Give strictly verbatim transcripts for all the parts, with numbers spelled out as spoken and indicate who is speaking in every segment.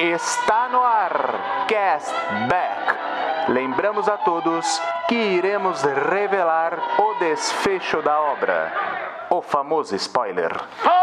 Speaker 1: Está no ar, Cast Back. Lembramos a todos que iremos revelar o desfecho da obra. O famoso spoiler.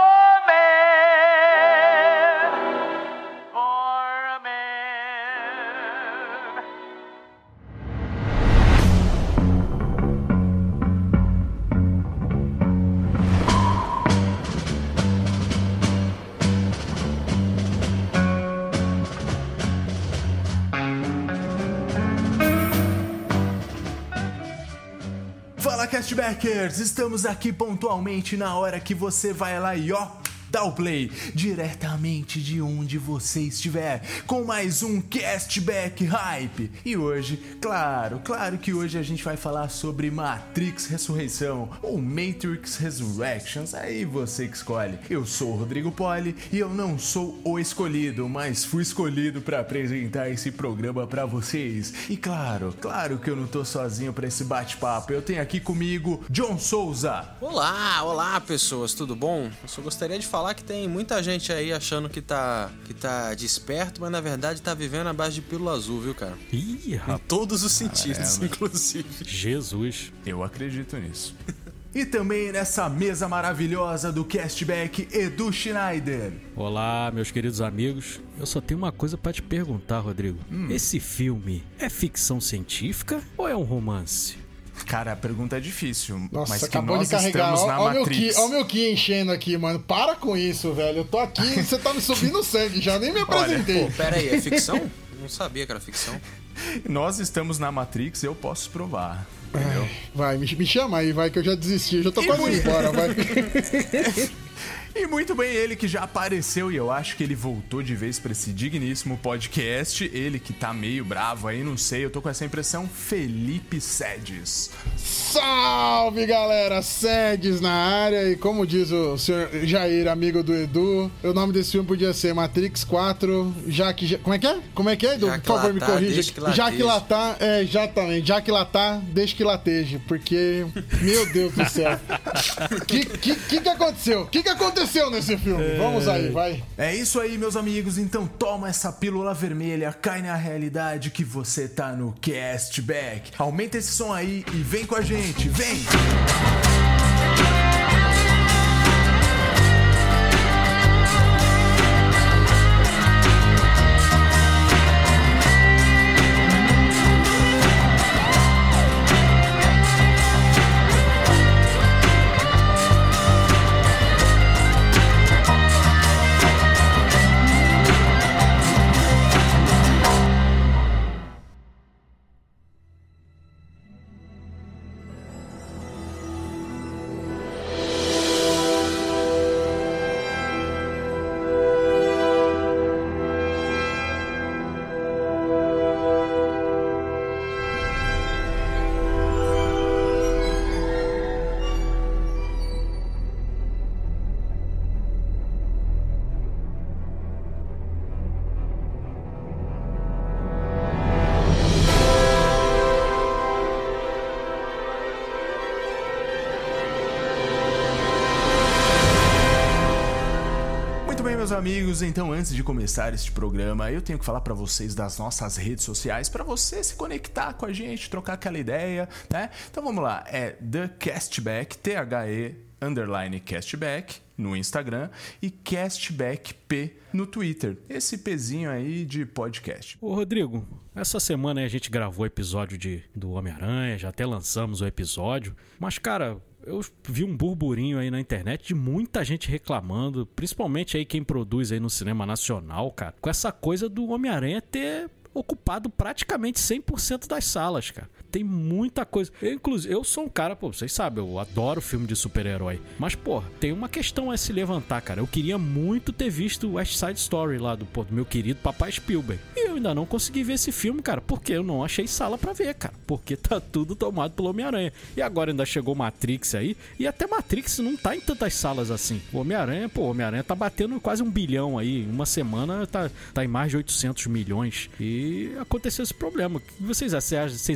Speaker 2: Fala, Castbackers! Estamos aqui pontualmente na hora que você vai lá e ó, dá o play diretamente de onde você estiver com mais um Castback Hype. E hoje, claro, claro que hoje a gente vai falar sobre Matrix Ressurreição ou Matrix Resurrections, aí você que escolhe. Eu sou o Rodrigo Poli e eu não sou o escolhido, mas fui escolhido para apresentar esse programa para vocês. E claro, claro que eu não tô sozinho para esse bate-papo, eu tenho aqui comigo John Souza.
Speaker 3: Olá, olá pessoas, tudo bom? Eu só gostaria de falar que tem muita gente aí achando que tá, que tá desperto, mas na verdade tá vivendo à base de pílula azul, viu, cara?
Speaker 4: Ih, rapaz.
Speaker 3: Em todos os sentidos,
Speaker 2: Caramba.
Speaker 3: Inclusive.
Speaker 4: Jesus.
Speaker 2: Eu acredito nisso. E também nessa mesa maravilhosa do Castback, Edu Schneider.
Speaker 4: Olá, meus queridos amigos. Eu só tenho uma coisa pra te perguntar, Rodrigo. Hum. Esse filme é ficção científica ou é um romance?
Speaker 2: Cara, a pergunta é difícil.
Speaker 5: Nossa,
Speaker 2: mas que
Speaker 5: acabou
Speaker 2: nós
Speaker 5: de carregar.
Speaker 2: estamos na
Speaker 5: Ó, ó, meu
Speaker 2: Matrix.
Speaker 5: ki, ó meu Ki enchendo aqui, mano. Para com isso, velho. Eu tô aqui, você tá me subindo sangue, já nem me apresentei.
Speaker 3: Pô, pera aí, é ficção? Não sabia que era ficção.
Speaker 2: Nós estamos na Matrix, eu posso provar. Entendeu?
Speaker 5: Ai, vai, me, me chama aí, vai, que eu já desisti. Eu já tô quase indo embora, vai.
Speaker 2: E muito bem, ele que já apareceu e eu acho que ele voltou de vez pra esse digníssimo podcast. Ele que tá meio bravo aí, não sei, eu tô com essa impressão. Felipe Sedes.
Speaker 5: Salve, galera! Sedes na área. E como diz o senhor Jair, amigo do Edu, o nome desse filme podia ser Matrix quatro, já que... Como é que é? Como é que é, Edu? Por favor, me corrija. Já que latar, é, exatamente. Já que latar, deixa que lateje. Porque, meu Deus do céu. O que, que, que que aconteceu? O que que aconteceu nesse filme? É... Vamos aí, vai.
Speaker 2: É isso aí, meus amigos. Então toma essa pílula vermelha, cai na realidade que você tá no Castback. Aumenta esse som aí e vem com a gente, vem! Meus amigos, então antes de começar este programa, eu tenho que falar pra vocês das nossas redes sociais, pra você se conectar com a gente, trocar aquela ideia, né? Então vamos lá, é The Castback, T H E underline Castback no Instagram e Castback P no Twitter, esse Pzinho aí de podcast.
Speaker 4: Ô Rodrigo, essa semana a gente gravou o episódio de, do Homem-Aranha, já até lançamos o episódio, mas cara... Eu vi um burburinho aí na internet de muita gente reclamando, principalmente aí quem produz aí no cinema nacional, cara, com essa coisa do Homem-Aranha ter ocupado praticamente cem por cento das salas, cara. Tem muita coisa. Eu, inclusive, eu sou um cara, pô, vocês sabem, eu adoro filme de super-herói. Mas, pô, tem uma questão a se levantar, cara. Eu queria muito ter visto o West Side Story lá do, pô, do meu querido Papai Spielberg. E eu ainda não consegui ver esse filme, cara, porque eu não achei sala pra ver, cara. Porque tá tudo tomado pelo Homem-Aranha. E agora ainda chegou Matrix aí. E até Matrix não tá em tantas salas assim. O Homem-Aranha, pô, o Homem-Aranha tá batendo quase um bilhão aí. Em uma semana tá, tá em mais de oitocentos milhões. E aconteceu esse problema. O que vocês acham? Vocês acham que é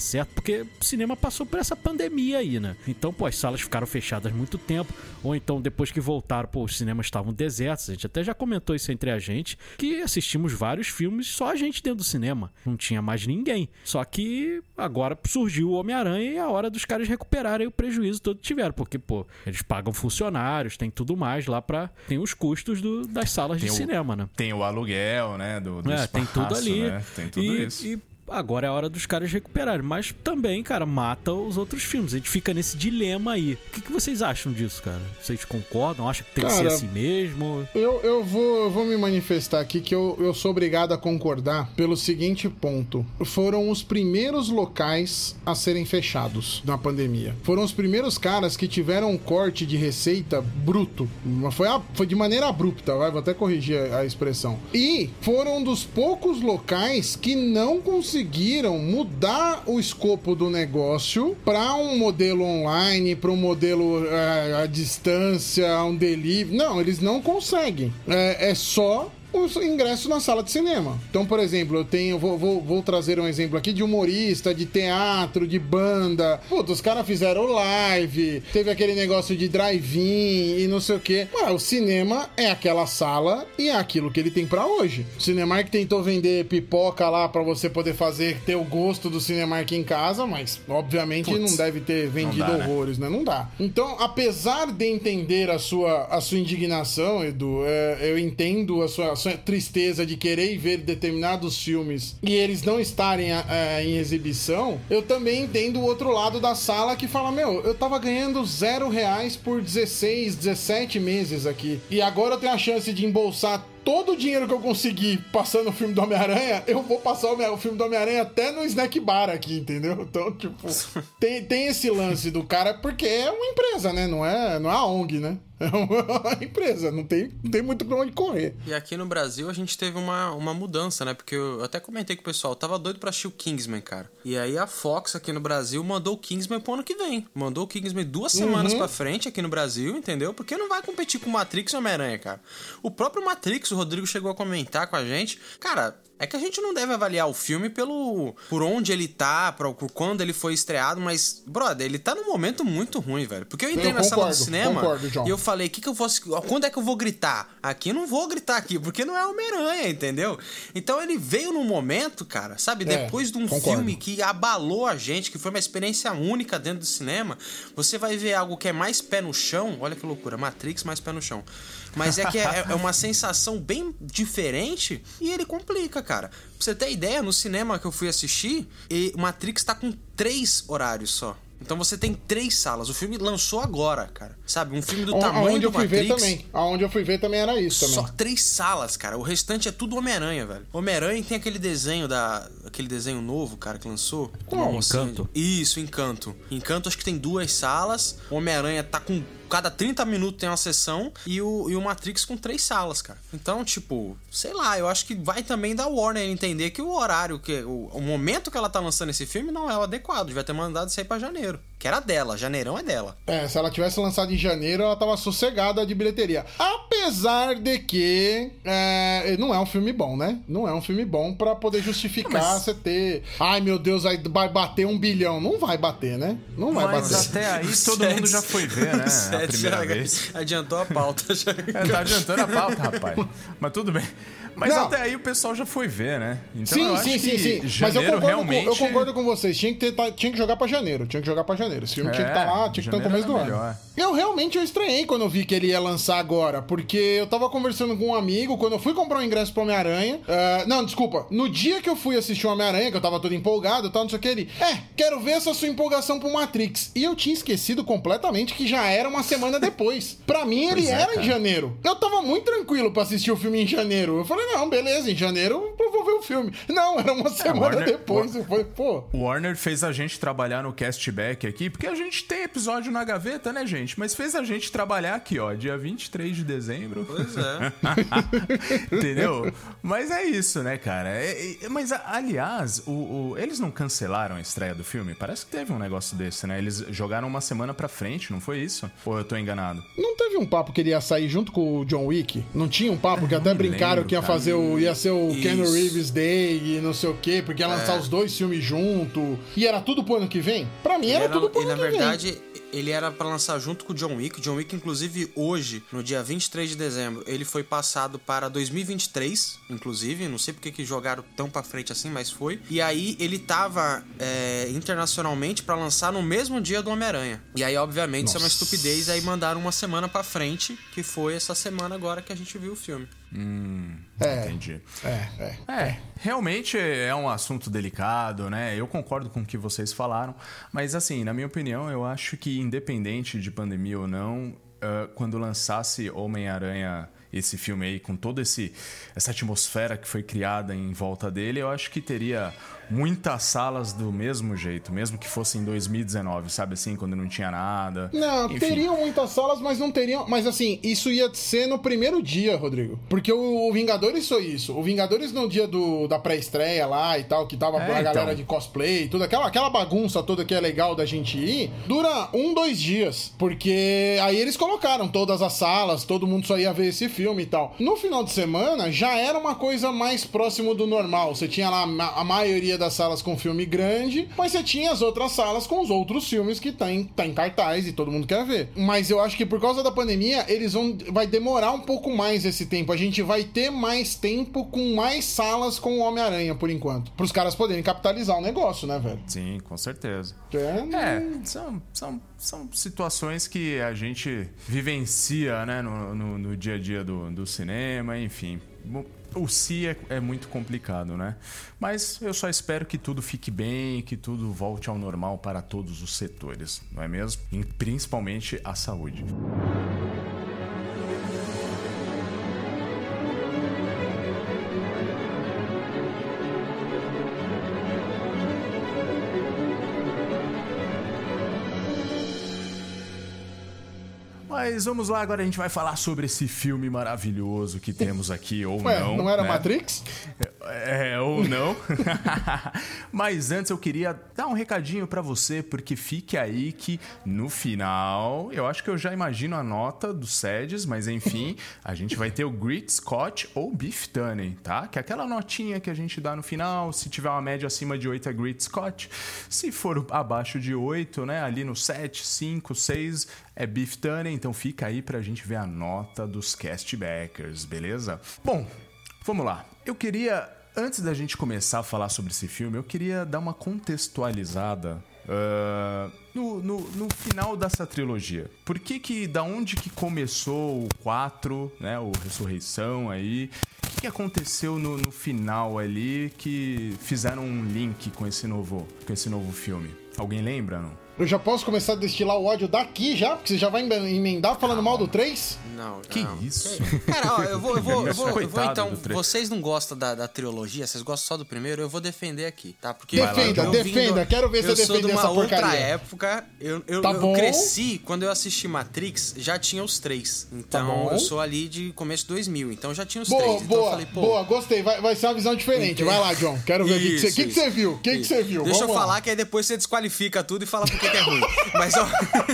Speaker 4: certo, porque o cinema passou por essa pandemia aí, né? Então, pô, as salas ficaram fechadas muito tempo, ou então depois que voltaram, pô, os cinemas estavam desertos. A gente até já comentou isso entre a gente, que assistimos vários filmes só a gente dentro do cinema, não tinha mais ninguém. Só que agora surgiu o Homem-Aranha e é a hora dos caras recuperarem o prejuízo todo que tiveram, porque, pô, eles pagam funcionários, tem tudo mais lá pra... tem os custos do, das salas tem de o, cinema, né?
Speaker 2: Tem o aluguel, né, do, do
Speaker 4: é,
Speaker 2: espaço,
Speaker 4: tem tudo ali.
Speaker 2: Né? Tem tudo
Speaker 4: e,
Speaker 2: isso.
Speaker 4: E agora é a hora dos caras recuperarem. Mas também, cara, mata os outros filmes. A gente fica nesse dilema aí. O que, que vocês acham disso, cara? Vocês concordam? Acham que tem cara, que ser assim mesmo?
Speaker 5: Eu, eu, vou, eu vou me manifestar aqui que eu, eu sou obrigado a concordar pelo seguinte ponto. Foram os primeiros locais a serem fechados na pandemia. Foram os primeiros caras que tiveram um corte de receita bruto. Foi, a, foi de maneira abrupta, vai, vou até corrigir a, a expressão. E foram um dos poucos locais que não conseguiram conseguiram mudar o escopo do negócio para um modelo online, para um modelo uh, à distância, um delivery. Não, eles não conseguem. É, é só os ingressos na sala de cinema. Então, por exemplo, eu tenho, vou, vou, vou trazer um exemplo aqui de humorista, de teatro, de banda. Puta, os caras fizeram live, teve aquele negócio de drive-in e não sei o quê. Ué, o cinema é aquela sala e é aquilo que ele tem pra hoje. O Cinemark tentou vender pipoca lá pra você poder fazer, ter o gosto do Cinemark em casa, mas obviamente Puts, não deve ter vendido dá, horrores, né? né? Não dá. Então, apesar de entender a sua, a sua indignação, Edu, é, eu entendo a sua tristeza de querer ver determinados filmes e eles não estarem é, em exibição, eu também entendo o outro lado da sala que fala, meu, eu tava ganhando zero reais por dezesseis, dezessete meses aqui e agora eu tenho a chance de embolsar todo o dinheiro que eu conseguir passando o filme do Homem-Aranha, eu vou passar o, o filme do Homem-Aranha até no snack bar aqui, entendeu? Então, tipo, tem, tem esse lance do cara, porque é uma empresa, né? Não é, não é a O N G, né? É uma empresa, não tem, não tem muito pra onde correr.
Speaker 3: E aqui no Brasil a gente teve uma, uma mudança, né? Porque eu até comentei com o pessoal, eu tava doido pra assistir o Kingsman, cara. E aí a Fox aqui no Brasil mandou o Kingsman pro ano que vem. Mandou o Kingsman duas semanas uhum. pra frente aqui no Brasil, entendeu? Porque não vai competir com o Matrix e o Homem-Aranha, cara. O próprio Matrix, o Rodrigo chegou a comentar com a gente. Cara, é que a gente não deve avaliar o filme pelo por onde ele tá, por, por quando ele foi estreado, mas, brother, ele tá num momento muito ruim, velho. Porque eu entrei eu na concordo, sala do cinema concordo, e eu falei, que que eu vou, quando é que eu vou gritar? Aqui eu não vou gritar aqui, porque não é Homem-Aranha, entendeu? Então ele veio num momento, cara, sabe? É, depois de um concordo. filme que abalou a gente, que foi uma experiência única dentro do cinema, você vai ver algo que é mais pé no chão, olha que loucura, Matrix mais pé no chão. Mas é que é, é uma sensação bem diferente e ele complica, cara. Pra você ter ideia, no cinema que eu fui assistir, e Matrix tá com três horários só. Então você tem três salas. O filme lançou agora, cara. Sabe? Um filme do o, tamanho
Speaker 5: aonde
Speaker 3: do
Speaker 5: eu fui
Speaker 3: Matrix.
Speaker 5: Ver também. Aonde eu fui ver também era isso também.
Speaker 3: Só três salas, cara. O restante é tudo Homem-Aranha, velho. Homem-Aranha tem aquele desenho da... Aquele desenho novo, cara, que lançou.
Speaker 4: Qual? Encanto?
Speaker 3: Isso, Encanto. Encanto acho que tem duas salas. O Homem-Aranha tá com... Cada trinta minutos tem uma sessão e o, e o Matrix com três salas, cara. Então, tipo, sei lá, eu acho que vai também da Warner entender que o horário, que o, o momento que ela tá lançando esse filme não é o adequado. Devia ter mandado isso aí pra janeiro. Que era dela, janeirão é dela.
Speaker 5: É, se ela tivesse lançado em janeiro, ela tava sossegada de bilheteria. Apesar de que é, não é um filme bom, né? Não é um filme bom pra poder justificar mas... você ter... Ai, meu Deus, vai bater um bilhão. Não vai bater, né? Não vai
Speaker 2: mas
Speaker 5: bater.
Speaker 2: Mas até aí todo mundo já foi ver, né? A primeira vez.
Speaker 3: Adiantou a pauta. Já.
Speaker 2: É, tá adiantando a pauta, rapaz. Mas tudo bem. Mas não. Até aí o pessoal já foi ver, né? Então
Speaker 5: sim,
Speaker 2: eu acho
Speaker 5: sim,
Speaker 2: que
Speaker 5: sim, sim. Mas eu concordo, realmente... com, eu concordo com vocês. Tinha que, ter, tá, tinha que jogar pra janeiro. Tinha que jogar pra janeiro. Esse filme é, tinha que estar tá lá, tinha que estar no começo do melhor. ano. Eu realmente eu estranhei quando eu vi que ele ia lançar agora. Porque eu tava conversando com um amigo, quando eu fui comprar um ingresso pro Homem-Aranha. Uh, não, desculpa. No dia que eu fui assistir o Homem-Aranha, que eu tava todo empolgado e tal, não sei o que, ele... É, quero ver essa sua empolgação pro Matrix. E eu tinha esquecido completamente que já era uma semana depois. Pra mim, ele pois era é, em janeiro. Eu tava muito tranquilo pra assistir o filme em janeiro. Eu falei, não, beleza, em janeiro eu vou ver o filme. Não, era uma semana é, Warner, depois. Eu falei, pô.
Speaker 2: O Warner fez a gente trabalhar no castback aqui, porque a gente tem episódio na gaveta, né, gente? Mas fez a gente trabalhar aqui, ó, dia vinte e três de dezembro.
Speaker 3: Pois é.
Speaker 2: Entendeu? Mas é isso, né, cara? É, é, mas, aliás, o, o, eles não cancelaram a estreia do filme? Parece que teve um negócio desse, né? Eles jogaram uma semana pra frente, não foi isso? Ou eu tô enganado?
Speaker 5: Não teve tinha um papo que ele ia sair junto com o John Wick? Não tinha um papo que até brincaram
Speaker 2: lembro,
Speaker 5: que ia
Speaker 2: cara.
Speaker 5: fazer o... ia ser o
Speaker 3: Isso.
Speaker 5: Keanu Reeves Day e não sei o quê, porque ia lançar
Speaker 3: É.
Speaker 5: os dois filmes junto. E era tudo pro ano que vem? Pra mim era,
Speaker 3: Ele
Speaker 5: tudo pro
Speaker 3: ele,
Speaker 5: ano
Speaker 3: na
Speaker 5: que
Speaker 3: verdade,
Speaker 5: vem.
Speaker 3: ele era pra lançar junto com o John Wick. John Wick, inclusive, hoje, no dia vinte e três de dezembro, ele foi passado para dois mil e vinte e três, inclusive. Não sei porque que jogaram tão pra frente assim, mas foi. E aí, ele tava é, internacionalmente pra lançar no mesmo dia do Homem-Aranha. E aí, obviamente,
Speaker 2: Nossa.
Speaker 3: isso é uma estupidez. Aí mandaram uma semana pra frente, que foi essa semana agora que a gente viu o filme.
Speaker 2: Hum,
Speaker 5: É.
Speaker 2: entendi.
Speaker 5: É, é.
Speaker 2: É, realmente é um assunto delicado, né? Eu concordo com o que vocês falaram, mas assim, na minha opinião, eu acho que independente de pandemia ou não, uh, quando lançasse Homem-Aranha, esse filme aí, com toda esse, essa atmosfera que foi criada em volta dele, eu acho que teria muitas salas do mesmo jeito, mesmo que fosse em dois mil e dezenove, sabe assim, quando não tinha nada.
Speaker 5: Não,
Speaker 2: Enfim.
Speaker 5: teriam muitas salas, mas não teriam... Mas assim, isso ia ser no primeiro dia, Rodrigo. Porque o, o Vingadores foi isso. O Vingadores no dia do, da pré-estreia lá e tal, que tava
Speaker 2: É,
Speaker 5: a galera
Speaker 2: então.
Speaker 5: de cosplay, tudo aquela, aquela bagunça toda que é legal da gente ir, dura um, dois dias. Porque aí eles colocaram todas as salas, todo mundo só ia ver esse filme e tal. No final de semana, já era uma coisa mais próximo do normal. Você tinha lá a maioria das salas com filme grande, mas você tinha as outras salas com os outros filmes que tá em, tá em cartaz e todo mundo quer ver. Mas eu acho que por causa da pandemia, eles vão... vai demorar um pouco mais esse tempo. A gente vai ter mais tempo com mais salas com o Homem-Aranha, por enquanto. Pros caras poderem capitalizar o negócio, né, velho?
Speaker 2: Sim, com certeza.
Speaker 5: É,
Speaker 2: É, são, são, são situações que a gente vivencia, né, no, no, no dia a dia do, do cinema, enfim. O se é, é muito complicado, né? Mas eu só espero que tudo fique bem, que tudo volte ao normal para todos os setores, não é mesmo? E principalmente a saúde. Mas vamos lá, agora a gente vai falar sobre esse filme maravilhoso que temos aqui, ou
Speaker 5: Ué,
Speaker 2: não.
Speaker 5: não era
Speaker 2: né?
Speaker 5: Matrix?
Speaker 2: É, ou não. Mas antes eu queria dar um recadinho pra você, porque fique aí que no final, eu acho que eu já imagino a nota do Sedes, mas enfim, a gente vai ter o Grit Scott ou Beef Tunney, tá? Que é aquela notinha que a gente dá no final, se tiver uma média acima de oito é Grit Scott, se for abaixo de oito, né, ali no sete, cinco, seis é Beef Tunney, então fica aí pra gente ver a nota dos castbackers, beleza? Bom, vamos lá. Eu queria, antes da gente começar a falar sobre esse filme, eu queria dar uma contextualizada uh, no, no, no final dessa trilogia. Por que que, da onde que começou o quatro, né, o Ressurreição aí? O que, que aconteceu no, no final ali que fizeram um link com esse novo, com esse novo filme? Alguém lembra, não?
Speaker 5: Eu já posso começar a destilar o ódio daqui já? Porque você já vai emendar falando mal do três?
Speaker 3: Não,
Speaker 2: Que
Speaker 3: não.
Speaker 2: isso?
Speaker 3: Cara, ó, eu vou, eu vou, eu vou, eu vou
Speaker 2: Coitado
Speaker 3: então.
Speaker 2: do três.
Speaker 3: Vocês não gostam da, da trilogia, vocês gostam só do primeiro, eu vou defender aqui, tá? Porque
Speaker 5: Defenda,
Speaker 3: eu
Speaker 5: defenda, quero ver
Speaker 3: eu
Speaker 5: você
Speaker 3: sou
Speaker 5: defender
Speaker 3: de uma
Speaker 5: essa
Speaker 3: outra
Speaker 5: porcaria.
Speaker 3: época. Eu, eu,
Speaker 5: Tá
Speaker 3: eu
Speaker 5: bom.
Speaker 3: cresci, quando eu assisti Matrix, já tinha os três. Então
Speaker 5: bom.
Speaker 3: eu sou ali de começo de dois mil, então já tinha os
Speaker 5: Boa,
Speaker 3: três. Então
Speaker 5: boa,
Speaker 3: eu falei, pô.
Speaker 5: boa, gostei. Vai, vai ser uma visão diferente.
Speaker 3: Entendi.
Speaker 5: Vai lá, John. Quero ver o que, que, você,
Speaker 3: Isso,
Speaker 5: que, que
Speaker 3: isso.
Speaker 5: você viu. O que, que
Speaker 3: Isso.
Speaker 5: você viu?
Speaker 3: Deixa
Speaker 5: Vamos
Speaker 3: eu
Speaker 5: lá.
Speaker 3: falar que aí depois você desqualifica tudo e fala por que que é ruim. Mas ó.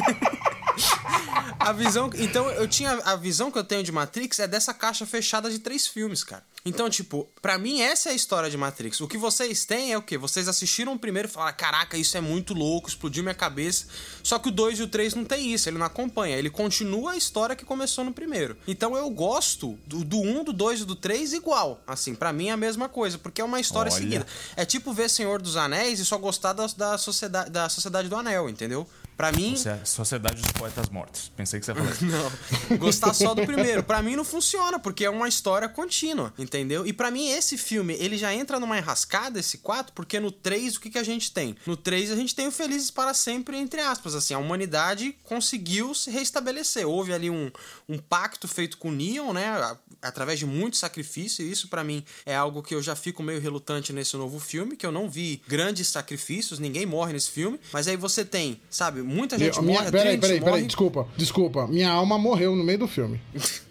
Speaker 3: A visão. Então, eu tinha. A visão que eu tenho de Matrix é dessa caixa fechada de três filmes, cara. Então, tipo, pra mim, essa é a história de Matrix. O que vocês têm é o quê? Vocês assistiram o primeiro e falaram: caraca, isso é muito louco, explodiu minha cabeça. Só que o dois e o três não tem isso, ele não acompanha. Ele continua a história que começou no primeiro. Então, eu gosto do um, do dois e do três igual. Assim, pra mim é a mesma coisa, porque é uma história
Speaker 2: Olha.
Speaker 3: seguida. É tipo ver Senhor dos Anéis e só gostar da, da, sociedade, da Sociedade do Anel, entendeu? Pra mim...
Speaker 2: Sociedade dos Poetas Mortos. Pensei que você ia falar isso.
Speaker 3: Não, gostar só do primeiro. Pra mim não funciona, porque é uma história contínua, entendeu? E pra mim esse filme, ele já entra numa enrascada, esse quatro, porque no três o que, que a gente tem? No três a gente tem o Felizes para Sempre, entre aspas, assim, a humanidade conseguiu se restabelecer. Houve ali um, um pacto feito com o Neon, né, através de muito sacrifício, e isso pra mim é algo que eu já fico meio relutante nesse novo filme, que eu não vi grandes sacrifícios, ninguém morre nesse filme, mas aí você tem, sabe, muita gente
Speaker 5: Minha,
Speaker 3: morre,
Speaker 5: peraí,
Speaker 3: Trinity
Speaker 5: peraí, peraí,
Speaker 3: morre.
Speaker 5: desculpa, desculpa. Minha alma morreu no meio do filme.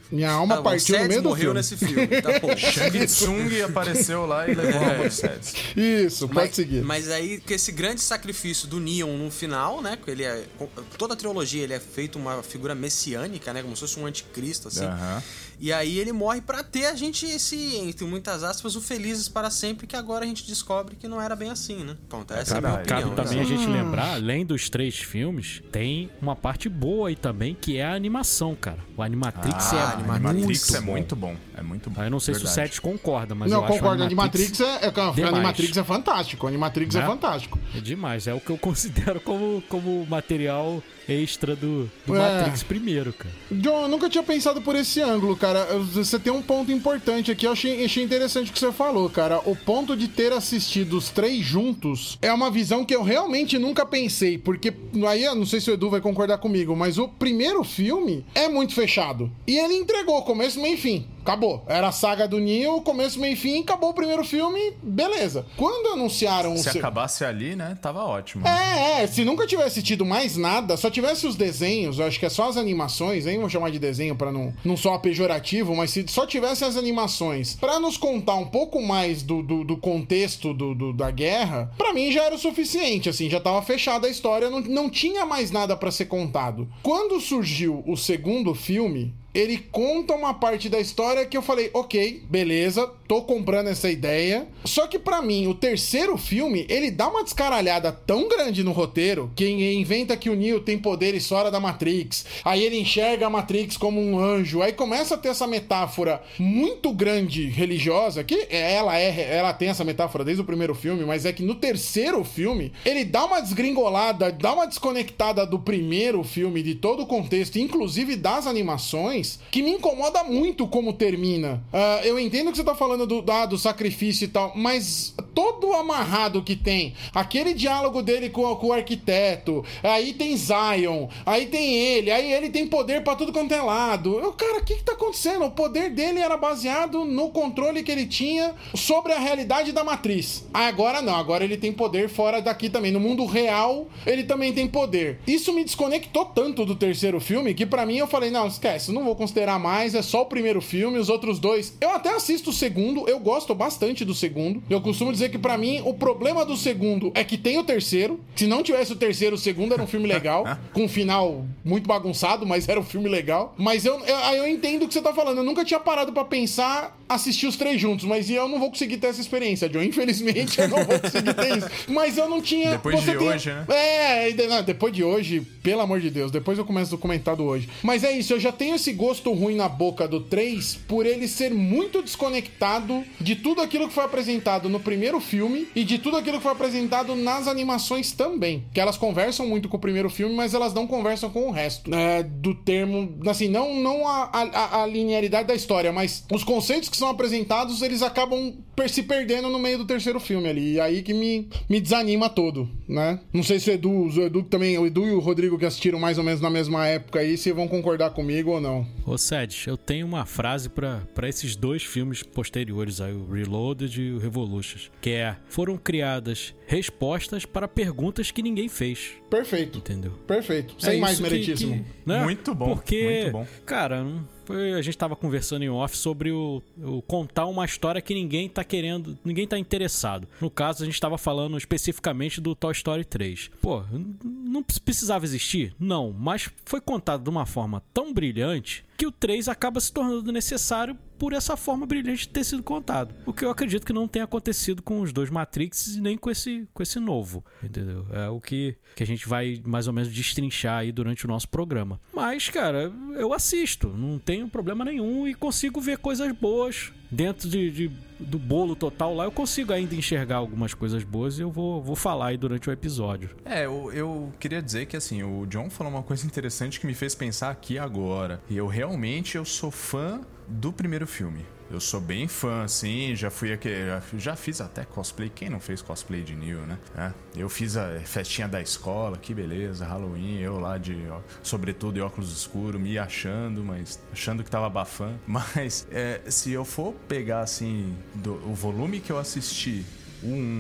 Speaker 5: Minha alma
Speaker 3: Ah, o
Speaker 5: partiu no
Speaker 3: Sedes
Speaker 5: meio do
Speaker 3: morreu
Speaker 5: filme.
Speaker 3: nesse filme. Tá bom.
Speaker 2: Shang Tsung apareceu lá e levou a alma do Sedes.
Speaker 5: Isso, pode
Speaker 3: Mas,
Speaker 5: seguir.
Speaker 3: mas aí, com esse grande sacrifício do Neon no final, né? Porque ele é. Toda a trilogia ele é feito uma figura messiânica, né? Como se fosse um anticristo, assim.
Speaker 2: Aham.
Speaker 3: E aí ele morre pra ter a gente esse, entre muitas aspas, o felizes para sempre, que agora a gente descobre que não era bem assim, né? Pronto, essa é a minha
Speaker 2: Caralho.
Speaker 3: opinião.
Speaker 4: Cabe também
Speaker 3: né?
Speaker 4: a gente lembrar, além dos três filmes, tem uma parte boa aí também, que é a animação, cara. O Animatrix
Speaker 2: Ah,
Speaker 4: é
Speaker 2: Animatrix
Speaker 4: muito
Speaker 2: é
Speaker 4: bom.
Speaker 2: muito bom. É muito bom.
Speaker 4: Ah, eu não sei se o
Speaker 2: Verdade.
Speaker 4: Sete concorda, mas
Speaker 5: Não,
Speaker 4: eu acho
Speaker 5: concordo.
Speaker 4: o
Speaker 5: Animatrix é, é, o
Speaker 4: demais.
Speaker 5: Animatrix é fantástico. O Animatrix
Speaker 4: Né?
Speaker 5: é fantástico.
Speaker 4: É demais, é o que eu considero como, como material extra do, do
Speaker 5: É.
Speaker 4: Matrix primeiro, cara.
Speaker 5: John, eu nunca tinha pensado por esse ângulo, cara. Você tem um ponto importante aqui, eu achei, achei interessante o que você falou, cara. O ponto de ter assistido os três juntos é uma visão que eu realmente nunca pensei, porque aí eu não sei se o Edu vai concordar comigo, mas o primeiro filme é muito fechado. E ele entregou começo, meio e fim. Acabou. Era a saga do Neo, começo, meio e fim, acabou o primeiro filme, beleza. Quando anunciaram...
Speaker 2: Se
Speaker 5: o seu...
Speaker 2: acabasse ali, né? Tava ótimo.
Speaker 5: É, é, se nunca tivesse tido mais nada, só tivesse os desenhos, eu acho que é só as animações, nem vou chamar de desenho pra não, não soar pejorativo, mas se só tivesse as animações pra nos contar um pouco mais do, do, do contexto do, do- da guerra, pra mim já era o suficiente, assim, já tava fechada a história, não, não tinha mais nada pra ser contado. Quando surgiu o segundo filme, ele conta uma parte da história que eu falei, ok, beleza, tô comprando essa ideia. Só que pra mim, o terceiro filme, ele dá uma descaralhada tão grande no roteiro, que inventa que o Neo tem poderes fora da Matrix, aí ele enxerga a Matrix como um anjo, aí começa a ter essa metáfora muito grande religiosa, que ela é, ela tem essa metáfora desde o primeiro filme, mas é que no terceiro filme, ele dá uma desgringolada, dá uma desconectada do primeiro filme, de todo o contexto, inclusive das animações, que me incomoda muito como termina. Ah, eu entendo que você tá falando do, da- do sacrifício e tal, mas todo o amarrado que tem, aquele diálogo dele com, com o arquiteto, aí tem Zion, aí tem ele, aí ele tem poder pra tudo quanto é lado. Eu, cara, o que que tá acontecendo? O poder dele era baseado no controle que ele tinha sobre a realidade da matriz. Agora não, agora ele tem poder fora daqui também. No mundo real, ele também tem poder. Isso me desconectou tanto do terceiro filme que pra mim eu falei, não, esquece, não vou considerar mais, é só o primeiro filme, os outros dois. Eu até assisto o segundo, eu gosto bastante do segundo. Eu costumo dizer que pra mim o problema do segundo é que tem o terceiro. Se não tivesse o terceiro, o segundo era um filme legal, com um final muito bagunçado, mas era um filme legal. Mas eu, eu, eu entendo o que você tá falando. Eu nunca tinha parado pra pensar assistir os três juntos, mas eu não vou conseguir ter essa experiência, John. Infelizmente, eu não vou conseguir ter isso. Mas eu não tinha...
Speaker 2: Depois
Speaker 5: você
Speaker 2: de
Speaker 5: tem-
Speaker 2: hoje, né?
Speaker 5: É, e de- não, depois de hoje, pelo amor de Deus, depois eu começo a comentar do hoje. Mas é isso, eu já tenho esse gosto ruim na boca do três por ele ser muito desconectado de tudo aquilo que foi apresentado no primeiro filme e de tudo aquilo que foi apresentado nas animações também. Que elas conversam muito com o primeiro filme, mas elas não conversam com o resto. É, do termo, assim, não, não a, a, a linearidade da história, mas os conceitos que são apresentados, eles acabam per- se perdendo no meio do terceiro filme ali. E aí que me, me desanima todo, né? Não sei se o Edu, o Edu também, o Edu e o Rodrigo que assistiram mais ou menos na mesma época aí, se vão concordar comigo ou não.
Speaker 4: Ô Sed, eu tenho uma frase pra pra esses dois filmes posteriores aí, o Reloaded e o Revolutions, que é: foram criadas respostas para perguntas que ninguém fez.
Speaker 5: Perfeito.
Speaker 4: Entendeu?
Speaker 5: Perfeito.
Speaker 4: É
Speaker 5: Sem mais
Speaker 4: isso que-
Speaker 5: meritíssimo.
Speaker 4: que, né?
Speaker 2: Muito bom,
Speaker 4: Porque,
Speaker 2: muito bom.
Speaker 4: cara, não- foi- a gente tava conversando em off sobre o, o contar uma história que ninguém tá querendo, ninguém tá interessado. No caso, a gente tava falando especificamente do Toy Story três. Pô, n- não precisava existir? Não, mas foi contado de uma forma tão brilhante que o três acaba se tornando necessário por essa forma brilhante de ter sido contado. O que eu acredito que não tenha acontecido com os dois Matrix e nem com esse, com esse novo, entendeu? É o que, que a gente vai mais ou menos destrinchar aí durante o nosso programa. Mas, cara, eu assisto, não tenho problema nenhum e consigo ver coisas boas. Dentro de, de- do bolo total lá, eu consigo ainda enxergar algumas coisas boas e eu vou, vou falar aí durante o episódio.
Speaker 2: É, eu, eu queria dizer que assim, o John falou uma coisa interessante que me fez pensar aqui agora. E eu realmente eu sou fã do primeiro filme. Eu sou bem fã, assim, já fui aqui, já, já fiz até cosplay. Quem não fez cosplay de Neo, né? É, eu fiz a festinha da escola, que beleza, Halloween, eu lá de ó, sobretudo e óculos escuros, me achando, mas achando que tava abafando. Mas é, se eu for pegar assim do, o volume que eu assisti, o um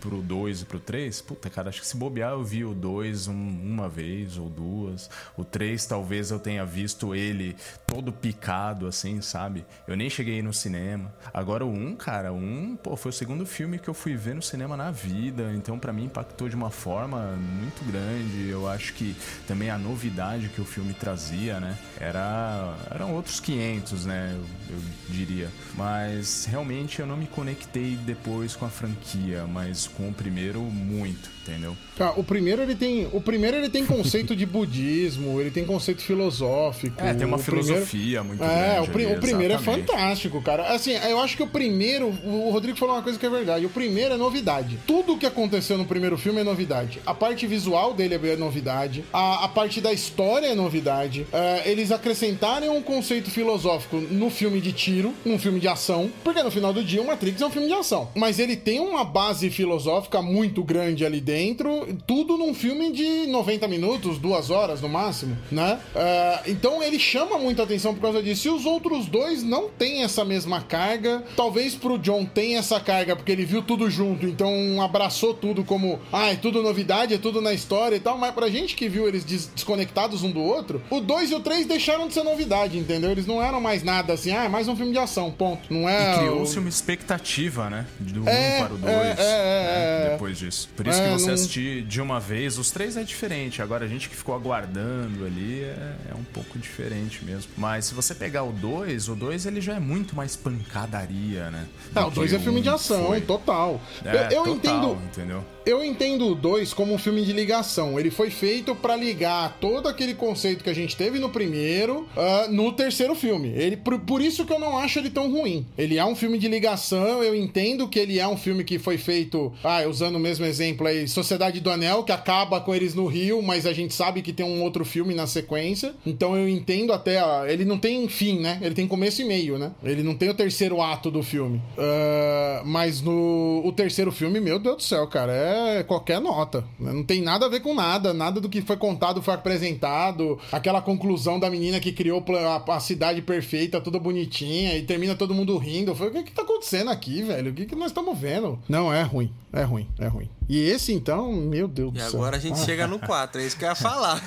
Speaker 2: pro dois e pro três, puta, cara, acho que se bobear eu vi o dois um, uma vez ou duas. O três talvez eu tenha visto ele todo picado, assim, sabe? Eu nem cheguei no cinema. Agora o um, cara, o um, pô, foi o segundo filme que eu fui ver no cinema na vida. Então pra mim impactou de uma forma muito grande. Eu acho que também a novidade que o filme trazia, né? Era, eram outros quinhentos, né? Eu, eu diria. Mas realmente eu não me conectei depois com a franquia, mas com o primeiro muito, entendeu?
Speaker 5: Cara, o primeiro ele tem, o primeiro ele tem conceito de budismo, ele tem conceito filosófico.
Speaker 2: É, tem uma
Speaker 5: o
Speaker 2: filosofia
Speaker 5: primeiro,
Speaker 2: muito
Speaker 5: é,
Speaker 2: grande.
Speaker 5: o, pri,
Speaker 2: ali,
Speaker 5: o primeiro
Speaker 2: exatamente.
Speaker 5: é fantástico, cara. Assim, eu acho que o primeiro, o Rodrigo falou uma coisa que é verdade. O primeiro é novidade. Tudo que aconteceu no primeiro filme é novidade. A parte visual dele é novidade. A, a parte da história é novidade. É, eles acrescentarem um conceito filosófico no filme de tiro, num filme de ação, porque no final do dia o Matrix é um filme de ação. Mas ele tem uma base filosófica muito grande ali dentro, tudo num filme de noventa minutos, duas horas no máximo, né? Uh, então ele chama muita atenção por causa disso. E os outros dois não têm essa mesma carga. Talvez pro John tenha essa carga, porque ele viu tudo junto, então abraçou tudo como, ah, é tudo novidade, é tudo na história e tal. Mas pra gente que viu eles des- desconectados um do outro, o dois e o três deixaram de ser novidade, entendeu? Eles não eram mais nada assim, ah, é mais um filme de ação, ponto. Não é.
Speaker 2: E criou-se
Speaker 5: o...
Speaker 2: uma expectativa, né? Do
Speaker 5: é,
Speaker 2: um para o dois.
Speaker 5: É, é, é,
Speaker 2: né?
Speaker 5: é.
Speaker 2: Depois disso. Por isso
Speaker 5: é,
Speaker 2: que você
Speaker 5: não...
Speaker 2: assistir de uma vez, os três é diferente. Agora a gente que ficou aguardando ali é, é um pouco diferente mesmo. Mas se você pegar o dois, o dois ele já é muito mais pancadaria, né?
Speaker 5: É, o dois é filme de ação, foi. total.
Speaker 2: É,
Speaker 5: eu eu
Speaker 2: total,
Speaker 5: entendo.
Speaker 2: Entendeu?
Speaker 5: Eu entendo o dois como um filme de ligação. Ele foi feito pra ligar todo aquele conceito que a gente teve no primeiro uh, no terceiro filme. Ele, por, por isso que eu não acho ele tão ruim. Ele é um filme de ligação, eu entendo que ele é um filme que foi feito, ah, usando o mesmo exemplo aí, Sociedade do Anel, que acaba com eles no Rio, mas a gente sabe que tem um outro filme na sequência. Então eu entendo até, ó, ele não tem fim, né? Ele tem começo e meio, né? Ele não tem o terceiro ato do filme. Uh, mas no o terceiro filme, meu Deus do céu, cara, é qualquer nota. Não tem nada a ver com nada. Nada do que foi contado foi apresentado. Aquela conclusão da menina que criou a, a cidade perfeita, toda bonitinha, e termina todo mundo rindo. Eu falei, o que que tá acontecendo aqui, velho? O que que nós estamos vendo? Não, é ruim. É ruim, é ruim. E esse, então, meu Deus do
Speaker 3: e
Speaker 5: céu.
Speaker 3: E agora a gente ah. chega no quatro, é isso que eu ia falar.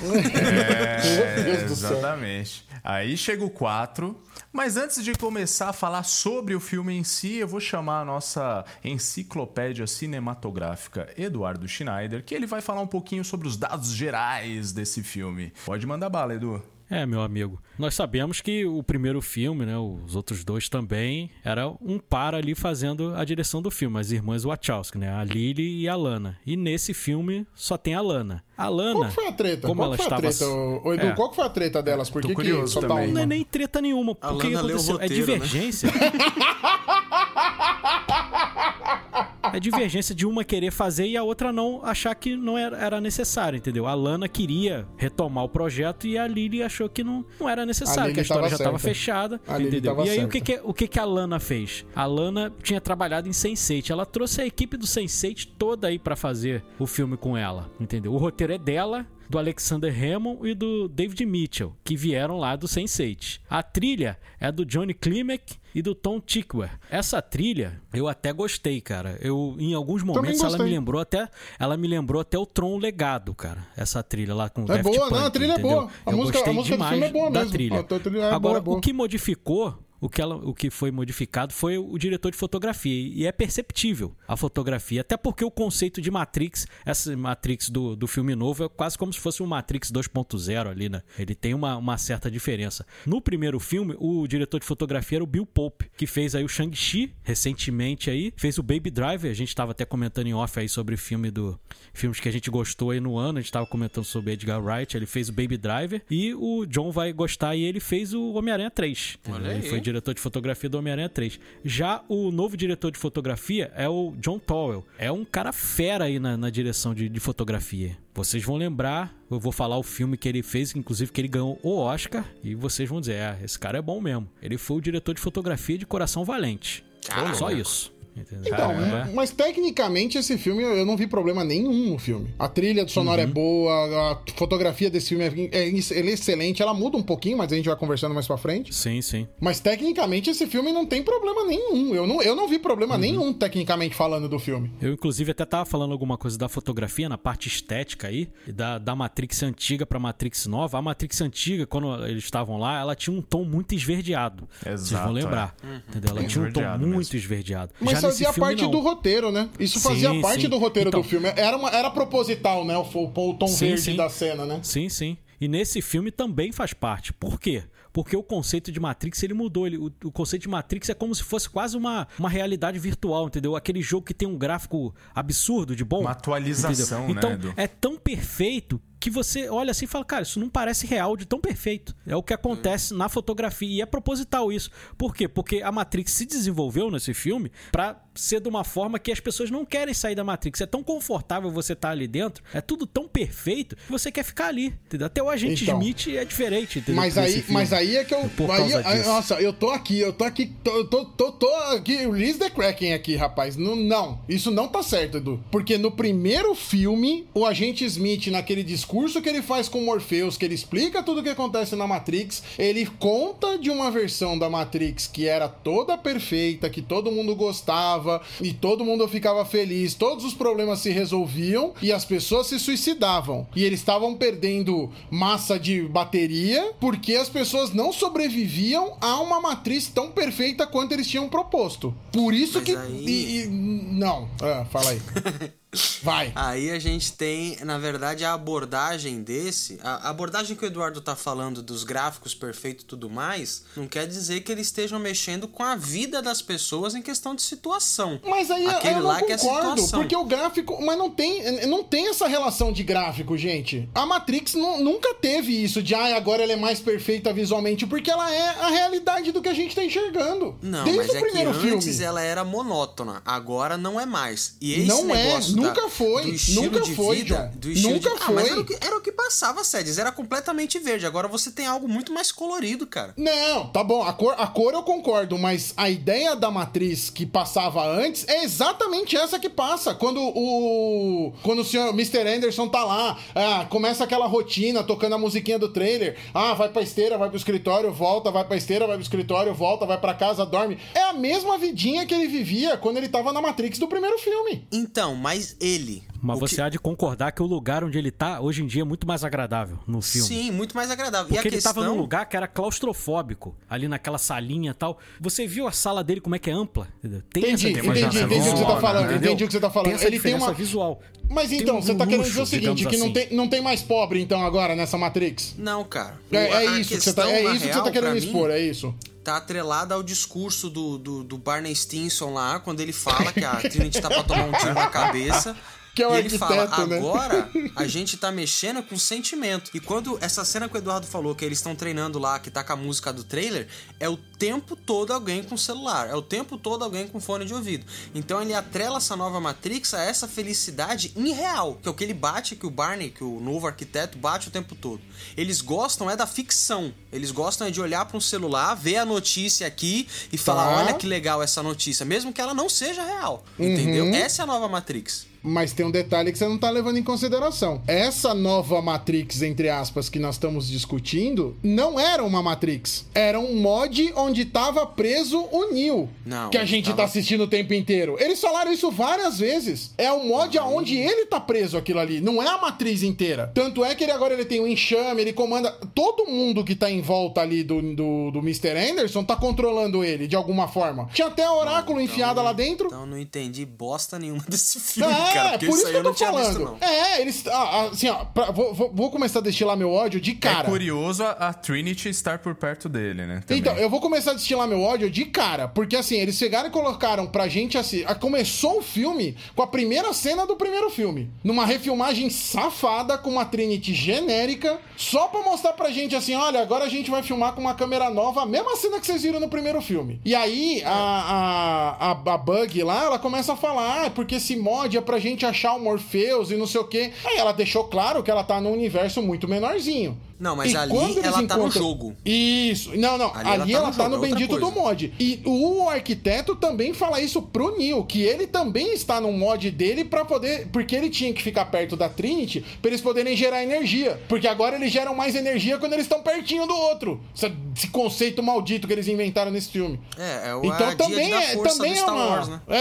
Speaker 2: É, meu Deus do céu. Exatamente. Aí chega o quatro. Mas antes de começar a falar sobre o filme em si, eu vou chamar a nossa enciclopédia cinematográfica Eduardo Schneider, que ele vai falar um pouquinho sobre os dados gerais desse filme. Pode mandar bala, Edu.
Speaker 4: É, meu amigo, nós sabemos que o primeiro filme, né, os outros dois também, era um par ali fazendo a direção do filme, as irmãs Wachowski, né, a Lily e a Lana. E nesse filme só tem a Lana. A Lana,
Speaker 5: qual que foi a treta?
Speaker 4: Como
Speaker 5: qual
Speaker 4: ela
Speaker 5: foi
Speaker 4: estava...
Speaker 5: a treta, ô, Edu? É. Qual que foi a treta delas? Por que que só tá uma?
Speaker 4: Não é nem treta nenhuma.
Speaker 3: A
Speaker 4: porque
Speaker 3: Lana leu o roteiro,
Speaker 4: é divergência. Né? É divergência de uma querer fazer e a outra não achar que não era, era necessário, entendeu? A Lana queria retomar o projeto e a Lily achou que não, não era necessário, que a história já estava fechada, a entendeu? E aí certa. o, que, que, o que, que a Lana fez? A Lana tinha trabalhado em sense eight, ela trouxe a equipe do sense eight toda aí pra fazer o filme com ela, entendeu? O roteiro é dela, do Alexander Hammond e do David Mitchell, que vieram lá do sense eight. A trilha é do Johnny Klimek e do Tom Tykwer. Essa trilha eu até gostei, cara. Eu em alguns momentos ela me lembrou até, ela me lembrou até o Tron Legado, cara. Essa trilha lá com o
Speaker 5: É
Speaker 4: Daft
Speaker 5: boa,
Speaker 4: Punk,
Speaker 5: não, a trilha
Speaker 4: entendeu?
Speaker 5: é boa. A
Speaker 4: eu
Speaker 5: música,
Speaker 4: gostei
Speaker 5: a música
Speaker 4: demais
Speaker 5: do filme é boa
Speaker 4: da
Speaker 5: mesmo.
Speaker 4: trilha.
Speaker 5: A trilha é
Speaker 4: Agora,
Speaker 5: boa, é boa.
Speaker 4: o que modificou O que, ela, o que foi modificado foi o diretor de fotografia. E é perceptível a fotografia. Até porque o conceito de Matrix, essa Matrix do, do filme novo, é quase como se fosse um Matrix dois ponto zero ali, né? Ele tem uma, uma certa diferença. No primeiro filme, o diretor de fotografia era o Bill Pope, que fez aí o Shang-Chi recentemente aí. Fez o Baby Driver. A gente estava até comentando em off aí sobre filme do, filmes que a gente gostou aí no ano. A gente estava comentando sobre Edgar Wright. Ele fez o Baby Driver. E o John vai gostar e ele fez o Homem-Aranha três.
Speaker 3: Olha
Speaker 4: ele
Speaker 3: aí.
Speaker 4: foi diretor de fotografia do Homem-Aranha três. Já o novo diretor de fotografia é o John Towell. É um cara fera aí na, na direção de, de fotografia. Vocês vão lembrar, eu vou falar o filme que ele fez, inclusive que ele ganhou o Oscar, e vocês vão dizer, é, esse cara é bom mesmo. Ele foi o diretor de fotografia de Coração Valente.
Speaker 3: Caramba.
Speaker 4: Só isso. Entendeu?
Speaker 5: Então,
Speaker 4: É.
Speaker 5: mas tecnicamente esse filme eu não vi problema nenhum no filme. A trilha sonora uhum. é boa, a fotografia desse filme é, é, é excelente. Ela muda um pouquinho, mas a gente vai conversando mais pra frente.
Speaker 4: Sim, sim.
Speaker 5: Mas tecnicamente esse filme não tem problema nenhum. Eu não, eu não vi problema uhum. nenhum tecnicamente falando do filme.
Speaker 4: Eu, inclusive, até tava falando alguma coisa da fotografia na parte estética aí, da, da Matrix antiga pra Matrix nova. A Matrix antiga, quando eles estavam lá, ela tinha um tom muito esverdeado. Exato. Vocês vão lembrar. É. Uhum. Entendeu? Ela tinha um tom muito mesmo. esverdeado.
Speaker 5: Mas
Speaker 4: Já
Speaker 5: fazia
Speaker 4: filme,
Speaker 5: parte
Speaker 4: não.
Speaker 5: do roteiro, né? Isso
Speaker 4: sim,
Speaker 5: fazia parte
Speaker 4: sim.
Speaker 5: do roteiro
Speaker 4: então,
Speaker 5: do filme. Era, uma, era proposital, né? O, o, o tom
Speaker 4: sim,
Speaker 5: verde
Speaker 4: sim.
Speaker 5: da cena, né?
Speaker 4: Sim, sim. E nesse filme também faz parte. Por quê? Porque o conceito de Matrix, ele mudou. Ele, o, o conceito de Matrix é como se fosse quase uma, uma realidade virtual, entendeu? Aquele jogo que tem um gráfico absurdo de bom.
Speaker 2: Uma atualização,
Speaker 4: entendeu? Então,
Speaker 2: né, Edu?
Speaker 4: é tão perfeito que você olha assim e fala, cara, isso não parece real de tão perfeito. É o que acontece hum. na fotografia. E é proposital isso. Por quê? Porque a Matrix se desenvolveu nesse filme pra ser de uma forma que as pessoas não querem sair da Matrix. É tão confortável você estar ali dentro, é tudo tão perfeito que você quer ficar ali, entendeu? Até o Agente então, Smith é diferente, entendeu?
Speaker 5: Mas aí, mas aí é que eu... Aí, aí, nossa, eu tô aqui, eu tô aqui, tô, tô, tô, tô aqui, release the Kraken aqui, rapaz. Não, não, isso não tá certo, Edu. Porque no primeiro filme, o Agente Smith, naquele discurso que ele faz com o Morpheus, que ele explica tudo o que acontece na Matrix, ele conta de uma versão da Matrix que era toda perfeita, que todo mundo gostava, e todo mundo ficava feliz, todos os problemas se resolviam e as pessoas se suicidavam. E eles estavam perdendo massa de bateria porque as pessoas não sobreviviam a uma matriz tão perfeita quanto eles tinham proposto. Por isso Mas que... Aí... E, e, não, ah, fala aí. Vai.
Speaker 3: Aí a gente tem, na verdade, a abordagem desse... A abordagem que o Eduardo tá falando dos gráficos perfeitos e tudo mais, não quer dizer que eles estejam mexendo com a vida das pessoas em questão de situação.
Speaker 5: Mas aí Aquele eu não lá concordo, que é porque o gráfico... Mas não tem, não tem essa relação de gráfico, gente. A Matrix não, nunca teve isso de, ah, agora ela é mais perfeita visualmente, porque ela é a realidade do que a gente tá enxergando.
Speaker 3: Não,
Speaker 5: Desde
Speaker 3: mas
Speaker 5: o
Speaker 3: é
Speaker 5: primeiro
Speaker 3: que
Speaker 5: filme.
Speaker 3: antes ela era monótona, agora não é mais. E esse
Speaker 5: não
Speaker 3: negócio
Speaker 5: é, nunca foi, nunca foi, vida,
Speaker 3: John. Nunca
Speaker 5: de...
Speaker 3: foi. Ah, mas era o, que, era o que passava, Sedes, era completamente verde. Agora você tem algo muito mais colorido, cara.
Speaker 5: Não, tá bom, a cor, a cor eu concordo, mas a ideia da matriz que passava antes é exatamente essa que passa. Quando o quando o senhor mister Anderson tá lá, ah, começa aquela rotina, tocando a musiquinha do trailer, ah, vai pra esteira, vai pro escritório, volta, vai pra esteira, vai pro escritório, volta, vai pra casa, dorme. É a mesma vidinha que ele vivia quando ele tava na Matrix do primeiro filme.
Speaker 3: Então, mas ele...
Speaker 4: Mas
Speaker 3: o
Speaker 4: você
Speaker 3: que...
Speaker 4: há de concordar que o lugar onde ele tá, hoje em dia, é muito mais agradável no filme.
Speaker 3: Sim, muito mais agradável.
Speaker 4: Porque
Speaker 3: e a
Speaker 4: ele
Speaker 3: questão...
Speaker 4: tava num lugar que era claustrofóbico, ali naquela salinha e tal. Você viu a sala dele como é que é ampla? Tem
Speaker 5: entendi,
Speaker 4: essa
Speaker 5: entendi, entendi, entendi o que você tá falando, entendeu? entendi o que você tá falando.
Speaker 4: Tem essa
Speaker 5: ele tem uma
Speaker 4: visual.
Speaker 5: Mas então, um você tá luxo, querendo dizer o seguinte, que assim. não, tem, não tem mais pobre, então, agora, nessa Matrix?
Speaker 3: Não, cara.
Speaker 5: É, é isso, que você, tá, é isso real, que você tá querendo expor, mim, é isso?
Speaker 3: Tá atrelada ao discurso do, do, do Barney Stinson lá, quando ele fala que a Trinity tá pra tomar um tiro na cabeça.
Speaker 5: Que é o
Speaker 3: e ele fala,
Speaker 5: né?
Speaker 3: agora a gente tá mexendo com sentimento. E quando essa cena que o Eduardo falou, que eles estão treinando lá, que tá com a música do trailer, é o tempo todo alguém com celular, é o tempo todo alguém com fone de ouvido. Então ele atrela essa nova Matrix a essa felicidade irreal, que é o que ele bate, que o Barney, que o novo arquiteto, bate o tempo todo. Eles gostam é da ficção, eles gostam é de olhar para um celular, ver a notícia aqui e falar,
Speaker 5: tá.
Speaker 3: olha que legal essa notícia, mesmo que ela não seja real, uhum. entendeu? Essa é a nova Matrix.
Speaker 5: Mas tem um detalhe que você não tá levando em consideração. Essa nova Matrix, entre aspas, que nós estamos discutindo, não era uma Matrix. Era um mod onde tava preso o Neo.
Speaker 3: Não,
Speaker 5: que a gente tava... tá assistindo o tempo inteiro. Eles falaram isso várias vezes. É um mod não. aonde ele tá preso aquilo ali. Não é a matriz inteira. Tanto é que ele agora ele tem um enxame, ele comanda... Todo mundo que tá em volta ali do, do, do mister Anderson tá controlando ele, de alguma forma. Tinha até a Oráculo não, então, enfiada lá dentro.
Speaker 3: Então não entendi bosta nenhuma desse filme.
Speaker 5: É,
Speaker 3: cara,
Speaker 5: é por isso, isso que eu tô falando. Visto, é, eles. Ah, assim, ó, pra, vou, vou, vou começar a destilar meu ódio de cara.
Speaker 2: É curioso a, a Trinity estar por perto dele, né? Também.
Speaker 5: Então, eu vou começar a destilar meu ódio de cara, porque assim, eles chegaram e colocaram pra gente assim. Começou o filme com a primeira cena do primeiro filme. Numa refilmagem safada com uma Trinity genérica, só pra mostrar pra gente assim: olha, agora a gente vai filmar com uma câmera nova, a mesma cena que vocês viram no primeiro filme. E aí, a, a, a, a Bug lá, ela começa a falar: ah, porque esse mod é pra gente achar o Morpheus e não sei o quê. Aí ela deixou claro que ela tá num universo muito menorzinho.
Speaker 3: Não, mas
Speaker 5: e
Speaker 3: ali
Speaker 5: quando eles
Speaker 3: ela
Speaker 5: encontram...
Speaker 3: tá no jogo.
Speaker 5: Isso. Não, não. Ali, ali ela, ela tá no, tá no bendito do mod. E o arquiteto também fala isso pro Neo, que ele também está no mod dele pra poder... Porque ele tinha que ficar perto da Trinity pra eles poderem gerar energia. Porque agora eles geram mais energia quando eles estão pertinho do outro. Esse, esse conceito maldito que eles inventaram nesse filme.
Speaker 3: É, é o
Speaker 5: então também é, também é uma...
Speaker 3: Wars, né?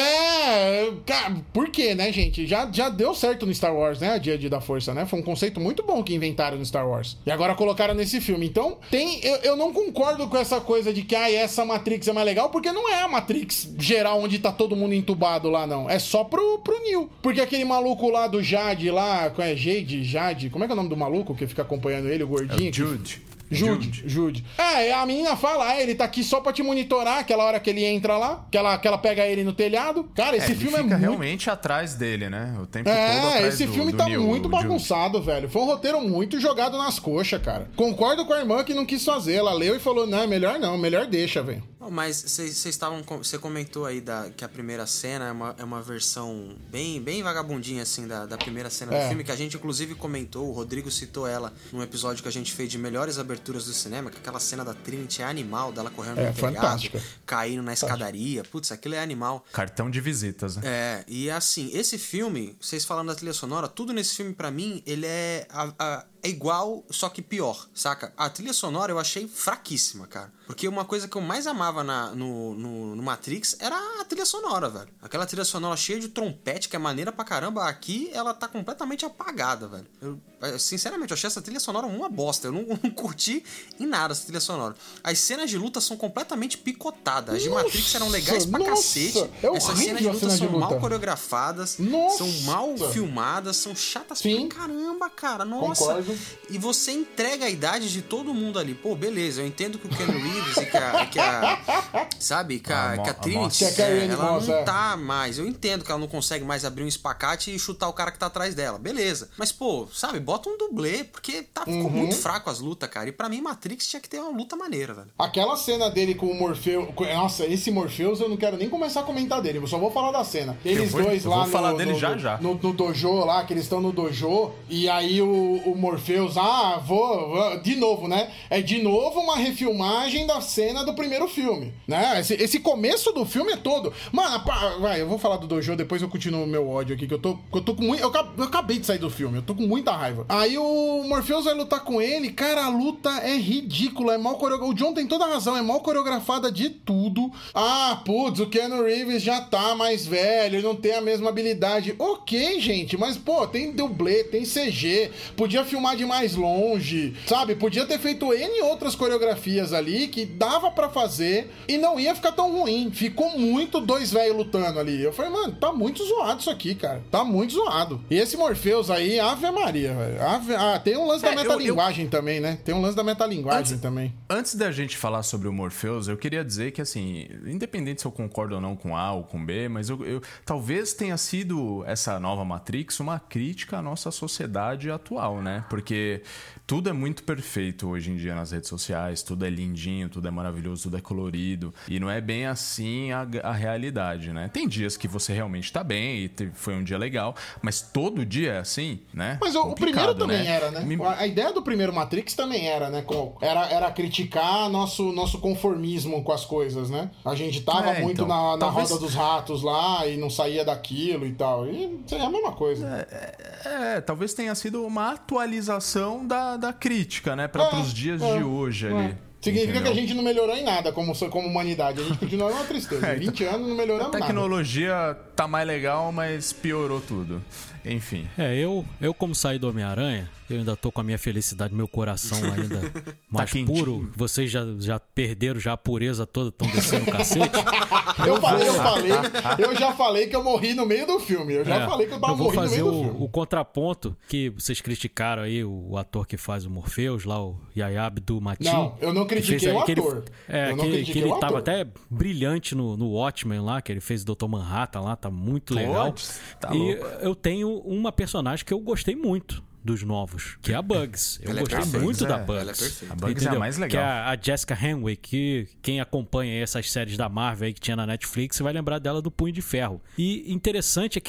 Speaker 5: É, cara, por quê, né, gente? Já, já deu certo no Star Wars, né? A Díade da Força, né? Foi um conceito muito bom que inventaram no Star Wars. E agora colocaram nesse filme. Então, tem... Eu, eu não concordo com essa coisa de que, ah, essa Matrix é mais legal, porque não é a Matrix geral onde tá todo mundo entubado lá, não. É só pro, pro Neo. Porque aquele maluco lá do Jade lá, qual é? Jade? Jade? Como é que é o nome do maluco que fica acompanhando ele, o gordinho?
Speaker 2: É o Jude.
Speaker 5: Jude, Jude. É, a menina fala, ah, ele tá aqui só pra te monitorar, aquela hora que ele entra lá, que ela, que ela pega ele no telhado. Cara, esse
Speaker 2: é,
Speaker 5: filme
Speaker 2: ele fica
Speaker 5: é muito...
Speaker 2: realmente atrás dele, né? O tempo
Speaker 5: é,
Speaker 2: todo atrás
Speaker 5: esse
Speaker 2: do,
Speaker 5: filme
Speaker 2: do
Speaker 5: tá
Speaker 2: Neo,
Speaker 5: muito
Speaker 2: o
Speaker 5: bagunçado,
Speaker 2: Jude.
Speaker 5: velho. Foi um roteiro muito jogado nas coxas, cara. Concordo com a irmã que não quis fazer. Ela leu e falou, não, melhor não, melhor deixa, velho.
Speaker 3: Mas vocês estavam. Você comentou aí da, que a primeira cena é uma, é uma versão bem, bem vagabundinha, assim, da, da primeira cena
Speaker 5: É.
Speaker 3: do filme, que a gente inclusive comentou, o Rodrigo citou ela num episódio que a gente fez de melhores aberturas do cinema, que aquela cena da Trinity é animal, dela correndo
Speaker 5: É,
Speaker 3: no telhado,
Speaker 5: fantástica.
Speaker 3: caindo na escadaria. Putz, aquilo é animal.
Speaker 2: Cartão de visitas, né?
Speaker 3: É, e assim, esse filme, vocês falando da trilha sonora, tudo nesse filme pra mim, ele é, a, a, é igual, só que pior, saca? A trilha sonora eu achei fraquíssima, cara. Porque uma coisa que eu mais amava na, no, no, no Matrix era a trilha sonora, velho. Aquela trilha sonora cheia de trompete, que é maneira pra caramba. Aqui, ela tá completamente apagada, velho. Eu, sinceramente, eu achei essa trilha sonora uma bosta. Eu não, não curti em nada essa trilha sonora. As cenas de luta são completamente picotadas. As de
Speaker 5: Nossa,
Speaker 3: Matrix eram legais pra
Speaker 5: nossa,
Speaker 3: cacete.
Speaker 5: é
Speaker 3: Essas cenas de
Speaker 5: horrível a
Speaker 3: luta
Speaker 5: cena de
Speaker 3: são
Speaker 5: luta.
Speaker 3: mal coreografadas,
Speaker 5: Nossa.
Speaker 3: são mal filmadas, são chatas
Speaker 5: Sim.
Speaker 3: pra caramba, cara. Nossa.
Speaker 5: Concordo.
Speaker 3: E você entrega a idade de todo mundo ali. Pô, beleza, eu entendo que o Keanu Reeves e que a... Que a sabe, que a,
Speaker 2: A Mo-
Speaker 3: que a
Speaker 2: a
Speaker 3: Trinity,
Speaker 2: Moss.
Speaker 5: Que a Carrie
Speaker 3: é,
Speaker 5: Ann
Speaker 3: ela
Speaker 5: Moss,
Speaker 3: não
Speaker 5: é.
Speaker 3: tá mais. Eu entendo que ela não consegue mais abrir um espacate e chutar o cara que tá atrás dela. Beleza. Mas, pô, sabe, bota um dublê, porque tá, ficou
Speaker 5: Uhum.
Speaker 3: muito fraco as lutas, cara. E pra mim, Matrix tinha que ter uma luta maneira, velho.
Speaker 5: Aquela cena dele com o Morpheus... Nossa, esse Morpheus eu não quero nem começar a comentar dele, eu só vou falar da cena. Eles
Speaker 2: vou-
Speaker 5: dois
Speaker 2: eu
Speaker 5: lá
Speaker 2: vou
Speaker 5: no,
Speaker 2: falar dele
Speaker 5: no,
Speaker 2: já,
Speaker 5: no,
Speaker 2: já.
Speaker 5: No, no dojo lá, que eles estão no dojo, e aí o, o Morpheus, ah, vou, vou... De novo, né? É de novo uma refilmagem da cena do primeiro filme, né? Esse, esse começo do filme é todo... Mano, pá, vai, eu vou falar do dojo, depois eu continuo o meu ódio aqui, que eu tô, que eu tô com muito... Eu, acab- eu acabei de sair do filme, eu tô com muita raiva. Aí o Morpheus vai lutar com ele, cara, a luta é ridícula, é mal coreografada. O John tem toda a razão, é mal coreografada de tudo. Ah, putz, o Keanu Reeves já tá mais velho, ele não tem a mesma habilidade. Ok, gente, mas, pô, tem dublê, tem C G, podia filmar de mais longe, sabe? Podia ter feito N outras coreografias ali que dava pra fazer e não ia ficar tão ruim. Ficou muito dois velhos lutando ali. Eu falei, mano, tá muito zoado isso aqui, cara. Tá muito zoado. E esse Morpheus aí, Ave Maria, velho. Ave... Ah, tem um lance
Speaker 2: É,
Speaker 5: da metalinguagem eu... também, né? Tem um lance da metalinguagem
Speaker 2: Antes-
Speaker 5: também.
Speaker 2: Antes da gente falar sobre o Morpheus, eu queria dizer que, assim, independente se eu concordo ou não com A ou com B, mas eu, eu- talvez tenha sido essa nova Matrix uma crítica à nossa sociedade atual, né? Porque tudo é muito perfeito hoje em dia nas redes sociais, tudo é lindinho, tudo é maravilhoso, tudo é colorido, e não é bem assim a, a realidade, né? Tem dias que você realmente tá bem e te- foi um dia legal, mas todo dia é assim, né?
Speaker 5: Mas o, o primeiro
Speaker 2: Complicado,
Speaker 5: também
Speaker 2: né?
Speaker 5: era, né?
Speaker 2: Me-
Speaker 5: A a ideia do primeiro Matrix também era, né? Com- Era, era criticar nosso, nosso conformismo com as coisas, né? A gente tava
Speaker 2: É,
Speaker 5: muito
Speaker 2: então,
Speaker 5: na, na
Speaker 2: talvez-
Speaker 5: roda dos ratos lá e não saía daquilo e tal. E é a mesma coisa.
Speaker 2: É, talvez tenha sido uma atualização da, da crítica, né? Para
Speaker 5: É,
Speaker 2: os dias
Speaker 5: é,
Speaker 2: de hoje
Speaker 5: é.
Speaker 2: ali.
Speaker 5: Significa
Speaker 2: entendeu?
Speaker 5: que a gente não melhorou em nada como, como humanidade. A gente continua numa tristeza.
Speaker 2: É,
Speaker 5: Em vinte anos não melhoramos
Speaker 2: A
Speaker 5: nada.
Speaker 2: tecnologia tá mais legal, mas piorou tudo. Enfim.
Speaker 4: É, eu, eu como saí do Homem-Aranha, eu ainda tô com a minha felicidade, meu coração ainda mais
Speaker 2: quentinho.
Speaker 4: puro. Vocês já, já perderam já a pureza toda, estão descendo o cacete.
Speaker 5: Eu falei, eu falei, eu já falei que eu morri no meio do filme. Eu já
Speaker 4: É,
Speaker 5: falei que eu tava
Speaker 4: eu vou
Speaker 5: morrendo no
Speaker 4: fazer
Speaker 5: meio do
Speaker 4: o,
Speaker 5: filme.
Speaker 4: o contraponto que vocês criticaram aí, o, o ator que faz o Morpheus, lá, o Yahya Abdul-Mateen.
Speaker 5: Não, eu não
Speaker 4: que
Speaker 5: critiquei
Speaker 4: fez aí
Speaker 5: o
Speaker 4: aquele-
Speaker 5: ator.
Speaker 4: É,
Speaker 5: Eu não
Speaker 4: que,
Speaker 5: critiquei
Speaker 4: que ele
Speaker 5: o
Speaker 4: tava
Speaker 5: ator.
Speaker 4: até brilhante no, no Watchmen lá, que ele fez doutor Manhattan lá, tá muito legal.
Speaker 2: Puts, tá
Speaker 4: e
Speaker 2: louco.
Speaker 4: eu tenho uma personagem que eu gostei muito dos novos, que é a Bugs. Eu
Speaker 3: Ela é
Speaker 4: gostei
Speaker 3: perfeita,
Speaker 4: muito
Speaker 2: é.
Speaker 4: da
Speaker 2: Ela
Speaker 4: Bugs.
Speaker 3: é perfeita.
Speaker 2: A Bugs é a
Speaker 4: Entendeu?
Speaker 2: mais legal.
Speaker 4: Que é a, a Jessica Henwick, que quem acompanha aí essas séries da Marvel aí que tinha na Netflix vai lembrar dela do Punho de Ferro. E interessante é que ela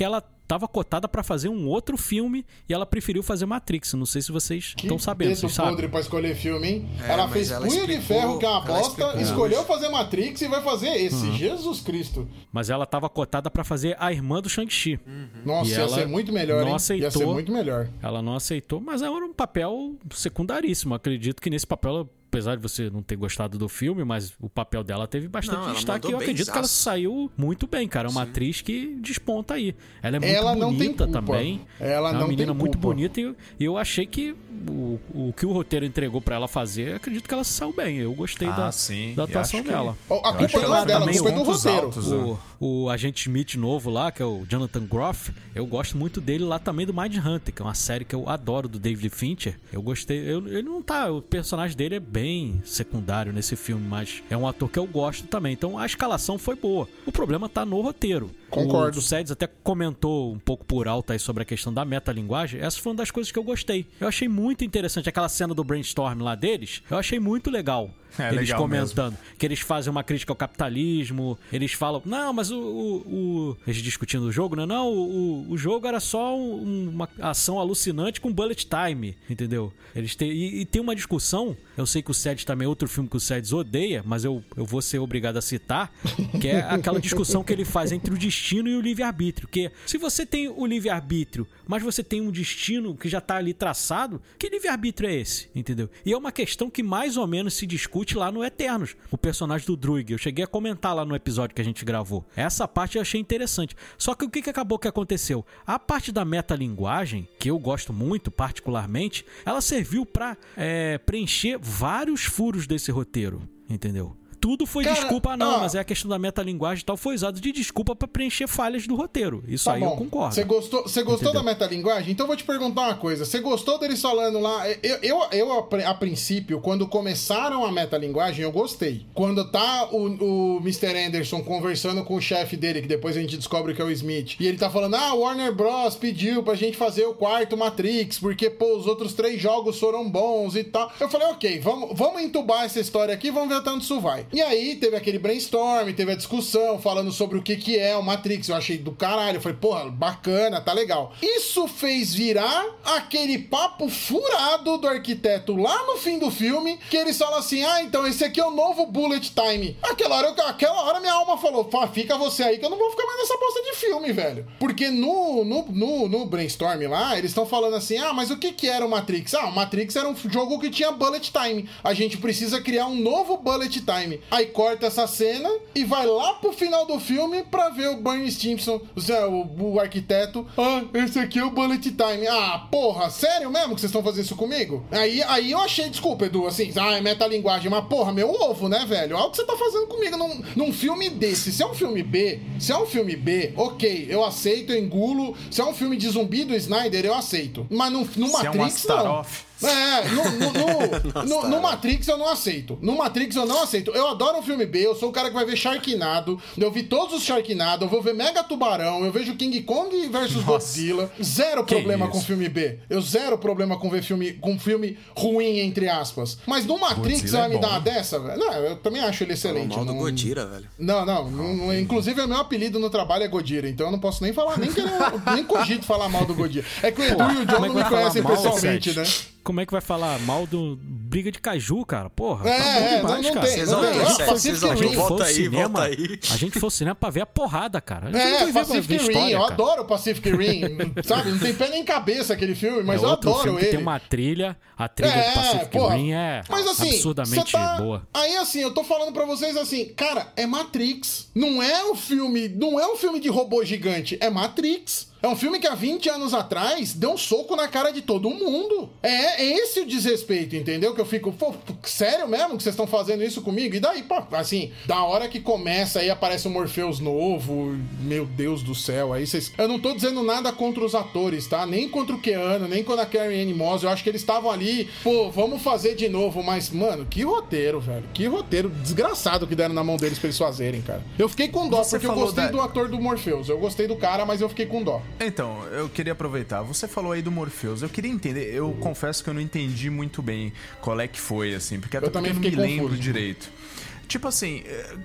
Speaker 4: tava cotada pra fazer um outro filme e ela preferiu fazer Matrix. Não sei se vocês estão sabendo, vocês sabem.
Speaker 5: Podre pra escolher filme, hein?
Speaker 3: É,
Speaker 5: ela fez
Speaker 3: ela
Speaker 5: Punho de Ferro, que é uma bosta, escolheu
Speaker 3: mas...
Speaker 5: fazer Matrix e vai fazer esse. Uhum. Jesus Cristo.
Speaker 4: Mas ela tava cotada pra fazer a irmã do Shang-Chi.
Speaker 5: Uhum. Nossa,
Speaker 4: e
Speaker 5: ia
Speaker 4: ela
Speaker 5: ser muito melhor,
Speaker 4: não
Speaker 5: hein?
Speaker 4: aceitou,
Speaker 5: ia ser muito melhor.
Speaker 4: Ela não aceitou, mas era um papel secundaríssimo. Acredito que nesse papel ela... Apesar de você não ter gostado do filme, mas o papel dela teve bastante não, destaque. E eu acredito zaço. que ela saiu muito bem, cara. É uma Sim. atriz que desponta aí. Ela é muito ela bonita também.
Speaker 5: Ela
Speaker 4: é uma
Speaker 5: não
Speaker 4: menina
Speaker 5: tem
Speaker 4: muito
Speaker 5: culpa.
Speaker 4: bonita. E eu achei que o, o que o roteiro entregou pra ela fazer, acredito que ela se saiu bem. Eu gostei
Speaker 2: ah,
Speaker 4: da,
Speaker 2: sim.
Speaker 4: da atuação dela.
Speaker 5: Que... A culpa não é dela, a culpa é do roteiro.
Speaker 2: Altos,
Speaker 4: o, o agente Smith novo lá, que é o Jonathan Groff, eu gosto muito dele lá também do Mindhunter, que é uma série que eu adoro, do David Fincher. Eu gostei. Eu, ele não tá... O personagem dele é bem secundário nesse filme, mas é um ator que eu gosto também. Então a escalação foi boa. O problema tá no roteiro.
Speaker 5: Concordo.
Speaker 4: O Sedes até comentou um pouco por alto aí sobre a questão da metalinguagem. Essa foi uma das coisas que eu gostei. Eu achei muito interessante aquela cena do brainstorm lá deles. Eu achei muito legal.
Speaker 2: É,
Speaker 4: eles
Speaker 2: legal
Speaker 4: comentando
Speaker 2: mesmo.
Speaker 4: que eles fazem uma crítica ao capitalismo. Eles falam, não, mas o... o, o... Eles discutindo o jogo, né? Não, o, o jogo era só um, uma ação alucinante com bullet time, entendeu? Eles têm, e, e tem uma discussão, eu sei que o Sedes também é outro filme que o Sedes odeia, mas eu, eu vou ser obrigado a citar, que é aquela discussão que ele faz entre o destino e o livre-arbítrio. Que se você tem o livre-arbítrio, mas você tem um destino que já tá ali traçado, que livre-arbítrio é esse? Entendeu? E é uma questão que mais ou menos se discute lá no Eternos, o personagem do Druig. Eu cheguei a comentar lá no episódio que a gente gravou. Essa parte eu achei interessante. Só que o que, que acabou que aconteceu? A parte da metalinguagem, que eu gosto muito particularmente, ela serviu pra é, preencher vários furos desse roteiro, entendeu? Tudo foi Cara, desculpa, não, ó, mas é a questão da metalinguagem e tal, foi usado de desculpa pra preencher falhas do roteiro. Isso tá aí bom. Eu concordo.
Speaker 5: Você gostou, você gostou da metalinguagem? Então eu vou te perguntar uma coisa. Você gostou deles falando lá... Eu, eu, eu a, a princípio, quando começaram a metalinguagem, eu gostei. Quando tá o, o mister Anderson conversando com o chefe dele, que depois a gente descobre que é o Smith, e ele tá falando, ah, Warner Bros. Pediu pra gente fazer o quarto Matrix, porque, pô, os outros três jogos foram bons e tal. Eu falei, ok, vamos, vamos entubar essa história aqui, vamos ver até onde isso vai. E aí teve aquele brainstorm, teve a discussão falando sobre o que que é o Matrix. Eu achei do caralho, eu falei, porra, bacana, tá legal. Isso fez virar aquele papo furado do arquiteto lá no fim do filme, que eles falam assim, ah, então esse aqui é o novo bullet time. Aquela hora, eu, aquela hora minha alma falou, fica você aí que eu não vou ficar mais nessa bosta de filme, velho. Porque no, no, no, no brainstorm lá, eles estão falando assim, ah, mas o que que era o Matrix? Ah, o Matrix era um jogo que tinha bullet time. A gente precisa criar um novo bullet time. Aí corta essa cena e vai lá pro final do filme pra ver o Bernie Stimson, o, o arquiteto. Ah, esse aqui é o bullet time. Ah, porra, sério mesmo que vocês estão fazendo isso comigo? Aí, aí eu achei, desculpa, Edu, assim, ah, é metalinguagem, mas porra, meu ovo, né, velho? Olha o que você tá fazendo comigo num, num filme desse. Se é um filme B, se é um filme B, ok, eu aceito, eu engulo. Se é um filme de zumbi do Snyder, eu aceito. Mas no, no Matrix,
Speaker 2: é um
Speaker 5: não. É, no, no, no, no, no Matrix eu não aceito. No Matrix eu não aceito. Eu adoro um filme B, eu sou o cara que vai ver Sharknado. Eu vi todos os Sharknado, eu vou ver Mega Tubarão, eu vejo King Kong versus Godzilla. Zero que problema isso? com filme B. Eu zero problema com ver filme, com filme ruim, entre aspas. Mas no Matrix você vai me é dar uma dessa, velho? Não, eu também acho ele excelente.
Speaker 3: É o mal do
Speaker 5: não...
Speaker 3: Godira, velho.
Speaker 5: Não, não, não. Inclusive, o meu apelido no trabalho é Godira, então eu não posso nem falar, nem, querer, nem cogito falar mal do Godira. É que o Edu Pô, e o John não me conhecem pessoalmente, né?
Speaker 4: Como é que vai falar mal do briga de caju, cara? Porra,
Speaker 5: é,
Speaker 4: tá bom
Speaker 5: é,
Speaker 4: demais,
Speaker 5: não, não
Speaker 4: cara.
Speaker 5: tem, não tem.
Speaker 4: A gente
Speaker 5: Pacific
Speaker 4: a gente
Speaker 5: Rim.
Speaker 4: volta
Speaker 3: aí,
Speaker 4: cinema,
Speaker 3: volta aí.
Speaker 4: A gente foi ao cinema pra ver a porrada, cara. A gente
Speaker 5: É,
Speaker 4: não
Speaker 5: Pacific
Speaker 4: ver, ver
Speaker 5: Rim,
Speaker 4: história,
Speaker 5: eu
Speaker 4: cara.
Speaker 5: adoro Pacific Rim, sabe? Não tem pé nem cabeça aquele filme, mas
Speaker 4: é
Speaker 5: eu
Speaker 4: outro
Speaker 5: adoro
Speaker 4: filme
Speaker 5: ele.
Speaker 4: Que tem uma trilha, a trilha
Speaker 5: é,
Speaker 4: do Pacific
Speaker 5: porra,
Speaker 4: Rim é
Speaker 5: mas assim,
Speaker 4: absurdamente
Speaker 5: tá...
Speaker 4: boa.
Speaker 5: Aí assim, eu tô falando pra vocês assim, cara, é Matrix. Não é um filme, não é um filme de robô gigante, é Matrix. É um filme que há vinte anos atrás deu um soco na cara de todo mundo. É, é esse o desrespeito, entendeu? Que eu fico, pô, sério mesmo que vocês estão fazendo isso comigo? E daí, pô, assim, da hora que começa aí aparece um Morpheus novo, meu Deus do céu, aí vocês... Eu não tô dizendo nada contra os atores, tá? Nem contra o Keanu, nem contra a Carrie Ann Moss, eu acho que eles estavam ali, pô, vamos fazer de novo, mas, mano, que roteiro, velho, que roteiro desgraçado que deram na mão deles pra eles fazerem, cara. Eu fiquei com dó, Você porque eu gostei da... do ator do Morpheus, eu gostei do cara, mas eu fiquei com dó.
Speaker 2: Então, eu queria aproveitar. Você falou aí do Morpheus. Eu queria entender. Eu confesso que eu não entendi muito bem qual é que foi, assim. Porque até
Speaker 5: eu
Speaker 2: porque
Speaker 5: também
Speaker 2: eu não me
Speaker 5: confuso,
Speaker 2: lembro
Speaker 5: né?
Speaker 2: direito. Tipo assim,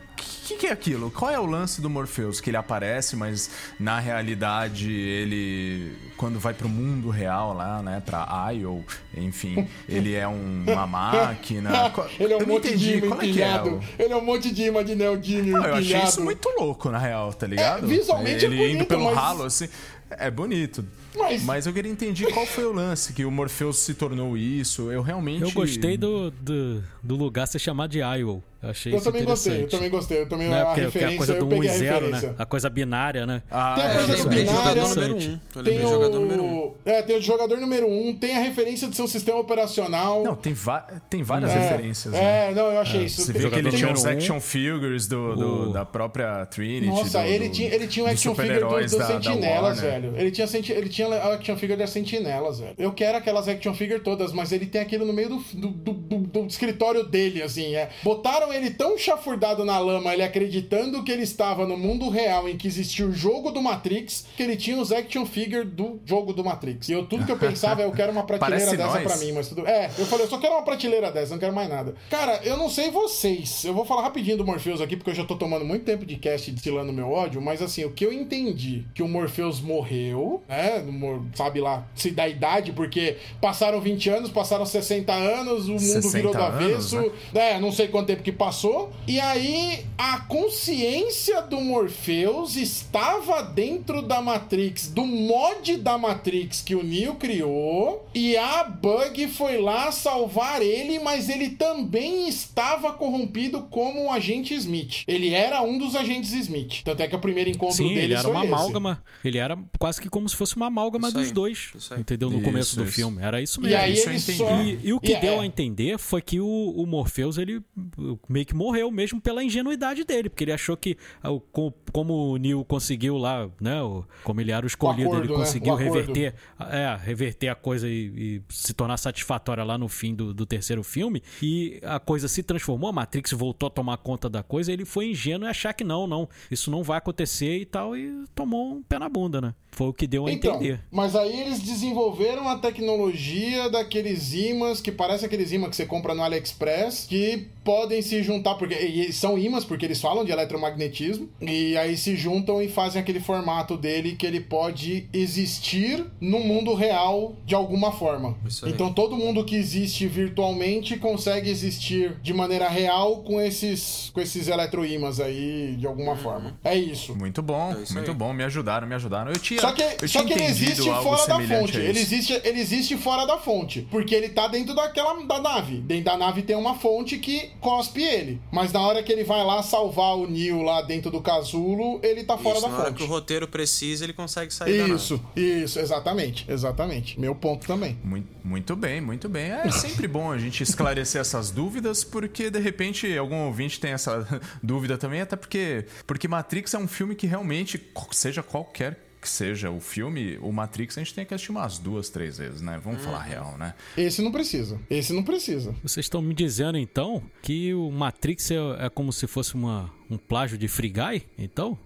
Speaker 2: que, que é aquilo? Qual é o lance do Morpheus? Que ele aparece, mas na realidade ele, quando vai pro mundo real lá, né, pra Io, enfim, ele é um, uma máquina.
Speaker 5: Ele é um
Speaker 2: eu
Speaker 5: monte
Speaker 2: entendi.
Speaker 5: de imã
Speaker 2: Qual é que é? O...
Speaker 5: Ele é um monte de imã de Neo Geo empilhado.
Speaker 2: Eu achei isso muito louco, na real, tá ligado?
Speaker 5: É, visualmente
Speaker 2: ele
Speaker 5: é bonito,
Speaker 2: indo pelo
Speaker 5: mas...
Speaker 2: ralo, assim... É bonito. Mas... Mas eu queria entender qual foi o lance que o Morpheus se tornou isso. Eu realmente...
Speaker 4: Eu gostei do, do, do lugar ser chamado de Io. Eu achei
Speaker 5: eu
Speaker 4: isso
Speaker 5: também
Speaker 4: interessante.
Speaker 5: gostei, eu também gostei. Eu também,
Speaker 4: né?
Speaker 5: a
Speaker 4: Porque,
Speaker 5: referência,
Speaker 4: porque a coisa do
Speaker 5: eu
Speaker 4: um
Speaker 5: peguei
Speaker 4: e
Speaker 5: a
Speaker 4: zero,
Speaker 5: referência.
Speaker 4: né? A coisa binária, né?
Speaker 2: Ah,
Speaker 5: tem a
Speaker 2: é,
Speaker 5: coisa
Speaker 3: é,
Speaker 5: do
Speaker 3: é,
Speaker 5: binária,
Speaker 3: jogador número um. Eu
Speaker 5: tem
Speaker 3: lembrei
Speaker 5: o...
Speaker 3: jogador número um.
Speaker 5: É, tem o jogador número um, tem a referência de ser um sistema operacional.
Speaker 2: Não, tem, tem várias
Speaker 5: é,
Speaker 2: referências.
Speaker 5: É,
Speaker 2: né?
Speaker 5: não, eu achei é, isso.
Speaker 2: Você
Speaker 5: tem,
Speaker 2: viu que ele tinha os
Speaker 4: um,
Speaker 2: action figures do, do,
Speaker 4: o...
Speaker 2: da própria Trinity.
Speaker 5: Nossa,
Speaker 2: do,
Speaker 5: ele,
Speaker 2: do,
Speaker 5: tinha, ele tinha um action figure dos do
Speaker 2: da,
Speaker 5: Sentinelas,
Speaker 2: da
Speaker 5: velho. Ele tinha, ele tinha a action figure das Sentinelas, velho. Eu quero aquelas action figure todas, mas ele tem aquilo no meio do, do, do, do, do escritório dele, assim. É. Botaram ele tão chafurdado na lama, ele acreditando que ele estava no mundo real em que existia o jogo do Matrix, que ele tinha os action figure do jogo do Matrix. E eu, tudo que eu pensava é, eu quero uma prateleira
Speaker 2: Parece
Speaker 5: dessa
Speaker 2: nós.
Speaker 5: pra mim, mas tudo... É, eu falei, eu só quero uma prateleira dessa, não quero mais nada. Cara, eu não sei vocês, eu vou falar rapidinho do Morpheus aqui, porque eu já tô tomando muito tempo de cast destilando meu ódio, mas assim, o que eu entendi, que o Morpheus morreu, né, sabe lá, se dá idade, porque passaram vinte anos, passaram sessenta anos, o mundo virou do avesso, anos, né? É, não sei quanto tempo que passou, e aí a consciência do Morpheus estava dentro da Matrix, do mod da Matrix que o Neo criou, e a Bug foi lá salvar ele, mas ele também estava corrompido como um agente Smith. Ele era um dos agentes Smith. Tanto é que o primeiro encontro
Speaker 4: Sim,
Speaker 5: deles
Speaker 4: ele era
Speaker 5: foi
Speaker 4: uma
Speaker 5: esse.
Speaker 4: amálgama. Ele era quase que como se fosse uma amálgama
Speaker 3: isso
Speaker 4: dos
Speaker 3: aí,
Speaker 4: dois. Entendeu? No
Speaker 2: isso,
Speaker 4: começo
Speaker 2: isso.
Speaker 4: do filme. Era isso
Speaker 5: E
Speaker 4: mesmo.
Speaker 5: aí
Speaker 2: isso
Speaker 5: ele
Speaker 2: eu entendi.
Speaker 5: só...
Speaker 4: E, e o que
Speaker 5: e
Speaker 4: deu
Speaker 5: é...
Speaker 4: a entender foi que o, o Morpheus, ele meio que morreu mesmo pela ingenuidade dele, porque ele achou que, como o Neo conseguiu lá, né, como ele era o escolhido,
Speaker 5: acordo,
Speaker 4: ele conseguiu
Speaker 5: né?
Speaker 4: reverter, é, reverter a coisa e, e se tornar satisfatória lá no fim do, do terceiro filme, e a coisa se transformou, a Matrix voltou a tomar conta da coisa, ele foi ingênuo e achar que não, não, isso não vai acontecer e tal, e tomou um pé na bunda, né? Foi o que deu a
Speaker 5: então,
Speaker 4: entender.
Speaker 5: Mas aí eles desenvolveram a tecnologia daqueles ímãs, que parece aqueles ímãs que você compra no AliExpress, que podem se juntar, porque e são ímãs, porque eles falam de eletromagnetismo, e aí se juntam e fazem aquele formato dele que ele pode existir no mundo real de alguma forma. Então todo mundo que existe virtualmente consegue existir de maneira real com esses, com esses eletroímãs aí, de alguma uhum. forma. É isso.
Speaker 2: Muito bom, é muito aí. bom. Me ajudaram, me ajudaram. Eu tinha
Speaker 5: Só que,
Speaker 2: eu
Speaker 5: só
Speaker 2: tinha
Speaker 5: que ele existe fora da fonte.
Speaker 2: Ele
Speaker 5: existe, ele existe fora da fonte. Porque ele tá dentro daquela da nave. Dentro da nave tem uma fonte que cospe ele. Mas na hora que ele vai lá salvar o Neo lá dentro do casulo, ele tá fora
Speaker 3: isso,
Speaker 5: da
Speaker 3: na
Speaker 5: fonte.
Speaker 3: hora que o roteiro precisa, ele consegue sair da
Speaker 5: Isso,
Speaker 3: nave.
Speaker 5: isso, exatamente. Exatamente. Meu ponto também.
Speaker 2: Muito, muito bem, muito bem. É sempre bom a gente esclarecer essas dúvidas, porque de repente algum ouvinte tem essa dúvida também, até porque, porque Matrix é um filme que realmente, seja qualquer que seja o filme, o Matrix a gente tem que assistir umas duas, três vezes, né? Vamos hum. falar a real, né?
Speaker 5: Esse não precisa. Esse não precisa.
Speaker 4: Vocês estão me dizendo, então, que o Matrix é, é como se fosse uma, um plágio de Free Guy, então?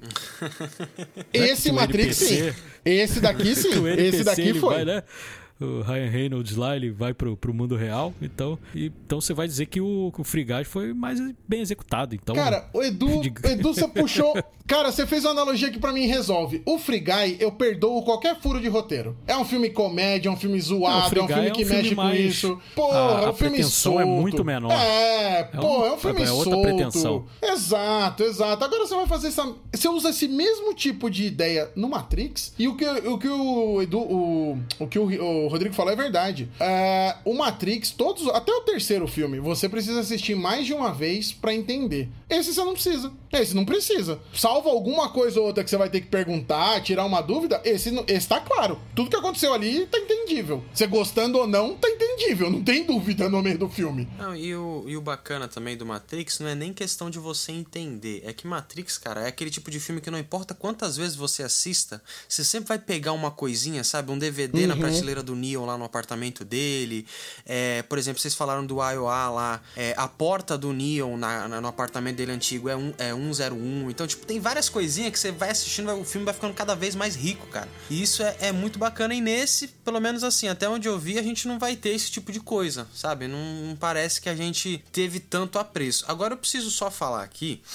Speaker 5: Esse Matrix, N P C, sim. Esse daqui, sim. Esse N P C, daqui foi.
Speaker 4: Vai, né? O Ryan Reynolds lá, ele vai pro, pro mundo real, então, e, então você vai dizer que o, que o Free Guy foi mais bem executado, então...
Speaker 5: Cara, o Edu, de... Edu, você puxou... Cara, você fez uma analogia que pra mim resolve. O Free Guy, eu perdoo qualquer furo de roteiro. É um filme comédia, é um filme zoado, não, é um filme que é um mexe filme com mais... isso. Porra,
Speaker 4: a,
Speaker 5: é um filme solto.
Speaker 4: A pretensão é muito menor.
Speaker 5: É, pô, é um, é um filme
Speaker 4: é outra
Speaker 5: solto.
Speaker 4: pretensão.
Speaker 5: Exato, exato. Agora você vai fazer essa... Você usa esse mesmo tipo de ideia no Matrix, e o que o, que o Edu... O, o que o, o Rodrigo falou é verdade. É, o Matrix, todos... Até o terceiro filme, você precisa assistir mais de uma vez pra entender. Esse você não precisa. Esse não precisa. Salvo alguma coisa ou outra que você vai ter que perguntar, tirar uma dúvida, esse, esse tá claro. Tudo que aconteceu ali tá entendível. Você gostando ou não, tá entendível. Não tem dúvida no meio do filme.
Speaker 3: Não, e o, e o bacana também do Matrix não é nem questão de você entender. É que Matrix, cara, é aquele tipo de filme que não importa quantas vezes você assista, você sempre vai pegar uma coisinha, sabe? Um D V D uhum. na prateleira do Neo lá no apartamento dele. É, por exemplo, vocês falaram do I O A lá. É, a porta do Neo na, na, no apartamento dele antigo é, um, é um zero um. Então, tipo, tem várias coisinhas que você vai assistindo, o filme vai ficando cada vez mais rico, cara. E isso é, é muito bacana. E nesse, pelo menos assim, até onde eu vi, a gente não vai ter esse tipo de coisa, sabe? Não, não parece que a gente teve tanto apreço. Agora eu preciso só falar aqui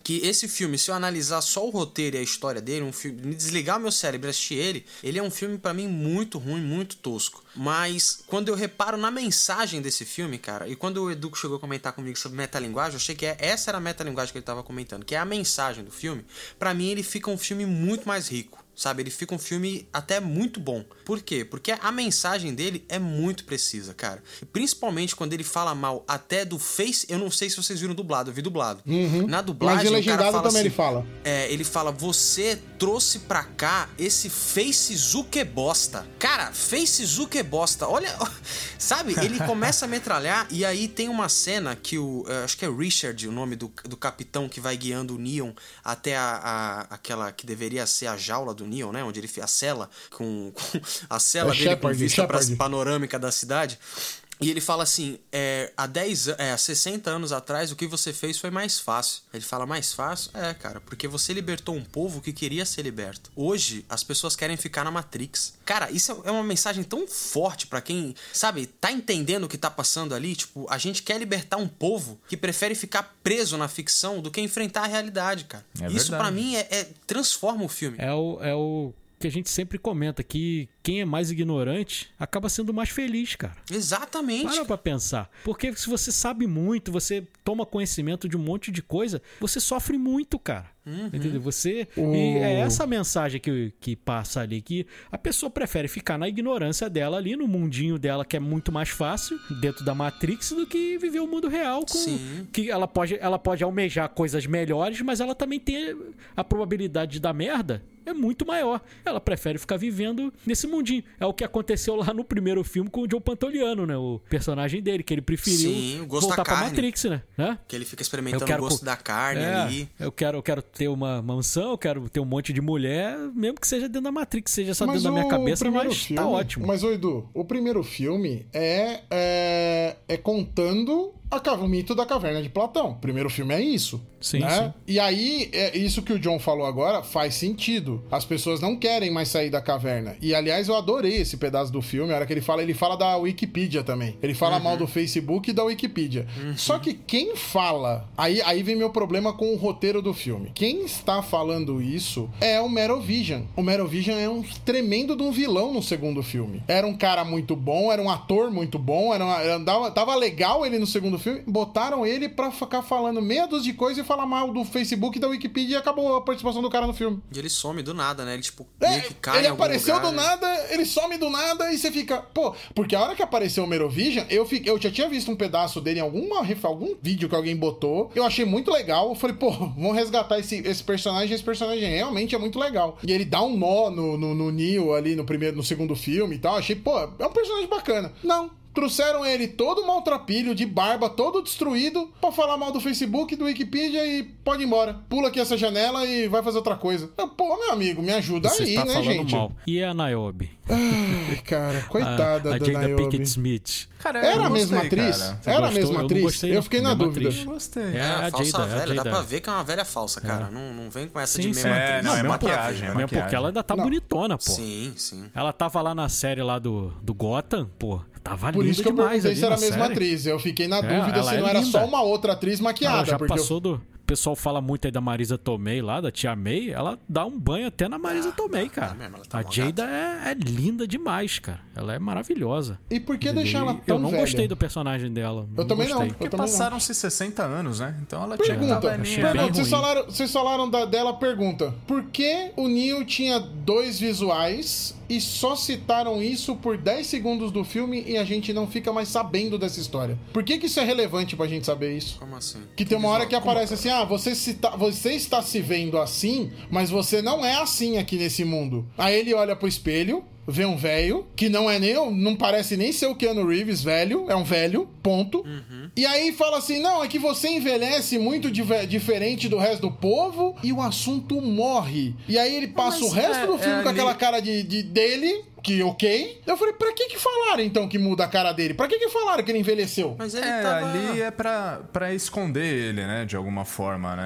Speaker 3: que esse filme, se eu analisar só o roteiro e a história dele, um filme, me desligar o meu cérebro e assistir ele, ele é um filme pra mim muito ruim, muito tosco. Mas quando eu reparo na mensagem desse filme, cara, e quando o Edu chegou a comentar comigo sobre metalinguagem, eu achei que essa era a metalinguagem que ele tava comentando, que é a mensagem do filme. Pra mim ele fica um filme muito mais rico. Sabe, ele fica um filme até muito bom. Por quê? Porque a mensagem dele é muito precisa, cara. E principalmente quando ele fala mal até do Face... Eu não sei se vocês viram dublado, eu vi dublado.
Speaker 5: Uhum.
Speaker 3: Na dublagem,
Speaker 5: mas em legendado
Speaker 3: o cara fala
Speaker 5: também
Speaker 3: assim,
Speaker 5: ele fala.
Speaker 3: É, ele fala, você trouxe pra cá esse Face Zuquebosta. Cara, Face Zuquebosta, olha... Sabe, ele começa a metralhar e aí tem uma cena que o... Acho que é Richard, o nome do, do capitão que vai guiando o Neon até a, a, aquela que deveria ser a jaula do Neon, né? Onde ele a cela com, com a cela
Speaker 5: é
Speaker 3: dele
Speaker 5: Shepard,
Speaker 3: com vista pra,
Speaker 5: Shepard.
Speaker 3: panorâmica da cidade. E ele fala assim, é, há dez, é, há sessenta anos atrás o que você fez foi mais fácil. Ele fala, mais fácil? É, cara, porque você libertou um povo que queria ser liberto. Hoje, as pessoas querem ficar na Matrix. Cara, isso é uma mensagem tão forte pra quem, sabe, tá entendendo o que tá passando ali. Tipo, a gente quer libertar um povo que prefere ficar preso na ficção do que enfrentar a realidade, cara.
Speaker 2: É
Speaker 3: isso
Speaker 2: verdade.
Speaker 3: pra mim é, é transforma o filme.
Speaker 4: É o, é o que a gente sempre comenta, que quem é mais ignorante acaba sendo mais feliz, cara.
Speaker 3: Exatamente.
Speaker 4: Para pra pensar. Porque se você sabe muito, você toma conhecimento de um monte de coisa, você sofre muito, cara. Uhum. Entendeu? Você...
Speaker 5: Oh.
Speaker 4: E é essa mensagem que, que passa ali, que a pessoa prefere ficar na ignorância dela ali, no mundinho dela, que é muito mais fácil, dentro da Matrix, do que viver o mundo real. Com,
Speaker 3: Sim.
Speaker 4: Que ela pode, ela pode almejar coisas melhores, mas ela também tem a probabilidade de dar merda é muito maior. Ela prefere ficar vivendo nesse mundinho. É o que aconteceu lá no primeiro filme com o Joe Pantoliano, né? O personagem dele, que ele preferiu
Speaker 3: Sim, o gosto
Speaker 4: voltar
Speaker 3: da
Speaker 4: pra
Speaker 3: carne.
Speaker 4: Matrix, né? né?
Speaker 3: Que ele fica experimentando
Speaker 4: Eu quero
Speaker 3: o gosto
Speaker 4: co-
Speaker 3: da carne
Speaker 4: É,
Speaker 3: ali.
Speaker 4: Eu quero, eu quero ter uma mansão, eu quero ter um monte de mulher, mesmo que seja dentro da Matrix, seja só
Speaker 5: Mas
Speaker 4: dentro da minha
Speaker 5: o
Speaker 4: cabeça,
Speaker 5: primeiro
Speaker 4: mas
Speaker 5: filme,
Speaker 4: tá ótimo.
Speaker 5: Mas, ô Edu, o primeiro filme é, é, é contando a, ca- o mito da caverna de Platão. O primeiro filme é isso.
Speaker 4: Sim,
Speaker 5: né?
Speaker 4: sim.
Speaker 5: E aí, é, isso que o John falou agora faz sentido. As pessoas não querem mais sair da caverna. E, aliás, eu adorei esse pedaço do filme. A hora que ele fala, ele fala da Wikipedia também. Ele fala
Speaker 3: Uhum.
Speaker 5: mal do Facebook e da Wikipedia.
Speaker 3: Uhum.
Speaker 5: Só que quem fala... Aí, aí vem meu problema com o roteiro do filme. Quem está falando isso é o Merovision. O Merovision é um tremendo de um vilão no segundo filme. Era um cara muito bom, era um ator muito bom, era, uma, era tava, tava legal ele no segundo filme. Botaram ele pra ficar falando meia dúzia de coisa e falar mal do Facebook e da Wikipedia e acabou a participação do cara no filme.
Speaker 3: E ele some do nada, né? Ele, tipo,
Speaker 5: É,
Speaker 3: meio que cai
Speaker 5: ele
Speaker 3: em algum
Speaker 5: apareceu
Speaker 3: lugar,
Speaker 5: do
Speaker 3: né?
Speaker 5: nada, ele some do nada e você fica... Pô, porque a hora que apareceu o Merovision, eu, fiquei, eu já tinha visto um pedaço dele em alguma, algum vídeo que alguém botou. Eu achei muito legal. Eu falei, pô, vamos resgatar esse, esse personagem. Esse personagem realmente é muito legal. E ele dá um nó no, no, no Neo ali no, primeiro, no segundo filme e tal. Achei, pô, é um personagem bacana. Não. Trouxeram ele todo maltrapilho, de barba, todo destruído, pra falar mal do Facebook, do Wikipedia e pode ir embora. Pula aqui essa janela e vai fazer outra coisa. Eu, Pô, meu amigo, me ajuda
Speaker 4: Você
Speaker 5: aí,
Speaker 4: está
Speaker 5: né,
Speaker 4: falando
Speaker 5: gente?
Speaker 4: mal. E a Niobe?
Speaker 5: Ai, cara, coitada
Speaker 4: a, a
Speaker 5: da
Speaker 4: Jada
Speaker 5: Niobe.
Speaker 4: Pinkett Smith.
Speaker 2: Cara,
Speaker 5: Era
Speaker 2: eu
Speaker 5: a mesma
Speaker 2: gostei,
Speaker 5: atriz?
Speaker 2: cara.
Speaker 4: Você
Speaker 5: Era a
Speaker 4: gostou?
Speaker 5: mesma
Speaker 4: Eu não
Speaker 5: atriz?
Speaker 4: gostei,
Speaker 5: Eu fiquei na
Speaker 4: mesma
Speaker 5: dúvida.
Speaker 4: atriz.
Speaker 2: Eu gostei.
Speaker 4: É,
Speaker 3: É,
Speaker 4: a
Speaker 3: a falsa
Speaker 4: Jada, é a
Speaker 3: velha, dá
Speaker 4: Jada.
Speaker 3: pra ver que é uma velha falsa, cara. Não, não vem com essa
Speaker 4: Sim,
Speaker 3: de
Speaker 4: sim.
Speaker 3: mesma
Speaker 2: É,
Speaker 3: atriz.
Speaker 2: não, é
Speaker 3: dá pra
Speaker 2: maquiagem,
Speaker 3: ver.
Speaker 2: é
Speaker 4: Mesmo porque ela ainda tá
Speaker 5: Não.
Speaker 4: bonitona, pô.
Speaker 3: Sim, sim.
Speaker 4: Ela tava lá na série lá do, do Gotham, pô. Tava
Speaker 5: Por
Speaker 4: linda
Speaker 5: isso que eu
Speaker 4: demais
Speaker 5: perguntei
Speaker 4: ali
Speaker 5: se era a
Speaker 4: na
Speaker 5: mesma
Speaker 4: série.
Speaker 5: atriz. Eu fiquei na
Speaker 4: É,
Speaker 5: dúvida
Speaker 4: ela
Speaker 5: se
Speaker 4: é
Speaker 5: não era
Speaker 4: linda.
Speaker 5: só uma outra atriz maquiada.
Speaker 4: Ela já
Speaker 5: porque eu-
Speaker 4: passou do... O pessoal fala muito aí da Marisa Tomei lá, da Tia May. Ela dá um banho até na Marisa Tomei, cara.
Speaker 3: dá mesmo, ela tá
Speaker 4: A
Speaker 3: uma
Speaker 4: Jada é, é linda demais, cara. Ela é maravilhosa.
Speaker 5: E por que
Speaker 4: Entendeu?
Speaker 5: deixar ela tão
Speaker 4: Eu não
Speaker 5: velha?
Speaker 4: gostei do personagem dela.
Speaker 5: Eu também não.
Speaker 4: gostei.
Speaker 5: Eu
Speaker 2: Porque
Speaker 5: também não.
Speaker 2: passaram-se sessenta anos, né? Então ela tinha que estar
Speaker 5: Pergunta,
Speaker 4: Achei
Speaker 2: velhinha.
Speaker 4: bem
Speaker 5: pergunta vocês
Speaker 4: ruim.
Speaker 5: falaram, vocês falaram da, dela, pergunta. Por que o Neo tinha dois visuais e só citaram isso por dez segundos do filme e a gente não fica mais sabendo dessa história? Por que que isso é relevante pra gente saber isso?
Speaker 3: Como assim?
Speaker 5: Que tem uma hora que
Speaker 3: Como-
Speaker 5: aparece assim, ah, você, se tá- você está se vendo assim, mas você não é assim aqui nesse mundo. Aí ele olha pro espelho, vê um velho, que não é nem, não parece nem ser o Keanu Reeves velho, é um velho, ponto.
Speaker 3: Uhum.
Speaker 5: E aí fala assim, não, é que você envelhece muito dive- diferente do resto do povo e o assunto morre. E aí ele passa
Speaker 2: Mas
Speaker 5: o resto
Speaker 2: é-
Speaker 5: do filme
Speaker 2: é
Speaker 5: com
Speaker 2: ali-
Speaker 5: aquela cara de, de- dele... Que ok. Eu falei, pra que que falaram então que muda a cara dele? Pra que que falaram que ele envelheceu?
Speaker 3: Mas ele
Speaker 2: É,
Speaker 3: tava...
Speaker 2: ali é pra, pra esconder ele, né? De alguma forma, né?
Speaker 5: Tá,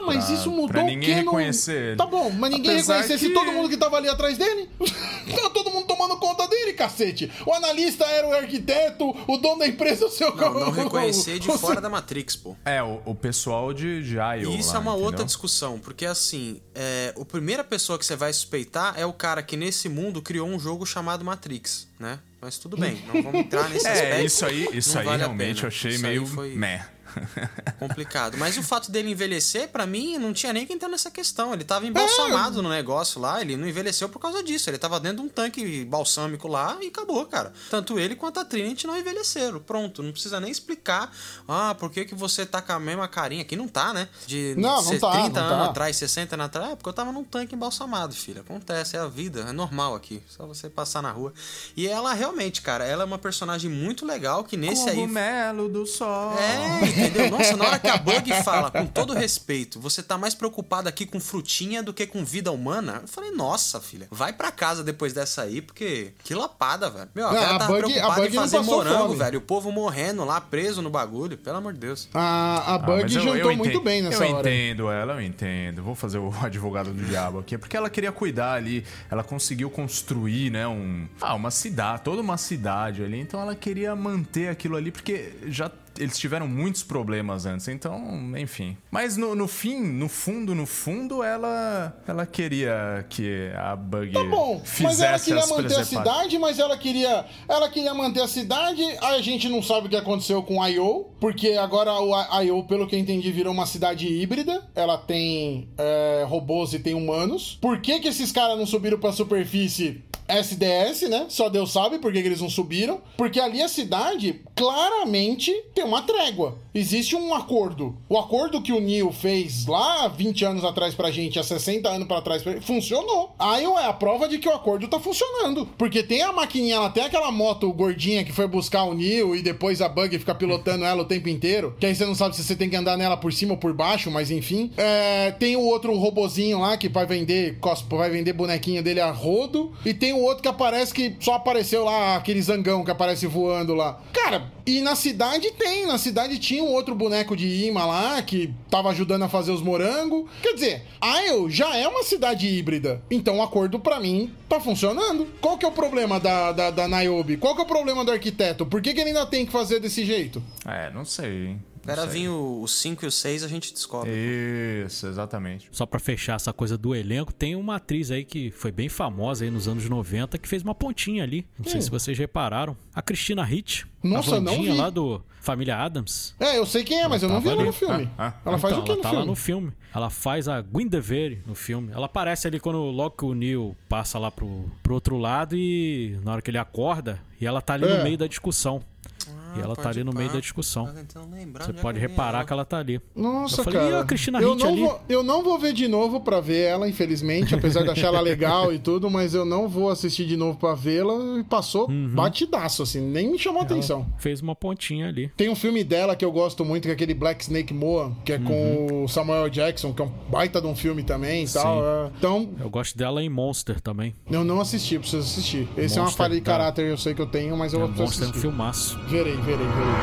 Speaker 5: mas
Speaker 2: pra,
Speaker 5: isso mudou
Speaker 2: pra ninguém
Speaker 5: o quê?
Speaker 2: reconhecer ele.
Speaker 5: Tá bom, mas ninguém
Speaker 2: Apesar
Speaker 5: reconhecesse
Speaker 2: que...
Speaker 5: todo mundo que tava ali atrás dele? Tá todo mundo tomando conta dele, cacete. O analista era o arquiteto, o dono da empresa, o seu...
Speaker 3: Não, não reconhecer de
Speaker 5: o
Speaker 3: fora
Speaker 5: seu...
Speaker 3: da Matrix, pô.
Speaker 2: É, o, o pessoal de, de Iowa.
Speaker 3: E isso
Speaker 2: lá,
Speaker 3: é uma
Speaker 2: entendeu?
Speaker 3: outra discussão, porque assim, é, a primeira pessoa que você vai suspeitar é o cara que nesse mundo criou um jogo chamado Matrix, né? Mas tudo bem, não vamos entrar nesse aspecto.
Speaker 2: É, isso aí, isso
Speaker 3: não
Speaker 2: aí
Speaker 3: vale a
Speaker 2: realmente
Speaker 3: pena.
Speaker 2: eu achei
Speaker 3: Isso
Speaker 2: meio
Speaker 3: aí foi
Speaker 2: meh.
Speaker 3: complicado. Mas o fato dele envelhecer, pra mim, não tinha nem que entrar nessa questão. Ele tava embalsamado é. no negócio lá, ele não envelheceu por causa disso. Ele tava dentro de um tanque balsâmico lá e acabou, cara. Tanto ele quanto a Trinity não envelheceram. Pronto, não precisa nem explicar. Ah, por que que você tá com a mesma carinha? Aqui não tá, né? De
Speaker 5: não, não tá,
Speaker 3: trinta
Speaker 5: não
Speaker 3: anos
Speaker 5: tá.
Speaker 3: atrás, sessenta anos atrás. É porque eu tava num tanque embalsamado, filho. Acontece, é a vida, é normal aqui. Só você passar na rua. E ela realmente, cara, ela é uma personagem muito legal que nesse aí...
Speaker 2: Cogumelo do sol.
Speaker 3: É, entendeu? Nossa, na hora que a Bug fala, com todo respeito, você tá mais preocupado aqui com frutinha do que com vida humana? Eu falei, nossa, filha, vai pra casa depois dessa aí, porque que lapada, velho. Meu, a
Speaker 5: não,
Speaker 3: cara
Speaker 5: a
Speaker 3: tava
Speaker 5: Bug,
Speaker 3: preocupada em fazer morango,
Speaker 5: fome.
Speaker 3: velho. O povo morrendo lá, preso no bagulho, pelo amor de Deus.
Speaker 5: A, a Bug ah, jantou
Speaker 2: eu, eu
Speaker 5: muito
Speaker 2: entendo,
Speaker 5: bem nessa
Speaker 2: eu
Speaker 5: hora.
Speaker 2: Eu entendo ela, eu entendo. Vou fazer o advogado do diabo aqui. É porque ela queria cuidar ali, ela conseguiu construir, né, um, ah, uma cidade, toda uma cidade ali. Então ela queria manter aquilo ali, porque já... eles tiveram muitos problemas antes, então, enfim. Mas no, no fim, no fundo, no fundo, ela ela queria que a Bug
Speaker 5: tá bom,
Speaker 2: fizesse
Speaker 5: mas ela queria
Speaker 2: as
Speaker 5: manter a cidade, mas ela queria, ela queria manter a cidade. A gente não sabe o que aconteceu com a Io, porque agora a Io, pelo que eu entendi, virou uma cidade híbrida. Ela tem é, robôs e tem humanos. Por que que esses caras não subiram pra superfície? S D S, né? Só Deus sabe por que que eles não subiram. Porque ali a cidade, claramente, tem uma trégua. Existe um acordo. O acordo que o Neo fez lá vinte anos atrás pra gente, há sessenta anos pra trás, funcionou. A Io é a prova de que o acordo tá funcionando. Porque tem a maquininha, ela tem aquela moto gordinha que foi buscar o Neo e depois a Bug fica pilotando ela o tempo inteiro. Que aí você não sabe se você tem que andar nela por cima ou por baixo, mas enfim. É, tem o outro robozinho lá que vai vender, vai vender bonequinho dele a rodo. E tem o outro que aparece que só apareceu lá, aquele zangão que aparece voando lá. Cara, e na cidade tem, na cidade tinha um outro boneco de imã lá que tava ajudando a fazer os morangos. Quer dizer, Isle já é uma cidade híbrida. Então o acordo pra mim tá funcionando. Qual que é o problema da, da, da Niobe? Qual que é o problema do arquiteto? Por que que ele ainda tem que fazer desse jeito?
Speaker 2: É, não sei, hein?
Speaker 3: Espera vir o cinco e o seis, a gente descobre.
Speaker 2: Isso, exatamente.
Speaker 4: Só pra fechar essa coisa do elenco, tem uma atriz aí que foi bem famosa aí nos anos noventa, que fez uma pontinha ali. Não hum. sei se vocês repararam. A Christina Ricci.
Speaker 5: Nossa,
Speaker 4: a
Speaker 5: não vi.
Speaker 4: lá do Família Addams.
Speaker 5: É, eu sei quem é, mas ela eu não vi ela no filme. Ah, ah. Ela faz
Speaker 4: então,
Speaker 5: o que
Speaker 4: ela
Speaker 5: no
Speaker 4: tá
Speaker 5: filme?
Speaker 4: Lá no filme. Ela faz a Guinevere no filme. Ela aparece ali quando logo que o Neo passa lá pro, pro outro lado e na hora que ele acorda, e ela tá ali é. no meio da discussão. Ah, e ela tá ali no meio da discussão. Você pode reparar que ela tá ali.
Speaker 5: Nossa,
Speaker 4: eu falei,
Speaker 5: cara.
Speaker 4: E a Christina
Speaker 5: eu
Speaker 4: Ricci
Speaker 5: não
Speaker 4: ali?
Speaker 5: Vou, eu não vou ver de novo pra ver ela, infelizmente, apesar de achar ela legal e tudo, mas eu não vou assistir de novo pra vê-la. E passou uhum. batidaço, assim, nem me chamou a atenção.
Speaker 4: Fez uma pontinha ali.
Speaker 5: Tem um filme dela que eu gosto muito, que é aquele Black Snake Moan, que é uhum. com o Samuel Jackson, que é um baita de um filme também e tal. É. Então,
Speaker 4: eu gosto dela em Monster também.
Speaker 5: Eu não assisti, preciso assistir. Esse Monster, é uma falha de caráter, eu sei que eu tenho, mas eu
Speaker 4: é,
Speaker 5: vou precisar
Speaker 4: Monster
Speaker 5: assistir.
Speaker 4: É um filmaço.
Speaker 5: Verei, verei, verei.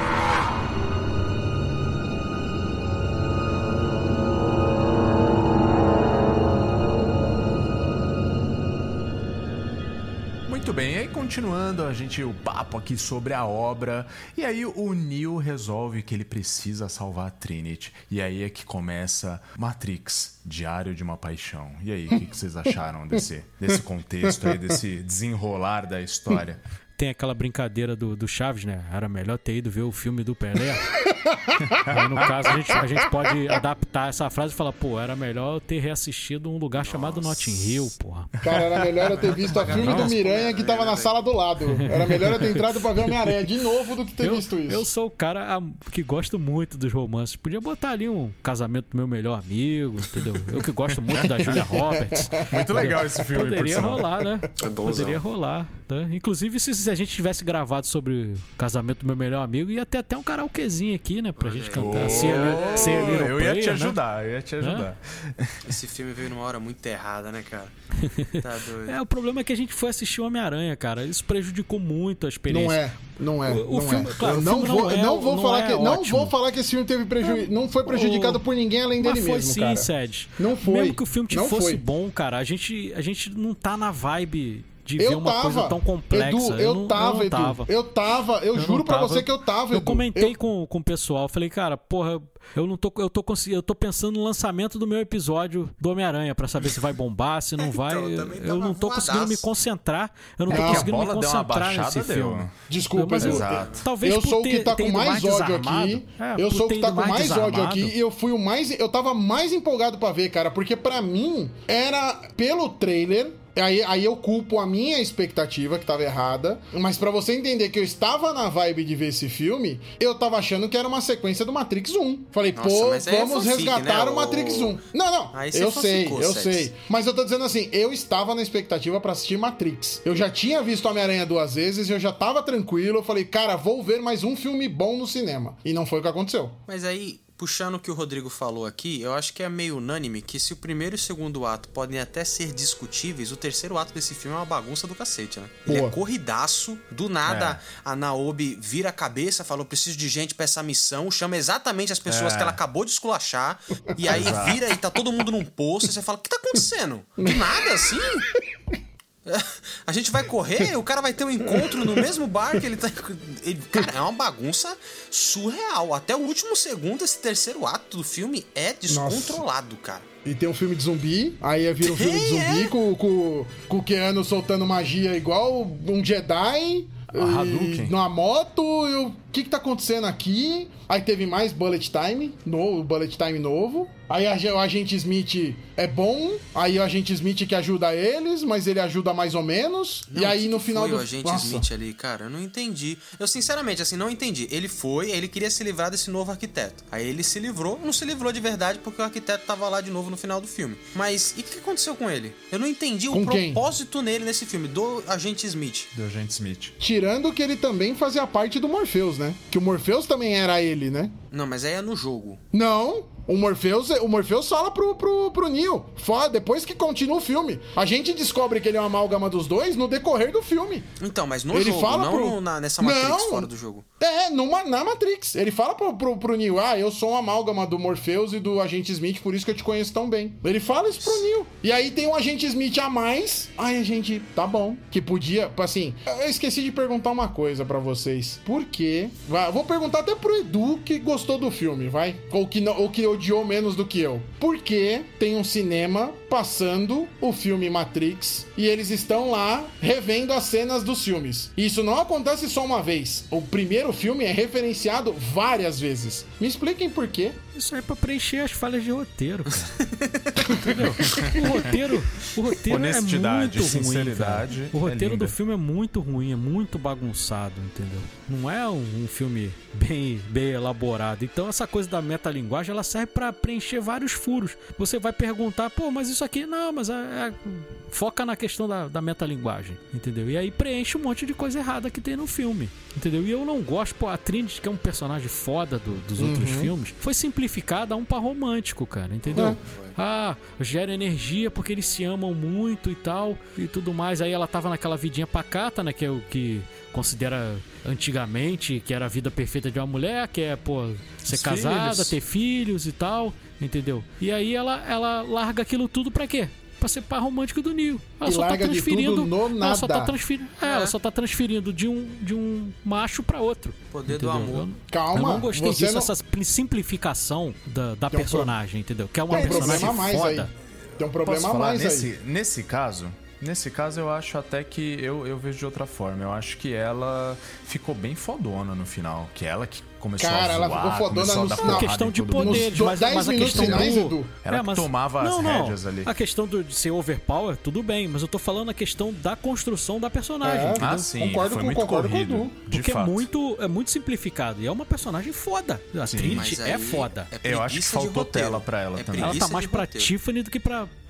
Speaker 2: Muito bem, aí continuando a gente o papo aqui sobre a obra, e aí o Neo resolve que ele precisa salvar a Trinity, e aí é que começa Matrix, Diário de uma Paixão. E aí, o que, que vocês acharam desse, desse contexto aí, desse desenrolar da história?
Speaker 4: Tem aquela brincadeira do, do Chaves, né? Era melhor ter ido ver o filme do Pelé. Aí, no caso, a gente, a gente pode adaptar essa frase e falar, pô, era melhor eu ter reassistido um lugar Nossa. chamado Notting Hill, porra.
Speaker 5: Cara, era melhor eu ter visto o filme do Miranha que tava na sala do lado. Era melhor eu ter entrado pra ver Homem-Aranha de novo do que ter
Speaker 4: eu,
Speaker 5: visto isso.
Speaker 4: Eu sou o cara que gosto muito dos romances. Podia botar ali um Casamento do Meu Melhor Amigo, entendeu? Eu que gosto muito da Julia Roberts.
Speaker 2: Muito legal esse filme,
Speaker 4: Poderia
Speaker 2: por
Speaker 4: rolar, né?
Speaker 3: É
Speaker 4: Poderia rolar. Né? Inclusive, esses se a gente tivesse gravado sobre o casamento do meu melhor amigo, ia ter até um karaokezinho aqui, né? Pra gente cantar. Sem a, sem a Little
Speaker 2: eu ia
Speaker 4: Player,
Speaker 2: te
Speaker 4: né?
Speaker 2: ajudar, eu ia te ajudar.
Speaker 3: Esse filme veio numa hora muito errada, né, cara? Tá doido.
Speaker 4: É, o problema é que a gente foi assistir o Homem-Aranha, cara. Isso prejudicou muito a experiência.
Speaker 5: Não é, não é.
Speaker 4: O, o
Speaker 5: não
Speaker 4: filme,
Speaker 5: é.
Speaker 4: claro,
Speaker 5: eu
Speaker 4: o
Speaker 5: não
Speaker 4: filme
Speaker 5: vou,
Speaker 4: não é,
Speaker 5: não vou
Speaker 4: não
Speaker 5: falar
Speaker 4: é
Speaker 5: que não
Speaker 4: ótimo.
Speaker 5: vou falar que esse filme teve prejuízo, não foi prejudicado
Speaker 4: o...
Speaker 5: por ninguém além dele
Speaker 4: Mas foi
Speaker 5: mesmo,
Speaker 4: sim,
Speaker 5: cara.
Speaker 4: Sed.
Speaker 5: Não foi.
Speaker 4: Mesmo que o filme
Speaker 5: não
Speaker 4: fosse
Speaker 5: foi.
Speaker 4: bom, cara, a gente, a gente não tá na vibe de
Speaker 5: eu
Speaker 4: ver uma
Speaker 5: tava,
Speaker 4: coisa tão complexa.
Speaker 5: Edu, eu,
Speaker 4: não,
Speaker 5: tava,
Speaker 4: eu não tava.
Speaker 5: Edu. Eu tava, eu,
Speaker 4: Eu
Speaker 5: juro
Speaker 4: não
Speaker 5: pra
Speaker 4: tava.
Speaker 5: você que eu tava,
Speaker 4: Eu
Speaker 5: Edu.
Speaker 4: comentei
Speaker 5: eu...
Speaker 4: com, com o pessoal, falei, cara, porra, eu não tô, eu tô eu tô pensando no lançamento do meu episódio do Homem-Aranha pra saber se vai bombar, se não vai.
Speaker 3: Então, eu
Speaker 4: eu,
Speaker 3: também
Speaker 4: eu
Speaker 3: tava
Speaker 4: não tô conseguindo
Speaker 3: voadaço.
Speaker 4: me concentrar. Eu não tô
Speaker 5: Não,
Speaker 4: conseguindo
Speaker 2: a
Speaker 4: me
Speaker 2: bola deu uma
Speaker 4: concentrar
Speaker 2: baixada,
Speaker 4: nesse
Speaker 2: deu.
Speaker 4: filme.
Speaker 5: Desculpa,
Speaker 4: Mas eu,
Speaker 2: Exato.
Speaker 4: talvez
Speaker 5: eu
Speaker 4: por
Speaker 5: sou o
Speaker 4: ter,
Speaker 5: que tá
Speaker 4: ter
Speaker 5: com
Speaker 4: ido
Speaker 5: mais ódio
Speaker 4: desarmado.
Speaker 5: aqui.
Speaker 4: É,
Speaker 5: eu
Speaker 4: por
Speaker 5: sou o
Speaker 4: ter
Speaker 5: que tá
Speaker 4: ido
Speaker 5: com mais ódio
Speaker 4: desarmado.
Speaker 5: aqui e eu fui o mais. Eu tava mais empolgado pra ver, cara, porque pra mim era pelo trailer. Aí, aí eu culpo a minha expectativa, que tava errada. Mas pra você entender que eu estava na vibe de ver esse filme, eu tava achando que era uma sequência do Matrix um. Falei,
Speaker 3: Nossa,
Speaker 5: pô,
Speaker 3: mas aí é
Speaker 5: vamos
Speaker 3: fanfic,
Speaker 5: resgatar
Speaker 3: né?
Speaker 5: o Matrix um. Não, não,
Speaker 3: Aí você
Speaker 5: eu sei,
Speaker 3: fanficou,
Speaker 5: eu
Speaker 3: Sete.
Speaker 5: sei. Mas eu tô dizendo assim, eu estava na expectativa pra assistir Matrix. Eu já tinha visto Homem-Aranha duas vezes, eu já tava tranquilo. Eu falei, cara, vou ver mais um filme bom no cinema. E não foi o que aconteceu.
Speaker 3: Mas aí, puxando o que o Rodrigo falou aqui, eu acho que é meio unânime que se o primeiro e o segundo ato podem até ser discutíveis, o terceiro ato desse filme é uma bagunça do cacete, né? Ele
Speaker 5: Boa.
Speaker 3: é corridaço, do nada a Naomi vira a cabeça, falou, preciso de gente pra essa missão, chama exatamente as pessoas
Speaker 2: É.
Speaker 3: que ela acabou de esculachar, e aí vira e tá todo mundo num poço, e você fala, o que tá acontecendo? Do nada, assim? A gente vai correr, o cara vai ter um encontro no mesmo bar que ele tá. Ele, cara, é uma bagunça surreal. Até o último segundo, esse terceiro ato do filme é descontrolado, cara.
Speaker 5: E tem um filme de zumbi, aí vira um filme de zumbi
Speaker 3: É.
Speaker 5: com, com, com o Keanu soltando magia igual um Jedi.
Speaker 2: A Hadouken.
Speaker 5: E numa moto, e o que que tá acontecendo aqui? Aí teve mais Bullet Time, novo, Bullet Time novo. Aí a- o Agente Smith é bom, aí o Agente Smith que ajuda eles, mas ele ajuda mais ou menos.
Speaker 3: Não,
Speaker 5: e aí
Speaker 3: que
Speaker 5: no
Speaker 3: que
Speaker 5: final
Speaker 3: foi
Speaker 5: do
Speaker 3: o agente
Speaker 5: Nossa.
Speaker 3: Smith ali, cara, eu não entendi. Eu sinceramente, assim, não entendi. Ele foi, ele queria se livrar desse novo arquiteto. Aí ele se livrou, não se livrou de verdade porque o arquiteto tava lá de novo no final do filme. Mas e o que aconteceu com ele? Eu não entendi
Speaker 5: Com
Speaker 3: o
Speaker 5: quem?
Speaker 3: propósito nele nesse filme, do agente Smith.
Speaker 2: Do Agente Smith.
Speaker 5: Tirando que ele também fazia parte do Morpheus, né? Que o Morpheus também era ele, né?
Speaker 3: Não, mas aí é no jogo.
Speaker 5: Não, o Morpheus, o Morpheus fala pro, pro, pro Neo. Fala, depois que continua o filme. A gente descobre que ele é uma amálgama dos dois no decorrer do filme.
Speaker 3: Então, mas no
Speaker 5: Ele
Speaker 3: jogo,
Speaker 5: fala
Speaker 3: não
Speaker 5: pro-
Speaker 3: na, nessa Matrix
Speaker 5: Não.
Speaker 3: fora do jogo.
Speaker 5: É, numa, na Matrix. Ele fala pro, pro, pro Neo, ah, eu sou uma amálgama do Morpheus e do Agente Smith, por isso que eu te conheço tão bem. Ele fala isso pro Neo. E aí tem um Agente Smith a mais. Aí a gente, tá bom. Que podia, assim, eu esqueci de perguntar uma coisa pra vocês. Por quê? Vai, vou perguntar até pro Edu, que gostou do filme, vai? Ou que, não, ou que odiou menos do que eu. Por que tem um cinema passando o filme Matrix e eles estão lá revendo as cenas dos filmes? E isso não acontece só uma vez. O primeiro filme é referenciado várias vezes. Me expliquem por quê.
Speaker 4: Isso aí é pra preencher as falhas de roteiro, cara. Entendeu? O roteiro, o roteiro
Speaker 2: Honestidade,
Speaker 4: é muito
Speaker 2: sinceridade,
Speaker 4: ruim, cara. O roteiro
Speaker 2: é
Speaker 4: do
Speaker 2: linda.
Speaker 4: filme é muito ruim, é muito bagunçado, entendeu? Não é um, um filme bem, bem elaborado. Então essa coisa da metalinguagem, ela serve pra preencher vários furos. Você vai perguntar, pô, mas isso aqui... Não, mas é, é- foca na questão da, da metalinguagem, entendeu? E aí preenche um monte de coisa errada que tem no filme, entendeu? E eu não gosto, pô, a Trinity, que é um personagem foda do- dos outros filmes, foi simplificada a um par romântico, cara, entendeu?
Speaker 5: É.
Speaker 4: Ah, gera energia porque eles se amam muito e tal, e tudo mais. Aí ela tava naquela vidinha pacata, né, que é o que considera antigamente que era a vida perfeita de uma mulher, que é, pô, ser
Speaker 2: Os
Speaker 4: casada,
Speaker 2: filhos.
Speaker 4: ter filhos e tal, entendeu? E aí ela, ela larga aquilo tudo pra quê? Pra ser par romântico do Neo. Ela
Speaker 5: E
Speaker 4: só tá
Speaker 5: larga de
Speaker 4: transferindo.
Speaker 5: tudo no
Speaker 4: Ela só tá
Speaker 5: nada.
Speaker 4: transferindo. É,
Speaker 3: É.
Speaker 4: ela só tá transferindo de um, de um macho pra outro.
Speaker 3: Poder do
Speaker 4: entendeu?
Speaker 3: amor.
Speaker 4: Eu-
Speaker 5: Calma,
Speaker 4: Eu não gostei
Speaker 5: você
Speaker 4: disso,
Speaker 5: não-
Speaker 4: essa simplificação da, da
Speaker 5: Tem um
Speaker 4: personagem, entendeu? Que é uma
Speaker 5: Tem um
Speaker 4: personagem
Speaker 5: problema a mais
Speaker 4: foda.
Speaker 5: aí. Tem um problema
Speaker 2: Posso
Speaker 5: a
Speaker 2: falar?
Speaker 5: mais
Speaker 2: Nesse,
Speaker 5: aí.
Speaker 2: nesse caso, nesse caso eu acho até que eu, eu vejo de outra forma. Eu acho que ela ficou bem fodona no final. Que ela que começou
Speaker 5: Cara,
Speaker 2: a
Speaker 5: ela
Speaker 2: voar,
Speaker 5: ficou fodona
Speaker 2: começou a
Speaker 5: no
Speaker 2: dar
Speaker 5: final.
Speaker 4: É
Speaker 2: porrada
Speaker 4: questão
Speaker 2: em
Speaker 4: de
Speaker 2: todo mundo.
Speaker 4: poderes,
Speaker 5: Nos
Speaker 4: mas,
Speaker 5: dez
Speaker 4: mas a
Speaker 5: minutos
Speaker 4: questão
Speaker 5: finais,
Speaker 4: do...
Speaker 5: Edu.
Speaker 2: Ela que tomava as
Speaker 4: não, não.
Speaker 2: rédeas ali.
Speaker 4: A questão do- de ser overpower, tudo bem, mas eu tô falando a questão da construção da personagem.
Speaker 5: É.
Speaker 4: entendeu?
Speaker 2: Ah, sim,
Speaker 5: Concordo
Speaker 2: foi
Speaker 5: com-
Speaker 2: muito
Speaker 5: concordo com o
Speaker 2: corrido,
Speaker 5: Edu.
Speaker 2: de
Speaker 4: Porque é
Speaker 2: fato.
Speaker 4: muito, é muito simplificado. E é uma personagem foda. A
Speaker 2: Sim.
Speaker 4: Trinity
Speaker 3: Mas
Speaker 4: é
Speaker 3: aí
Speaker 4: foda.
Speaker 3: é
Speaker 2: Eu acho que
Speaker 3: preguiça de
Speaker 2: faltou
Speaker 3: roteiro.
Speaker 2: tela pra ela
Speaker 3: É
Speaker 2: também.
Speaker 4: Ela tá
Speaker 3: preguiça
Speaker 4: mais
Speaker 3: de
Speaker 4: pra
Speaker 3: roteiro.
Speaker 4: Tiffany do que pra, pra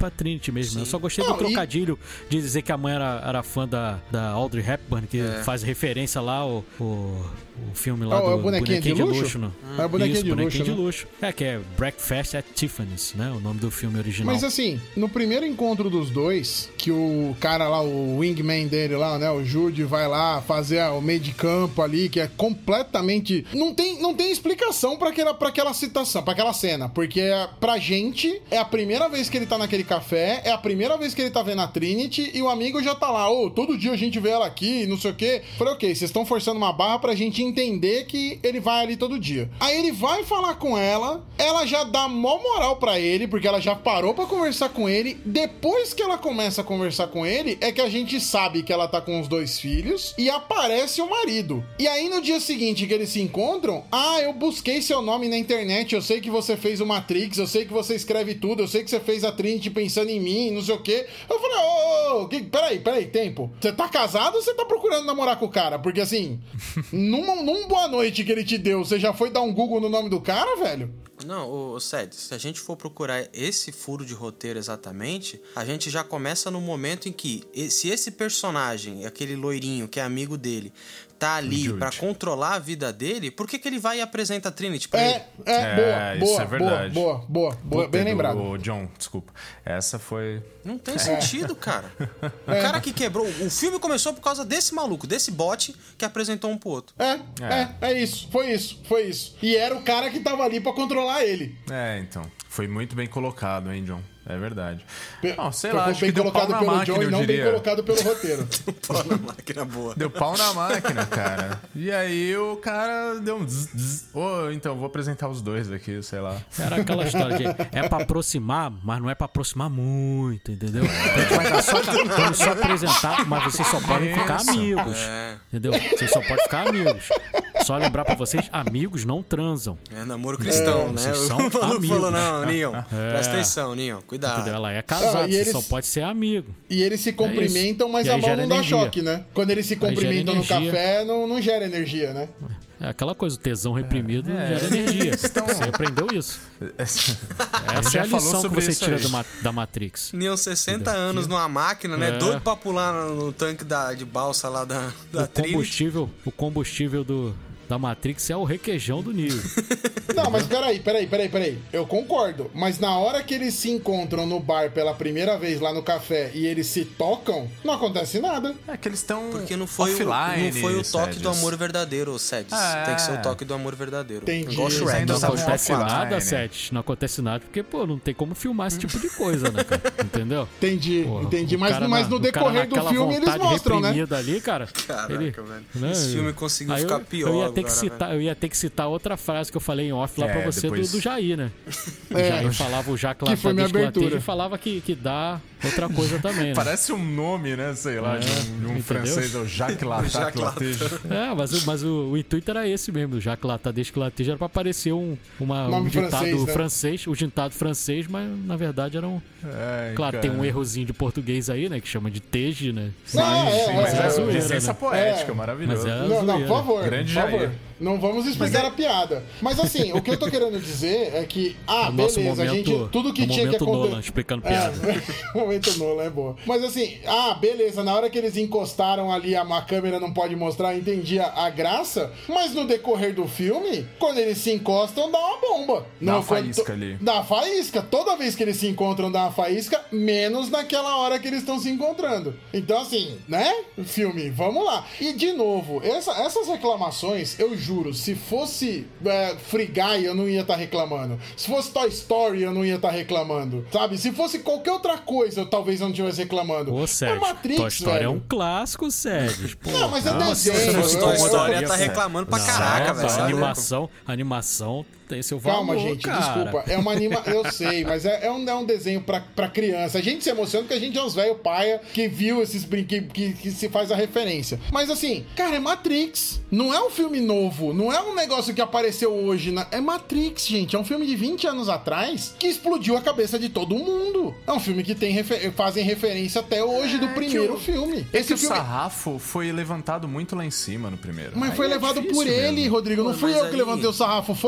Speaker 4: pra Trinity mesmo.
Speaker 3: Sim.
Speaker 4: Eu só gostei
Speaker 5: Não,
Speaker 4: do trocadilho e... de dizer que a mãe era, era fã da, da Audrey Hepburn, que é. faz referência lá ao, ao, o filme lá
Speaker 5: oh,
Speaker 4: do
Speaker 5: Bonequinho de, de Luxo. luxo
Speaker 4: no...
Speaker 5: hum. É Bonequinho,
Speaker 4: Isso,
Speaker 5: de,
Speaker 4: bonequinho
Speaker 5: luxo,
Speaker 4: de
Speaker 5: né?
Speaker 4: Luxo. É, que é Breakfast at Tiffany's, né? O nome do filme original.
Speaker 5: Mas assim, no primeiro encontro dos dois, que o cara lá, o wingman dele lá, né? O Jude vai lá fazer o meio de campo ali, que é completamente... Não tem, não tem explicação pra aquela, pra aquela citação, pra aquela cena. Porque pra gente, é a primeira vez que ele tá naquele café, é a primeira vez que ele tá vendo a Trinity, e o amigo já tá lá, ô, oh, todo dia a gente vê ela aqui, não sei o quê. Falei, ok, vocês estão forçando uma barra pra gente entender que ele vai ali todo dia. Aí ele vai falar com ela, ela já dá mó moral pra ele, porque ela já parou pra conversar com ele. Depois que ela começa a conversar com ele, é que a gente sabe que ela tá com os dois filhos e aparece o marido. E aí no dia seguinte que eles se encontram, ah, eu busquei seu nome na internet, eu sei que você fez o Matrix, eu sei que você escreve tudo, eu sei que você fez a Trinity pensando em mim, não sei o quê. Eu falei, ô, ô, ô, peraí, peraí, tempo. Você tá casado ou você tá procurando namorar com o cara? Porque assim, num, num boa noite que ele te deu, você já foi dar um Google no nome do cara, velho?
Speaker 3: Não, o Ced, se a gente for procurar esse furo de roteiro exatamente, a gente já começa no momento em que, se esse personagem, aquele loirinho que é amigo dele, tá ali pra controlar a vida dele, por que que ele vai e apresenta a Trinity pra
Speaker 5: é,
Speaker 3: ele?
Speaker 5: É,
Speaker 6: é,
Speaker 5: boa,
Speaker 6: isso
Speaker 5: boa,
Speaker 6: é verdade.
Speaker 5: boa, boa, boa, boa bem lembrado.
Speaker 6: O John, desculpa. Essa foi...
Speaker 3: Não tem sentido, cara. O é. cara que quebrou... O filme começou por causa desse maluco, desse bot que apresentou um pro outro.
Speaker 5: É, é, é, é isso. Foi isso, foi isso. E era o cara que tava ali pra controlar ele.
Speaker 6: É, então. Foi muito bem colocado, hein, John? É verdade.
Speaker 5: Pe
Speaker 6: não, sei
Speaker 5: foi
Speaker 6: lá, acho
Speaker 5: bem
Speaker 6: que deu
Speaker 5: colocado
Speaker 6: pau na
Speaker 5: pelo
Speaker 6: máquina,
Speaker 5: John e não
Speaker 6: diria.
Speaker 5: bem colocado pelo roteiro.
Speaker 3: Deu pau na máquina, boa.
Speaker 6: Deu pau na máquina, cara. E aí o cara deu um zzz, zzz. Oh, então, vou apresentar os dois aqui, sei lá.
Speaker 4: Era aquela história de é pra aproximar, mas não é pra aproximar muito, entendeu? Então a gente vai dar só, vamos só apresentar, mas vocês só podem ficar amigos. É. Entendeu? Vocês só podem ficar amigos. Só lembrar pra vocês, amigos não transam.
Speaker 3: É namoro cristão, é, né?
Speaker 4: Vocês são
Speaker 3: o maluco
Speaker 4: amigos.
Speaker 3: falou, não, Neon,
Speaker 4: é.
Speaker 3: presta atenção, Neon, cuidado.
Speaker 4: Entendeu? Ela é casada,
Speaker 5: ah,
Speaker 4: você
Speaker 5: eles...
Speaker 4: só pode ser amigo.
Speaker 5: E eles se cumprimentam,
Speaker 4: é
Speaker 5: mas a mão não dá
Speaker 4: energia.
Speaker 5: choque, né? Quando eles se cumprimentam no café, não, não gera energia, né?
Speaker 4: É aquela coisa, o tesão reprimido
Speaker 6: é,
Speaker 4: gera energia.
Speaker 6: Então...
Speaker 4: Você aprendeu isso.
Speaker 6: Essa,
Speaker 4: Essa é a lição que você tira do, da Matrix.
Speaker 3: Neon, sessenta anos numa máquina, né? É. Doido pra pular no, no tanque da, de balsa lá da, da
Speaker 4: o combustível, o combustível do... da Matrix é o requeijão do Neo.
Speaker 5: Não, mas peraí, peraí, peraí, peraí. Eu concordo. Mas na hora que eles se encontram no bar pela primeira vez lá no café e eles se tocam, não acontece nada.
Speaker 6: É que eles estão
Speaker 3: Porque não foi,
Speaker 6: offline,
Speaker 3: o, não foi o toque
Speaker 6: Sedges.
Speaker 3: do amor verdadeiro, Sedges.
Speaker 6: Ah, é.
Speaker 3: Tem que ser o toque do amor verdadeiro.
Speaker 5: Entendi.
Speaker 3: Igual Shrek.
Speaker 6: Ainda
Speaker 4: Não
Speaker 6: tá
Speaker 4: acontece
Speaker 6: offline.
Speaker 4: nada, Sedges. Não acontece nada, porque, pô, não tem como filmar esse tipo de coisa, né, cara? Entendeu?
Speaker 5: Entendi,
Speaker 4: Porra,
Speaker 5: entendi.
Speaker 4: o
Speaker 5: Mas,
Speaker 4: cara
Speaker 5: mas
Speaker 4: na-
Speaker 5: no
Speaker 4: o cara
Speaker 5: decorrer do
Speaker 4: naquela
Speaker 5: filme eles
Speaker 4: vontade
Speaker 5: mostram, né?
Speaker 4: reprimida ali, cara.
Speaker 3: Caraca,
Speaker 4: ele,
Speaker 3: velho.
Speaker 4: né,
Speaker 3: Esse filme conseguiu
Speaker 4: aí
Speaker 3: ficar
Speaker 4: eu,
Speaker 3: pior
Speaker 4: eu ia ter que
Speaker 3: agora,
Speaker 4: citar, eu ia ter que citar outra frase que eu falei em off lá
Speaker 6: É,
Speaker 4: pra você
Speaker 6: depois-
Speaker 4: do, do Jair, né? O
Speaker 5: É.
Speaker 4: Jair falava o Jacques
Speaker 5: Que foi minha
Speaker 4: Latadis
Speaker 5: abertura.
Speaker 4: e falava que, que dá outra coisa também, né?
Speaker 6: Parece um nome, né? Sei lá,
Speaker 4: É,
Speaker 6: de um, de um
Speaker 4: entendeu?
Speaker 6: francês, é o Jacques Latat
Speaker 3: Jacques
Speaker 6: Latege.
Speaker 4: É, mas, o- mas o, o intuito era esse mesmo, já que Latadis que Latege era pra parecer um, uma, um
Speaker 5: Nome
Speaker 4: ditado
Speaker 5: francês, né?
Speaker 4: francês, o ditado francês, mas na verdade era um...
Speaker 6: Ai,
Speaker 4: Claro,
Speaker 6: cara.
Speaker 4: tem um errozinho de português aí, né, que chama de teje, né?
Speaker 5: Não, é,
Speaker 6: Mas
Speaker 5: é,
Speaker 6: é,
Speaker 5: é,
Speaker 4: zoeira,
Speaker 6: licença
Speaker 4: né?
Speaker 6: poética,
Speaker 5: É.
Speaker 6: maravilhoso.
Speaker 4: Mas é-
Speaker 5: Não, não,
Speaker 4: zoeira.
Speaker 5: por favor,
Speaker 6: Grande
Speaker 5: por favor.
Speaker 6: Jair.
Speaker 5: Não vamos explicar a piada. Mas assim, o que eu tô querendo dizer é que, ah,
Speaker 4: É o nosso
Speaker 5: beleza, a
Speaker 4: momento-
Speaker 5: gente, tudo que
Speaker 4: o
Speaker 5: tinha que
Speaker 4: momento Nolan,
Speaker 5: acontecer...
Speaker 4: explicando piada.
Speaker 5: É, momento Nolan é boa. Mas assim, ah, beleza, na hora que eles encostaram ali, a, a câmera não pode mostrar, entendi a, a graça, mas no decorrer do filme, quando eles se encostam, dá uma bomba.
Speaker 6: Dá uma
Speaker 5: quando-
Speaker 6: faísca ali.
Speaker 5: Dá faísca. Toda vez que eles se encontram, dá uma faísca, menos naquela hora que eles estão se encontrando. Então assim, né? Filme, vamos lá. E de novo, essa- essas reclamações, eu juro, se fosse é, Free Guy, eu não ia estar reclamando. Se fosse Toy Story, eu não ia estar reclamando. Sabe? Se fosse qualquer outra coisa, eu talvez não estivesse reclamando.
Speaker 4: Ô,
Speaker 5: É
Speaker 4: Sérgio,
Speaker 5: Matrix,
Speaker 4: Toy Story
Speaker 5: velho.
Speaker 4: é um clássico, Sérgio. Pô,
Speaker 5: Não, mas é
Speaker 4: calma,
Speaker 5: desenho,
Speaker 4: se
Speaker 5: eu-
Speaker 4: fosse
Speaker 5: eu-
Speaker 3: Toy
Speaker 5: eu-
Speaker 3: Story
Speaker 5: eu-
Speaker 3: ia tá reclamando pra
Speaker 4: Não,
Speaker 3: caraca,
Speaker 4: não,
Speaker 3: velho.
Speaker 4: a
Speaker 3: Você é louco.
Speaker 4: animação, a animação tem seu valor,
Speaker 5: Calma, gente,
Speaker 4: cara.
Speaker 5: desculpa. É uma anima... Eu sei, mas é, é, um, é um desenho pra, pra criança. A gente se emociona porque a gente é uns velho paia que viu esses brinquedos, que, que se faz a referência. Mas assim, cara, é Matrix. Não é um filme novo. Não é um negócio que apareceu hoje. Na... É Matrix, gente. É um filme de vinte anos atrás que explodiu a cabeça de todo mundo. É um filme que tem refer... fazem referência até hoje do
Speaker 6: É que
Speaker 5: primeiro
Speaker 6: o-
Speaker 5: filme.
Speaker 6: É
Speaker 5: Esse
Speaker 6: que o
Speaker 5: filme...
Speaker 6: sarrafo foi levantado muito lá em cima no primeiro.
Speaker 5: Mas
Speaker 6: Aí
Speaker 5: foi
Speaker 6: é
Speaker 5: levado
Speaker 6: difícil
Speaker 5: por ele,
Speaker 6: mesmo.
Speaker 5: Rodrigo. Não
Speaker 3: Pô,
Speaker 5: fui
Speaker 3: mas
Speaker 5: eu que
Speaker 3: aí-
Speaker 5: levantei o sarrafo. Foi ele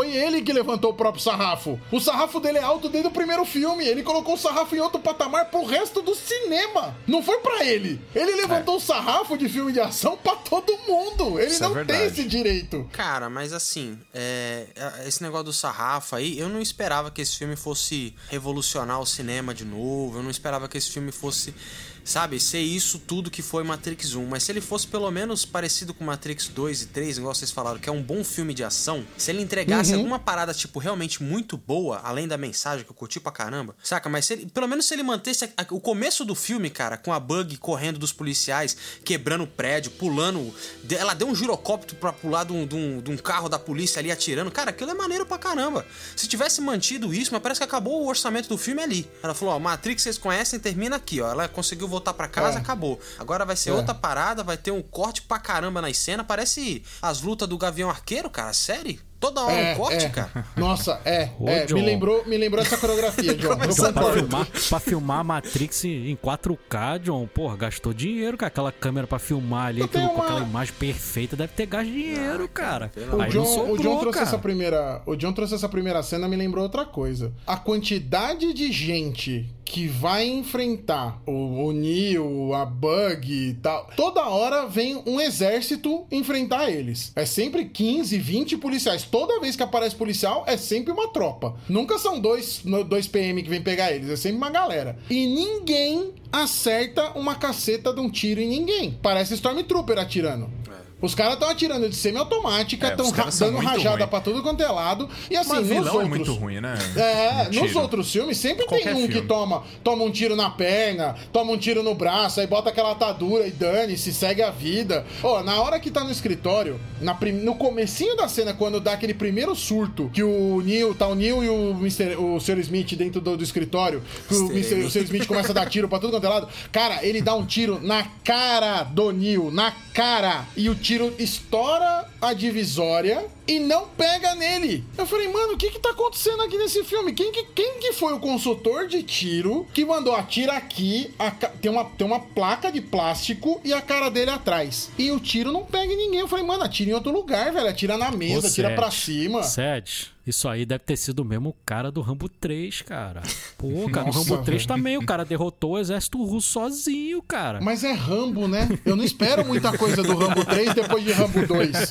Speaker 5: que levantou o próprio sarrafo. O sarrafo dele é alto desde o primeiro filme. Ele colocou o sarrafo em outro patamar pro resto do cinema. Não foi pra ele. Ele levantou é. o sarrafo de filme de ação pra todo mundo. Ele Isso não é tem esse direito.
Speaker 3: Cara, mas assim, é... esse negócio do sarrafo aí, eu não esperava que esse filme fosse revolucionar o cinema de novo. Eu não esperava que esse filme fosse... sabe, ser isso tudo que foi Matrix um. Mas se ele fosse pelo menos parecido com Matrix dois e três, igual vocês falaram, que é um bom filme de ação, se ele entregasse uhum. alguma parada, tipo, realmente muito boa, além da mensagem que eu curti pra caramba, saca? Mas se ele, pelo menos se ele mantesse a, a, o começo do filme, cara, com a Bug correndo dos policiais, quebrando o prédio, pulando... De, ela deu um girocóptero pra pular de um, de, um, de um carro da polícia ali atirando. Cara, aquilo é maneiro pra caramba. Se tivesse mantido isso, mas parece que acabou o orçamento do filme ali. Ela falou, ó, Matrix vocês conhecem, termina aqui, ó. Ela conseguiu voltar pra casa, é. acabou. Agora vai ser é. outra parada, vai ter um corte pra caramba nas cenas. Parece as lutas do Gavião Arqueiro, cara, série. Toda hora é, um corte,
Speaker 5: é.
Speaker 3: cara.
Speaker 5: Nossa, é. Ô, é me, lembrou, me lembrou essa coreografia, John. Eu
Speaker 4: John pra, filmar, pra filmar Matrix em quatro K, John, porra, gastou dinheiro com aquela câmera pra filmar ali, aquilo, uma... com aquela imagem perfeita. Deve ter gasto dinheiro, ah, cara.
Speaker 5: O John, sobrou, o John trouxe cara. essa primeira. O John trouxe essa primeira cena, me lembrou outra coisa. A quantidade de gente que vai enfrentar o, o Neo, a Bug e tal. Toda hora vem um exército enfrentar eles. É sempre quinze, vinte policiais. Toda vez que aparece policial, é sempre uma tropa. Nunca são dois, dois P M que vem pegar eles. É sempre uma galera. E ninguém acerta uma caceta de um tiro em ninguém. Parece Stormtrooper atirando. Os caras estão atirando de semi-automática, estão é, dando rajada ruim. pra tudo quanto é lado. E assim,
Speaker 6: Mas
Speaker 5: nos outros...
Speaker 6: é muito ruim, né?
Speaker 5: É, nos outros filmes sempre Qualquer tem um filme. que toma, toma um tiro na perna, toma um tiro no braço, aí bota aquela atadura e dane-se, segue a vida. Ó, na hora que tá no escritório, na prim... no comecinho da cena, quando dá aquele primeiro surto, que o Neo, tá o Neo e o, mister, o senhor Smith dentro do, do escritório, que o, mister, o senhor Smith começa a dar tiro pra tudo quanto é lado. Cara, ele dá um tiro na cara do Neo, na cara. E o tiro estoura a divisória e não pega nele. Eu falei, mano, o que que tá acontecendo aqui nesse filme? Quem que, quem que foi o consultor de tiro que mandou atira aqui, a, tem, uma, tem uma placa de plástico e a cara dele atrás. E o tiro não pega em ninguém. Eu falei, mano, atira em outro lugar, velho. Atira na mesa, Ô, atira Sede, pra cima.
Speaker 4: Sede, isso aí deve ter sido o mesmo cara do Rambo três, cara. Pô, cara, Nossa, no Rambo três velho. também o cara derrotou o exército russo sozinho, cara.
Speaker 5: Mas é Rambo, né? Eu não espero muita coisa do Rambo três depois de Rambo dois.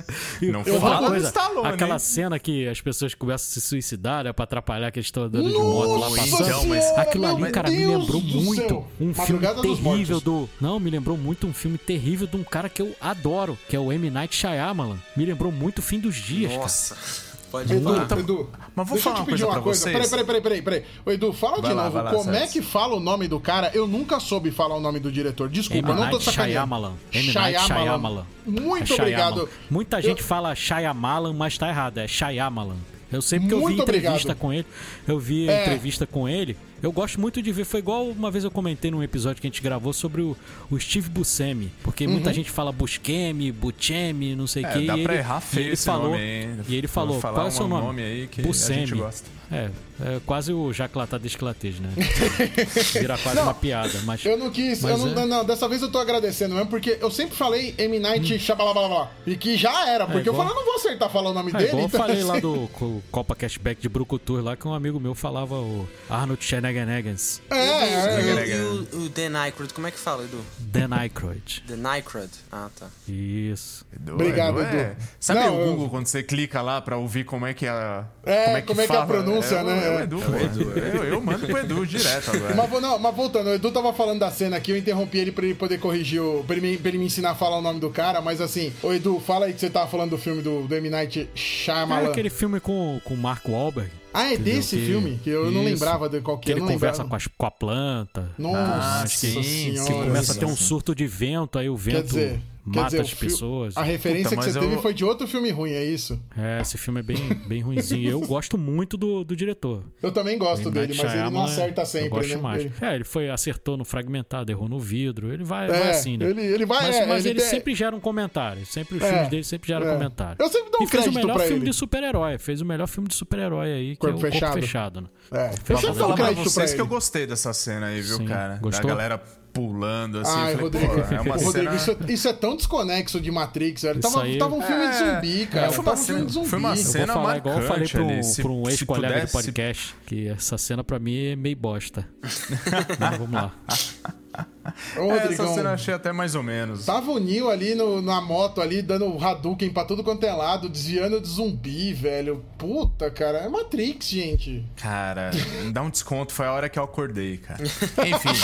Speaker 4: Não eu fala coisa, Stallone, aquela hein? cena que as pessoas começam a se suicidar, né, pra atrapalhar que eles estão andando de moto lá passando.
Speaker 5: Então, mas
Speaker 4: aquilo ali, cara, Deus me lembrou muito um filme terrível do... Não, me lembrou muito um filme terrível de um cara que eu adoro, que é o M. Night Shyamalan. Me lembrou muito o Fim dos Dias,
Speaker 3: Nossa.
Speaker 4: cara.
Speaker 3: Pode
Speaker 5: Edu,
Speaker 3: então,
Speaker 5: Edu,
Speaker 6: mas vou falar uma coisa uma pra coisa. vocês.
Speaker 5: Peraí, peraí, peraí, peraí. Ô, Edu, fala vai de lá, novo. Lá, como César. é que fala o nome do cara? Eu nunca soube falar o nome do diretor. Desculpa,
Speaker 4: M.
Speaker 5: eu não tô sacaneando.
Speaker 4: Shyamalan. M. Night Shyamalan.
Speaker 5: Muito
Speaker 4: é
Speaker 5: obrigado.
Speaker 4: Muita gente eu... fala Shyamalan, mas tá errado. É Shyamalan. Eu sei porque muito eu vi entrevista obrigado. com ele. Eu vi é. entrevista com ele. Eu gosto muito de ver, foi igual uma vez eu comentei num episódio que a gente gravou sobre o, o Steve Buscemi, porque uhum. muita gente fala Buscemi, Buscemi, não sei o é, que.
Speaker 6: Dá
Speaker 4: e
Speaker 6: pra
Speaker 4: ele,
Speaker 6: errar feio
Speaker 4: ele
Speaker 6: esse
Speaker 4: falou,
Speaker 6: nome aí.
Speaker 4: E ele falou, qual é o seu nome?
Speaker 6: nome aí que
Speaker 4: Buscemi.
Speaker 6: A gente gosta.
Speaker 4: É, é quase o Jaclatá Desclatês, né? Vira quase
Speaker 5: não,
Speaker 4: uma piada, mas...
Speaker 5: Eu não quis, eu não, é... não, dessa vez eu tô agradecendo mesmo, porque eu sempre falei M. Night hum. Shyamalan, e que já era, porque é, igual, eu falei, eu não vou acertar falar o nome
Speaker 4: é,
Speaker 5: dele.
Speaker 4: Igual
Speaker 5: então
Speaker 4: eu falei
Speaker 5: assim...
Speaker 4: lá do Copa Cashback de Brucutur, lá que um amigo meu falava o Arnold Schwarzenegger.
Speaker 5: É, é,
Speaker 3: E o, o Dan Aykroyd, como é que fala, Edu?
Speaker 4: Dan Aykroyd.
Speaker 3: Dan Aykroyd. Ah, tá.
Speaker 4: Isso.
Speaker 6: Edu,
Speaker 5: Obrigado,
Speaker 6: Edu.
Speaker 5: Edu.
Speaker 6: É. Sabe
Speaker 5: não,
Speaker 6: o Google,
Speaker 5: eu...
Speaker 6: quando você clica lá pra ouvir como é que é a...
Speaker 5: É,
Speaker 6: como é que,
Speaker 5: como é, que é a pronúncia,
Speaker 6: é,
Speaker 5: né?
Speaker 6: É o Edu, é o Edu. Eu, eu mando pro Edu direto agora.
Speaker 5: Mas, não, mas voltando, o Edu tava falando da cena aqui, eu interrompi ele pra ele poder corrigir, o, pra, ele, pra ele me ensinar a falar o nome do cara, mas assim, ô Edu, fala aí que você tava falando do filme do, do M. Night Shyamalan.
Speaker 4: É aquele filme com o Mark Wahlberg.
Speaker 5: Ah, é desse que... filme? Que eu Isso. não lembrava de qual que,
Speaker 4: que ele
Speaker 5: eu
Speaker 4: não
Speaker 5: conversa
Speaker 4: com, as, com a planta.
Speaker 5: Nossa,
Speaker 6: ah, sim,
Speaker 5: senhora.
Speaker 4: Que começa a ter um
Speaker 5: Nossa.
Speaker 4: surto de vento, aí o vento...
Speaker 5: Quer dizer...
Speaker 4: mata
Speaker 5: dizer,
Speaker 4: as pessoas.
Speaker 5: A referência Puta, que você eu... teve foi de outro filme ruim, é isso?
Speaker 4: É, esse filme é bem, bem ruinzinho. Eu gosto muito do, do diretor.
Speaker 5: Eu também gosto dele, mas ele não acerta sempre,
Speaker 4: eu gosto
Speaker 5: né?
Speaker 4: Mais.
Speaker 5: Ele...
Speaker 4: É, ele foi, acertou no fragmentado, errou no vidro. Ele vai,
Speaker 5: é,
Speaker 4: vai assim, né?
Speaker 5: Ele, ele vai,
Speaker 4: mas
Speaker 5: é,
Speaker 4: mas
Speaker 5: ele,
Speaker 4: ele
Speaker 5: tem...
Speaker 4: sempre gera um comentário. Sempre os
Speaker 5: é,
Speaker 4: filmes dele sempre geram
Speaker 5: é.
Speaker 4: comentário.
Speaker 5: Eu sempre dou um
Speaker 4: e fez o melhor
Speaker 5: pra
Speaker 4: filme
Speaker 5: ele.
Speaker 4: de super-herói. Fez o melhor filme de super-herói aí, que
Speaker 5: Corpo
Speaker 4: é o
Speaker 5: Fechado.
Speaker 4: Corpo Fechado, né?
Speaker 5: É.
Speaker 6: Eu vou falar pra vocês que eu gostei dessa cena aí, viu,
Speaker 4: Sim,
Speaker 6: cara?
Speaker 4: Gostou?
Speaker 6: Da galera pulando, assim.
Speaker 5: Ai,
Speaker 6: eu falei,
Speaker 5: Rodrigo,
Speaker 6: pô, é uma
Speaker 5: Rodrigo
Speaker 6: cena...
Speaker 5: isso, é, isso é tão desconexo de Matrix, velho. Tava,
Speaker 4: aí-
Speaker 5: tava um filme de zumbi, cara.
Speaker 6: É, foi
Speaker 5: tava
Speaker 6: uma
Speaker 5: um filme de
Speaker 6: cena-
Speaker 5: zumbi.
Speaker 6: foi uma
Speaker 4: Eu
Speaker 6: cena
Speaker 4: vou falar igual eu falei
Speaker 6: marcante
Speaker 4: pra um,
Speaker 6: ali, se-
Speaker 4: pra um
Speaker 6: se
Speaker 4: ex-colega
Speaker 6: pudesse-
Speaker 4: de podcast, que essa cena pra mim é meio bosta. Mas vamos lá.
Speaker 5: Ô,
Speaker 6: É, essa
Speaker 5: Rodrigão,
Speaker 6: cena eu achei até mais ou menos.
Speaker 5: tava o Neo ali no- na moto ali, dando Hadouken pra tudo quanto é lado, desviando de zumbi, velho. Puta, cara. É Matrix, gente.
Speaker 6: Cara, dá um desconto, foi a hora que eu acordei, cara. Enfim.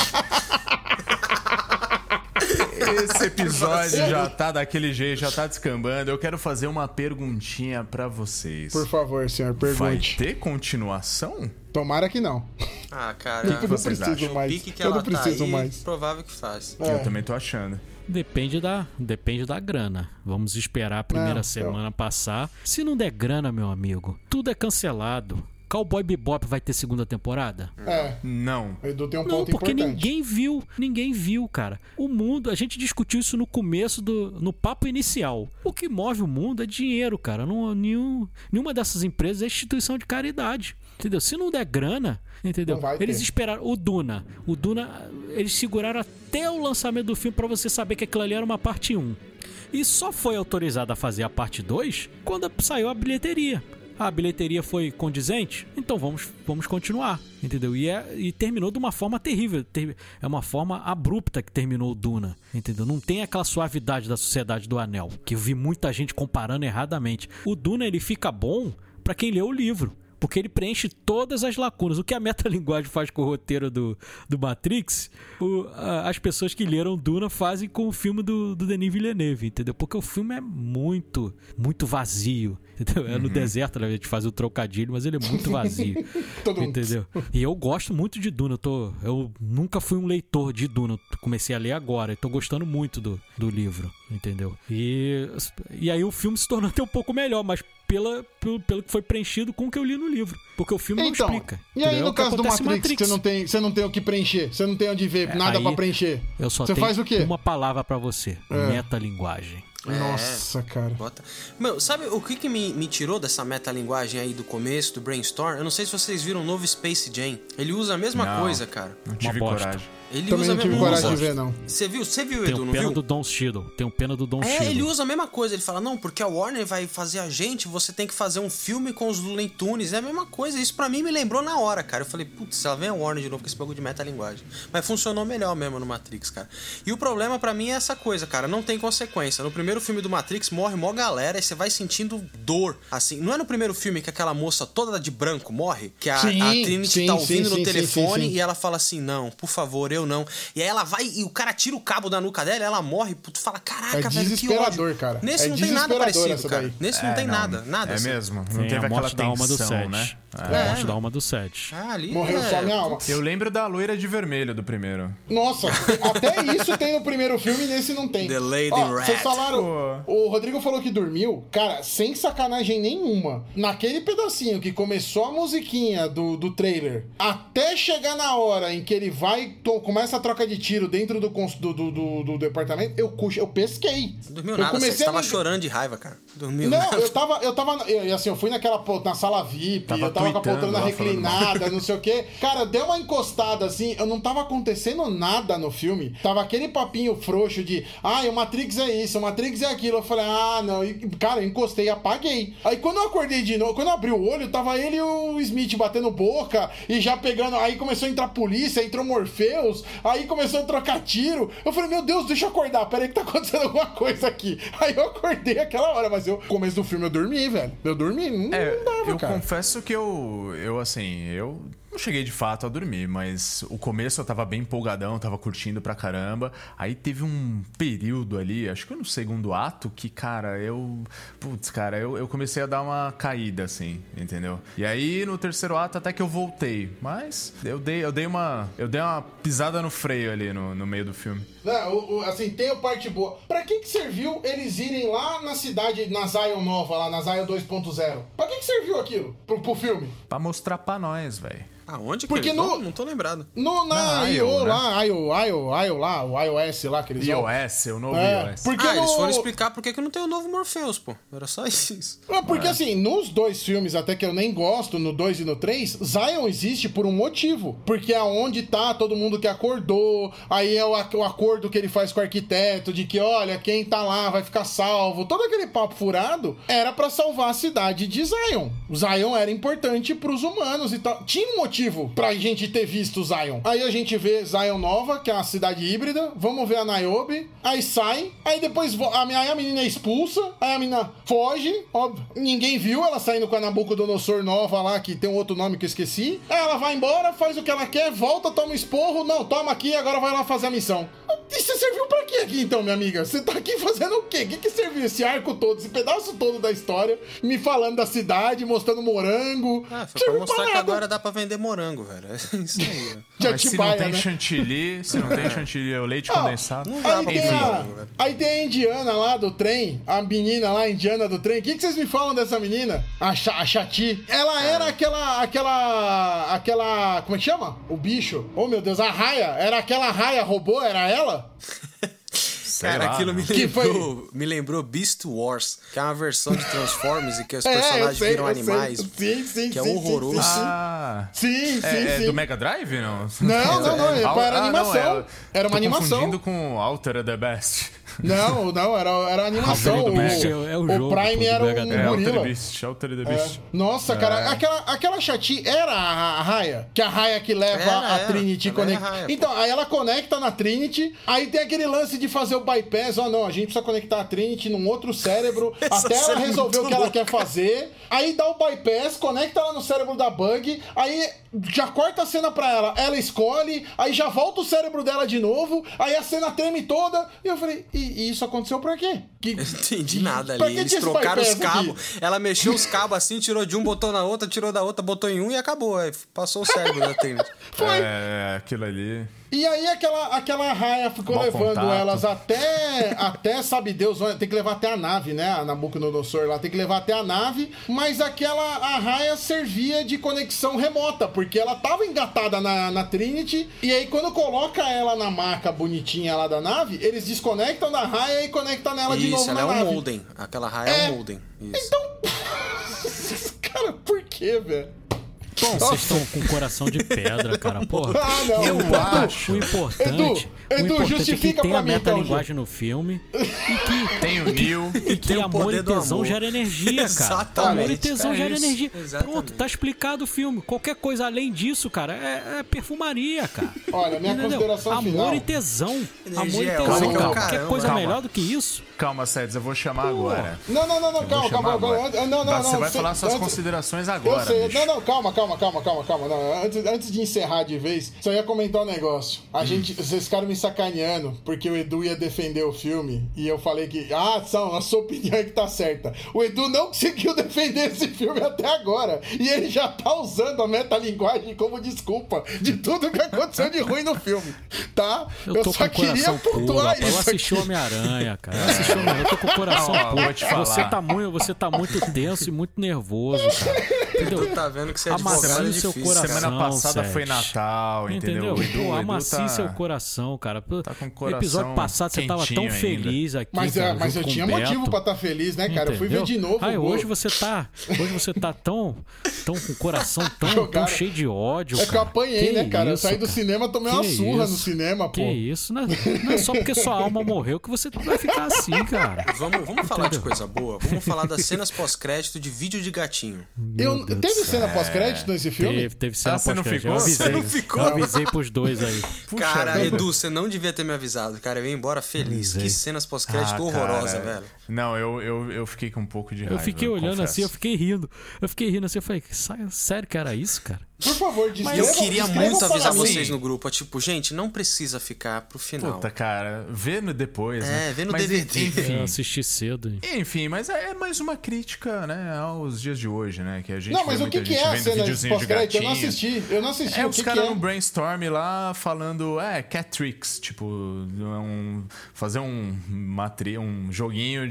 Speaker 6: Esse episódio já tá daquele jeito, já tá descambando. Eu quero fazer uma perguntinha pra vocês.
Speaker 5: Por favor, senhor,
Speaker 6: Vai
Speaker 5: pergunte.
Speaker 6: ter continuação?
Speaker 5: Tomara que não.
Speaker 3: Ah, cara,
Speaker 5: Eu não
Speaker 6: vocês
Speaker 5: preciso
Speaker 6: acham?
Speaker 3: o
Speaker 5: mais.
Speaker 3: pique que
Speaker 5: Eu
Speaker 3: ela
Speaker 5: não preciso
Speaker 3: tá aí,
Speaker 5: mais.
Speaker 3: provável que faz.
Speaker 5: É.
Speaker 6: Eu também tô achando.
Speaker 4: Depende da, depende da grana. Vamos esperar a primeira
Speaker 5: Não,
Speaker 4: semana passar. Se não der grana, meu amigo, tudo é cancelado. Cowboy Bebop vai ter segunda temporada?
Speaker 5: É,
Speaker 6: Não.
Speaker 5: o Edu tem um
Speaker 4: Não,
Speaker 5: ponto
Speaker 4: porque
Speaker 5: importante.
Speaker 4: ninguém viu, ninguém viu, cara. O mundo, a gente discutiu isso no começo do, no papo inicial. O que move o mundo é dinheiro, cara. Não, nenhum, nenhuma dessas empresas é instituição de caridade, entendeu? Se não der grana, entendeu?
Speaker 5: Não vai
Speaker 4: Eles
Speaker 5: ter.
Speaker 4: esperaram o Duna, o Duna, eles seguraram até o lançamento do filme pra você saber que aquilo ali era uma parte um. E só foi autorizado a fazer a parte dois quando saiu a bilheteria. A bilheteria foi condizente, então vamos, vamos continuar, entendeu? E, é, e terminou de uma forma terrível, ter, é uma forma abrupta que terminou o Duna, entendeu? Não tem aquela suavidade da Sociedade do Anel, que eu vi muita gente comparando erradamente. O Duna, ele fica bom pra quem lê o livro, porque ele preenche todas as lacunas. O que a metalinguagem faz com o roteiro do, do Matrix, o, a, as pessoas que leram Duna fazem com o filme do, do Denis Villeneuve, entendeu? Porque o filme é muito, muito vazio, entendeu? É no deserto, né? A gente faz o trocadilho, mas ele é muito vazio,
Speaker 5: Todo mundo.
Speaker 4: entendeu? E eu gosto muito de Duna. Eu, tô, eu nunca fui um leitor de Duna. Eu comecei a ler agora. Eu tô gostando muito do, do livro, entendeu? E, e aí o filme se tornou até um pouco melhor, mas pela, pelo, pelo que foi preenchido com o que eu li no livro. Porque o filme
Speaker 5: Então,
Speaker 4: não explica.
Speaker 5: e aí
Speaker 4: entendeu? É
Speaker 5: no
Speaker 4: o que
Speaker 5: caso do
Speaker 4: acontece em
Speaker 5: Matrix, Você, não tem, você não tem o que preencher, você não tem onde ver,
Speaker 4: É,
Speaker 5: nada
Speaker 4: aí
Speaker 5: pra preencher.
Speaker 4: Eu só
Speaker 5: Você
Speaker 4: tenho
Speaker 5: faz o quê?
Speaker 4: uma palavra pra você.
Speaker 5: É.
Speaker 4: Metalinguagem.
Speaker 5: Nossa, cara.
Speaker 3: Bota. Meu, sabe o que, que me, me tirou dessa metalinguagem aí do começo, do brainstorm? Eu não sei se vocês viram o novo Space Jam. Ele usa a mesma
Speaker 6: Não.
Speaker 3: coisa, cara.
Speaker 6: Não tive
Speaker 4: bosta.
Speaker 6: coragem.
Speaker 3: Ele
Speaker 5: Também
Speaker 3: usa
Speaker 5: não
Speaker 3: a
Speaker 5: tive
Speaker 3: mesma
Speaker 5: coragem de
Speaker 3: coisa.
Speaker 5: ver, não.
Speaker 3: Você viu? Você viu,
Speaker 4: Tem
Speaker 3: Edu,
Speaker 4: um
Speaker 3: não
Speaker 4: pena
Speaker 3: viu?
Speaker 4: do Don Cheadle. Tem um pena do Don
Speaker 3: É,
Speaker 4: Cheadle.
Speaker 3: ele usa a mesma coisa. Ele fala, não, porque a Warner vai fazer a gente, você tem que fazer um filme com os Looney Tunes. É a mesma coisa. Isso pra mim me lembrou na hora, cara. Eu falei, putz, ela vem a Warner de novo com esse bagulho de metalinguagem. Mas funcionou melhor mesmo no Matrix, cara. E o problema pra mim é essa coisa, cara. Não tem consequência. No primeiro filme do Matrix morre mó galera e você vai sentindo dor. Assim, não é no primeiro filme que aquela moça toda de branco morre? Que a,
Speaker 5: Sim,
Speaker 3: a Trinity
Speaker 5: sim,
Speaker 3: tá
Speaker 5: sim,
Speaker 3: ouvindo
Speaker 5: sim,
Speaker 3: no
Speaker 5: sim,
Speaker 3: telefone
Speaker 5: sim, sim.
Speaker 3: e ela fala assim, não, por favor, eu não. E aí ela vai e o cara tira o cabo da nuca dela, ela morre, tu fala, caraca,
Speaker 5: É
Speaker 3: velho, que
Speaker 5: desesperador,
Speaker 3: ódio.
Speaker 5: cara.
Speaker 3: Nesse
Speaker 5: É
Speaker 3: não tem nada
Speaker 5: desesperador
Speaker 3: parecido,
Speaker 5: essa
Speaker 3: cara.
Speaker 5: daí.
Speaker 3: Nesse não
Speaker 6: É,
Speaker 3: tem
Speaker 6: não,
Speaker 3: nada, nada.
Speaker 6: É
Speaker 3: assim.
Speaker 6: mesmo? Não
Speaker 4: Tem
Speaker 6: teve
Speaker 4: a
Speaker 6: aquela
Speaker 4: morte da alma do
Speaker 6: tensão,
Speaker 4: Sete.
Speaker 6: né?
Speaker 4: A
Speaker 3: É.
Speaker 4: morte da alma do Sete.
Speaker 3: Ah, ali
Speaker 5: Morreu
Speaker 3: é...
Speaker 5: só minha alma.
Speaker 6: Eu lembro da loira de vermelho do primeiro.
Speaker 5: Nossa, até isso tem no primeiro filme e nesse não tem.
Speaker 3: The Lady
Speaker 5: Ó,
Speaker 3: Rat.
Speaker 5: Vocês falaram. O Rodrigo falou que dormiu. Cara, sem sacanagem nenhuma. Naquele pedacinho que começou a musiquinha do, do trailer, até chegar na hora em que ele vai, to, começa a troca de tiro dentro do, cons- do, do, do, do departamento, eu, cu- eu pesquei.
Speaker 3: Dormiu
Speaker 5: eu
Speaker 3: nada, você
Speaker 5: comecei
Speaker 3: tava
Speaker 5: a me-
Speaker 3: chorando de raiva, cara. Dormiu
Speaker 5: Não,
Speaker 3: nada.
Speaker 5: eu tava, eu tava, eu, assim, eu fui naquela, po- na sala V I P,
Speaker 6: Tava
Speaker 5: eu tava com a
Speaker 6: tweetando
Speaker 5: poltrona
Speaker 6: lá, falando
Speaker 5: reclinada, não sei o quê. Cara, deu uma encostada, assim, eu não tava acontecendo nada no filme. Tava aquele papinho frouxo de, ah, o Matrix é isso, o Matrix é aquilo. Eu falei, ah, não, e, cara, eu encostei e apaguei. Aí quando eu acordei de novo, quando eu abri o olho, tava ele e o Smith batendo boca e já pegando, aí começou a entrar a polícia, entrou Morpheus, aí começou a trocar tiro. Eu falei, meu Deus, deixa eu acordar, peraí que tá acontecendo alguma coisa aqui. Aí eu acordei aquela hora, mas eu, no começo do filme eu dormi, velho. Eu dormi, não,
Speaker 6: É,
Speaker 5: não dava,
Speaker 6: eu
Speaker 5: cara.
Speaker 6: confesso que eu, eu, assim, eu não cheguei de fato a dormir, mas o começo eu tava bem empolgadão, tava curtindo pra caramba. Aí teve um período ali, acho que no segundo ato, que, cara, eu... Putz, cara, eu, eu comecei a dar uma caída, assim, entendeu? E aí, no terceiro ato, até que eu voltei. Mas eu dei, eu dei uma... Eu dei uma pisada no freio ali no, no meio do filme.
Speaker 5: Não, o, o, assim, tem a parte boa. Pra que que serviu eles irem lá na cidade, na Zion nova, lá na Zion dois ponto zero? Pra que que serviu aquilo? Pro, pro filme?
Speaker 6: Pra mostrar pra nós, velho.
Speaker 3: Aonde que
Speaker 5: Porque
Speaker 3: eles
Speaker 5: no-
Speaker 3: vão? Não tô lembrado.
Speaker 5: No, na
Speaker 6: Na
Speaker 5: I O
Speaker 6: I O, né?
Speaker 5: lá, I O, I O, I O lá, o iOS lá que eles vão.
Speaker 6: iOS, o novo
Speaker 5: É,
Speaker 6: iOS.
Speaker 5: porque
Speaker 3: Ah,
Speaker 5: no...
Speaker 3: eles foram explicar por que que não tem o novo Morpheus, pô. Era só isso.
Speaker 5: É, porque assim, nos dois filmes, até que eu nem gosto, no dois e no três, Zion existe por um motivo. Porque é onde tá todo mundo que acordou, aí é o, ac- o acordo que ele faz com o arquiteto, de que, olha, quem tá lá vai ficar salvo. Todo aquele papo furado era pra salvar a cidade de Zion. O Zion era importante pros humanos e tal. Tinha um motivo pra gente ter visto Zion. Aí a gente vê Zion Nova, que é uma cidade híbrida, vamos ver a Niobe, aí sai, aí depois vo- a, aí a menina é expulsa, aí a menina foge, óbvio, ninguém viu ela saindo com a Nabucodonosor Nova lá, que tem um outro nome que eu esqueci. Aí ela vai embora, faz o que ela quer, volta, toma um esporro, não, toma aqui, agora vai lá fazer a missão. E você serviu pra quê aqui então, minha amiga? Você tá aqui fazendo o quê? O que que serviu esse arco todo, esse pedaço todo da história, me falando da cidade, mostrando morango?
Speaker 3: Ah, foi pra
Speaker 5: Serviu
Speaker 3: mostrar que
Speaker 5: nada.
Speaker 3: agora dá pra vender morango, velho. É isso aí, velho.
Speaker 5: De
Speaker 6: Mas se não
Speaker 5: Atibaia,
Speaker 6: tem
Speaker 5: né?
Speaker 6: chantilly, se não tem chantilly, é o leite condensado.
Speaker 3: não dá
Speaker 5: Aí
Speaker 3: pra
Speaker 5: tem,
Speaker 3: vender
Speaker 5: a,
Speaker 3: morango, velho.
Speaker 5: aí tem a indiana lá do trem, a menina lá, a indiana do trem. O que, que vocês me falam dessa menina? A, Cha- a Chati. Ela era aquela, aquela, aquela, como é que chama? O bicho. Oh, meu Deus, a raia. Era aquela raia robô, era ela?
Speaker 6: Sei
Speaker 3: Cara,
Speaker 6: lá,
Speaker 3: aquilo me
Speaker 5: Que foi-
Speaker 3: lembrou, me lembrou Beast Wars, que é uma versão de Transformers e que os
Speaker 5: É, eu
Speaker 3: personagens
Speaker 5: sei,
Speaker 3: viram
Speaker 5: eu sei.
Speaker 3: animais.
Speaker 5: Sim, sim,
Speaker 3: que é
Speaker 5: sim,
Speaker 3: horroroso.
Speaker 5: sim, sim.
Speaker 6: Ah,
Speaker 5: Sim, sim,
Speaker 6: é, é
Speaker 5: sim.
Speaker 6: do Mega Drive, não?
Speaker 5: Não, não, não, era
Speaker 6: Ah, não,
Speaker 5: animação.
Speaker 6: é-
Speaker 5: Era uma
Speaker 6: tô
Speaker 5: animação.
Speaker 6: confundindo com Alter the Best.
Speaker 5: Não, não, era, era animação.
Speaker 4: Alter
Speaker 5: O,
Speaker 4: the Beast é o- é o jogo,
Speaker 5: o Prime
Speaker 4: pô, do
Speaker 5: era
Speaker 4: Mega
Speaker 5: um
Speaker 4: Drive.
Speaker 6: É, Alter the
Speaker 5: gorila.
Speaker 6: Beast, Alter the
Speaker 5: É.
Speaker 6: Beast.
Speaker 5: Nossa, cara, aquela, aquela Chati era a, a Raia, que a Raia que leva
Speaker 3: Era,
Speaker 5: a
Speaker 3: era.
Speaker 5: Trinity
Speaker 3: Ela
Speaker 5: conecta.
Speaker 3: é a Raia, pô.
Speaker 5: Então, aí ela conecta na Trinity, aí tem aquele lance de fazer o bypass, ó, não, a gente precisa conectar a Trinity num outro cérebro,
Speaker 3: Essa
Speaker 5: até ela
Speaker 3: cena é
Speaker 5: resolver o
Speaker 3: muito
Speaker 5: que ela
Speaker 3: louca.
Speaker 5: quer fazer, aí dá o bypass, conecta ela no cérebro da Bug, aí já corta a cena pra ela, ela escolhe, aí já volta o cérebro dela de novo, aí a cena treme toda, e eu falei, e, e isso aconteceu pra quê? Que,
Speaker 3: Eu não entendi nada
Speaker 5: Pra
Speaker 3: ali.
Speaker 5: que
Speaker 3: Eles
Speaker 5: tinha esse
Speaker 3: trocaram os
Speaker 5: bypass aqui?
Speaker 3: cabos. Ela mexeu os cabos assim, tirou de um, botou na outra, tirou da outra, botou em um e acabou. Aí passou o cérebro da Trinity.
Speaker 5: Foi.
Speaker 6: É, aquilo ali.
Speaker 5: E aí aquela, aquela raia ficou
Speaker 6: Mau
Speaker 5: levando
Speaker 6: contato.
Speaker 5: elas até, até, sabe Deus, onde- tem que levar até a nave, né? A Nabucodonosor lá tem que levar até a nave, mas aquela a raia servia de conexão remota, porque ela tava engatada na, na Trinity, e aí quando coloca ela na maca bonitinha lá da nave, eles desconectam da raia e conectam nela de
Speaker 3: Isso,
Speaker 5: novo
Speaker 3: ela
Speaker 5: na
Speaker 3: é um
Speaker 5: nave.
Speaker 3: molden. Aquela raia é,
Speaker 5: É.
Speaker 3: um molden. Isso.
Speaker 5: Então, cara, por quê, velho?
Speaker 4: Bom, vocês estão com coração de pedra, cara. Porra.
Speaker 5: Ah, não.
Speaker 6: Eu
Speaker 5: Edu,
Speaker 6: acho.
Speaker 4: O importante,
Speaker 5: Edu,
Speaker 4: o
Speaker 5: Edu,
Speaker 4: importante
Speaker 5: justifica
Speaker 4: é que tem
Speaker 5: pra
Speaker 4: a
Speaker 5: mim, então,
Speaker 4: metalinguagem no filme
Speaker 6: Tem o Neil.
Speaker 4: e que
Speaker 3: Tem o
Speaker 4: amor
Speaker 3: poder
Speaker 4: e
Speaker 3: do
Speaker 4: tesão
Speaker 3: amor.
Speaker 4: gera energia, cara.
Speaker 3: Exatamente.
Speaker 4: Amor e tesão
Speaker 6: É
Speaker 4: gera
Speaker 6: isso.
Speaker 4: energia.
Speaker 3: Exatamente.
Speaker 4: Pronto, tá explicado o filme. Qualquer coisa além disso, cara, é, é perfumaria, cara.
Speaker 5: Olha, minha
Speaker 4: Entendeu?
Speaker 5: consideração
Speaker 4: Amor
Speaker 5: final.
Speaker 4: e tesão.
Speaker 3: Energia
Speaker 4: Amor e
Speaker 3: é
Speaker 4: tesão.
Speaker 6: calma,
Speaker 4: Qualquer
Speaker 3: caramba.
Speaker 4: coisa
Speaker 6: Calma.
Speaker 4: melhor do que isso.
Speaker 6: Calma, Sedes, eu vou chamar agora.
Speaker 5: Não, não, não, não,
Speaker 6: Eu vou
Speaker 5: calma,
Speaker 6: chamar
Speaker 5: calma,
Speaker 6: agora.
Speaker 5: calma. Não, não, não.
Speaker 6: Você vai
Speaker 5: cê-
Speaker 6: falar suas
Speaker 5: antes-
Speaker 6: considerações
Speaker 5: Eu
Speaker 6: agora,
Speaker 5: sei.
Speaker 6: bicho.
Speaker 5: Não, não, calma, calma, calma, calma, calma, calma. Não, antes, antes de encerrar de vez, só ia comentar um negócio. A gente, vocês ficaram me sacaneando porque o Edu ia defender o filme e eu falei que, ah, São, a sua opinião é que tá certa. O Edu não conseguiu defender esse filme até agora e ele já tá usando a metalinguagem como desculpa de tudo que aconteceu de ruim no filme, tá?
Speaker 4: Eu tô
Speaker 5: só
Speaker 4: com o coração
Speaker 5: queria
Speaker 4: puro,
Speaker 5: pontuar
Speaker 4: rapaz. Eu
Speaker 5: isso
Speaker 4: assisti o
Speaker 5: aqui.
Speaker 4: Homem-Aranha, cara. Eu assisti o Homem-Aranha. Eu tô com o coração
Speaker 6: Não, ó,
Speaker 4: puro.
Speaker 6: vou te falar.
Speaker 4: Você tá muito, você tá muito tenso e muito nervoso, cara. Entendeu?
Speaker 3: Tu tá vendo que você é
Speaker 4: Amacia
Speaker 3: advogado é
Speaker 4: o seu
Speaker 3: difícil.
Speaker 4: coração.
Speaker 6: Semana passada
Speaker 4: Sete.
Speaker 6: foi Natal, entendeu?
Speaker 4: Entendeu?
Speaker 6: O Edu,
Speaker 4: Pô,
Speaker 6: o Edu
Speaker 4: amacie
Speaker 6: tá...
Speaker 4: seu coração, cara.
Speaker 6: tá com o
Speaker 4: No
Speaker 6: coração
Speaker 4: episódio passado você tava tão
Speaker 6: quentinho
Speaker 4: feliz aqui,
Speaker 5: Mas, é,
Speaker 4: cara,
Speaker 5: mas
Speaker 4: junto
Speaker 5: eu
Speaker 4: com
Speaker 5: tinha
Speaker 4: o
Speaker 5: motivo
Speaker 4: Beto.
Speaker 5: pra estar feliz, né, cara? Eu fui ver
Speaker 4: Entendeu?
Speaker 5: de novo.
Speaker 4: Ai,
Speaker 5: o gol.
Speaker 4: hoje você tá, hoje você tá tão, tão com o coração tão, tão
Speaker 5: Jogaram.
Speaker 4: cheio de ódio,
Speaker 5: É que eu
Speaker 4: cara.
Speaker 5: apanhei,
Speaker 4: Que
Speaker 5: né, cara? Eu
Speaker 4: isso,
Speaker 5: saí do
Speaker 4: cara?
Speaker 5: cinema, tomei uma
Speaker 4: Que
Speaker 5: surra
Speaker 4: isso?
Speaker 5: no cinema, pô.
Speaker 4: Que isso, né? Não é só porque sua alma morreu que você vai ficar assim, cara.
Speaker 3: Vamos, vamos falar de
Speaker 4: Entendeu?
Speaker 3: coisa boa. Vamos falar das cenas pós-crédito de vídeo de gatinho.
Speaker 5: Eu,
Speaker 4: Meu Deus
Speaker 5: teve
Speaker 4: do
Speaker 5: cena pós-crédito nesse filme?
Speaker 4: Teve, teve cena
Speaker 6: Ah, você não
Speaker 4: pós-crédito.
Speaker 6: ficou?
Speaker 4: Eu avisei,
Speaker 3: Você não ficou?
Speaker 4: eu avisei pros dois aí.
Speaker 3: Cara,
Speaker 5: vida.
Speaker 3: Edu, você não devia ter me avisado, cara. Eu ia embora feliz.
Speaker 4: Avisei.
Speaker 3: Que cenas pós-crédito
Speaker 6: Ah,
Speaker 3: horrorosa,
Speaker 6: cara.
Speaker 3: velho.
Speaker 6: Não, eu, eu, eu fiquei com um pouco de raiva.
Speaker 4: Eu fiquei olhando
Speaker 6: confesso.
Speaker 4: assim, eu fiquei rindo. Eu fiquei rindo assim, eu falei, "Sa- sério que era isso, cara?
Speaker 5: Por favor,
Speaker 3: E
Speaker 5: descreva.
Speaker 3: eu queria
Speaker 5: descreva
Speaker 3: muito
Speaker 5: para
Speaker 3: avisar
Speaker 5: mim.
Speaker 3: vocês no grupo. Tipo, gente, não precisa ficar pro final.
Speaker 6: Puta, cara, vê no depois,
Speaker 3: É,
Speaker 6: né?
Speaker 3: vê no
Speaker 6: Mas,
Speaker 3: D V D.
Speaker 6: Enfim,
Speaker 4: Eu assisti cedo. hein?
Speaker 6: enfim, mas é é mais uma crítica, né, aos dias de hoje, né? Que a gente
Speaker 5: Não, mas
Speaker 6: vê
Speaker 5: o que,
Speaker 6: muita
Speaker 5: que
Speaker 6: gente
Speaker 5: é a
Speaker 6: vendo
Speaker 5: cena
Speaker 6: videozinho de
Speaker 5: pós-crédito? Eu não
Speaker 6: gatinho.
Speaker 5: assisti. Eu não assisti.
Speaker 6: É,
Speaker 5: o
Speaker 6: os
Speaker 5: que, que
Speaker 6: caras
Speaker 5: é?
Speaker 6: no brainstorm lá falando, é, cat tricks, tipo, um, fazer um, matri, um joguinho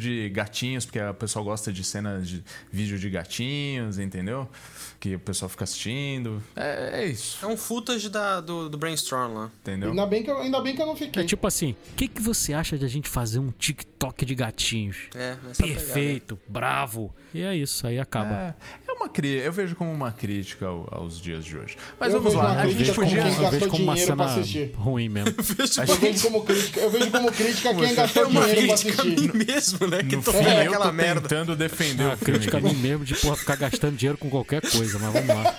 Speaker 6: de gatinhos, porque o pessoal gosta de cenas de vídeo de gatinhos, entendeu? Que o pessoal fica assistindo. É, é isso.
Speaker 3: É um footage da, do, do Brainstorm lá.
Speaker 6: Entendeu?
Speaker 5: Ainda bem que eu, ainda bem que eu não fiquei.
Speaker 4: É tipo assim, o que, que você acha de a gente fazer um TikTok de gatinhos?
Speaker 3: É, nessa
Speaker 4: Perfeito, bravo. E é isso, aí acaba.
Speaker 6: É, é uma cri... Eu vejo como uma crítica ao- aos dias de hoje. Mas
Speaker 5: Eu
Speaker 6: vamos
Speaker 5: vejo
Speaker 6: lá,
Speaker 5: uma
Speaker 6: a
Speaker 5: crítica
Speaker 6: gente
Speaker 5: como
Speaker 6: podia...
Speaker 5: quem
Speaker 4: Eu
Speaker 5: gastou
Speaker 4: vejo como uma
Speaker 5: dinheiro pra
Speaker 4: cena
Speaker 5: assistir.
Speaker 4: ruim mesmo.
Speaker 5: Eu vejo como crítica, eu vejo como crítica quem gastou
Speaker 3: É uma
Speaker 5: dinheiro pra
Speaker 3: crítica a
Speaker 5: assistir.
Speaker 3: mim mesmo, né? Que
Speaker 6: No
Speaker 3: tô
Speaker 6: fim,
Speaker 3: vendo
Speaker 6: eu
Speaker 3: aquela
Speaker 6: tô
Speaker 3: merda.
Speaker 6: tentando defender
Speaker 4: É
Speaker 6: o
Speaker 4: crítica a
Speaker 6: filme.
Speaker 4: mim mesmo de porra, ficar gastando dinheiro com qualquer coisa, mas vamos lá.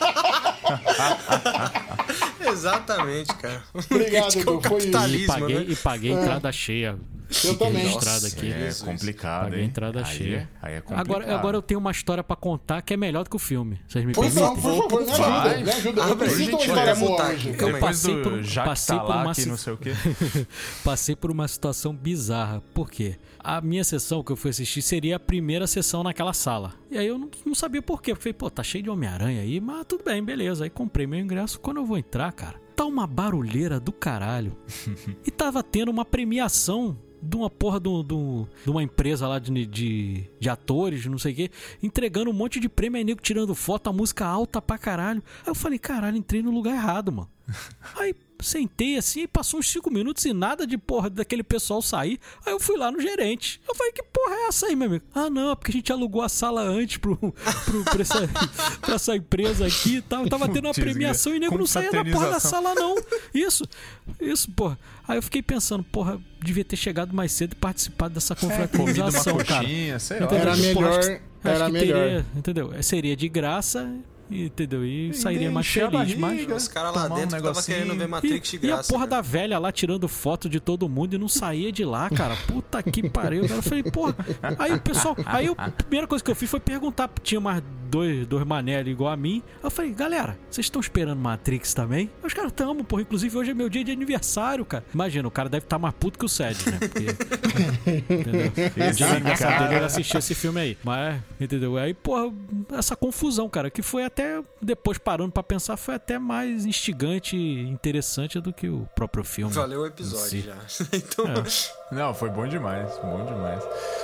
Speaker 3: Exatamente, cara.
Speaker 5: Obrigado,
Speaker 3: Crítica ao
Speaker 5: Edu, foi isso.
Speaker 4: E
Speaker 3: capitalismo,
Speaker 4: paguei,
Speaker 3: né?
Speaker 4: e paguei entrada cheia. Fiquei
Speaker 5: também.
Speaker 4: registrado aqui.
Speaker 6: É
Speaker 3: Jesus.
Speaker 6: complicado,
Speaker 4: Paguei
Speaker 6: hein?
Speaker 4: entrada
Speaker 6: aí,
Speaker 4: cheia.
Speaker 6: É, aí é complicado.
Speaker 4: Agora, agora eu tenho uma história pra contar que é melhor do que o filme. Vocês me
Speaker 5: Pois
Speaker 4: permitem?
Speaker 5: não, por favor, me ajuda,
Speaker 6: Vai.
Speaker 5: me ajuda. Eu
Speaker 3: Abre aí,
Speaker 5: preciso de uma
Speaker 3: gente,
Speaker 5: história
Speaker 3: vai
Speaker 5: boa
Speaker 3: mutar
Speaker 5: hoje.
Speaker 3: aqui.
Speaker 4: Eu
Speaker 6: Depois
Speaker 4: passei
Speaker 6: do
Speaker 4: por,
Speaker 6: já que
Speaker 4: passei
Speaker 6: tá
Speaker 4: por
Speaker 6: lá,
Speaker 4: uma
Speaker 6: que
Speaker 4: si-
Speaker 6: não sei o quê.
Speaker 4: passei por uma situação bizarra. Por quê? A minha sessão que eu fui assistir seria a primeira sessão naquela sala. E aí eu não, não sabia por quê. Eu falei, pô, tá cheio de Homem-Aranha aí, mas tudo bem, beleza. Aí comprei meu ingresso. Quando eu vou entrar, cara, tá uma barulheira do caralho. E tava tendo uma premiação de uma porra do, do, de uma empresa lá de, de, de atores, não sei o quê, entregando um monte de prêmio, aí nego tirando foto, a música alta pra caralho. Aí eu falei, caralho, entrei no lugar errado, mano. Aí sentei assim e passou uns cinco minutos e nada de porra daquele pessoal sair. Aí eu fui lá no gerente. Eu falei, que porra é essa aí, meu amigo? Ah, não, é porque a gente alugou a sala antes pro, pro, pra, essa, pra essa empresa aqui e tal. Eu tava tendo uma
Speaker 6: Putz,
Speaker 4: premiação e o nego não saía da porra da
Speaker 6: confraternização.
Speaker 4: sala, não. Isso, isso, porra. Aí eu fiquei pensando, porra, devia ter chegado mais cedo e participado dessa
Speaker 6: Comido uma
Speaker 4: confraternização, cara.
Speaker 6: coxinha, sei lá.
Speaker 4: Entendeu?
Speaker 5: Era
Speaker 4: Porra,
Speaker 5: melhor,
Speaker 4: acho que- acho
Speaker 5: era
Speaker 4: que
Speaker 5: melhor.
Speaker 4: teria, entendeu? Seria de graça, entendeu? E sairia mais
Speaker 6: encher a
Speaker 4: feliz, mas...
Speaker 6: barriga.
Speaker 3: Os caras lá
Speaker 6: Tomar um
Speaker 3: dentro que tava
Speaker 6: negocinho.
Speaker 3: querendo ver
Speaker 4: E,
Speaker 3: Matrix de
Speaker 4: e
Speaker 3: graça.
Speaker 4: a porra
Speaker 3: cara.
Speaker 4: da velha lá tirando foto de todo mundo e não saía de lá, cara. Puta que pariu. Eu falei, porra. Aí o pessoal. Aí eu- a primeira coisa que eu fiz foi perguntar. Tinha mais dois, dois mané ali igual a mim. Eu falei, galera, vocês estão esperando Matrix também? Os caras tamo, porra. Inclusive hoje é meu dia de aniversário, cara. Imagina, o cara deve estar mais puto que o Sed, né? Porque. Entendeu? O dia de aniversário dele ele assistiu esse filme aí. Mas, entendeu? Aí, porra, essa confusão, cara, que foi até. Depois parando pra pensar, foi até mais instigante e interessante do que o próprio filme.
Speaker 3: Valeu o
Speaker 4: em
Speaker 3: episódio
Speaker 4: si.
Speaker 3: já. Então,
Speaker 6: Não, foi bom demais, bom demais.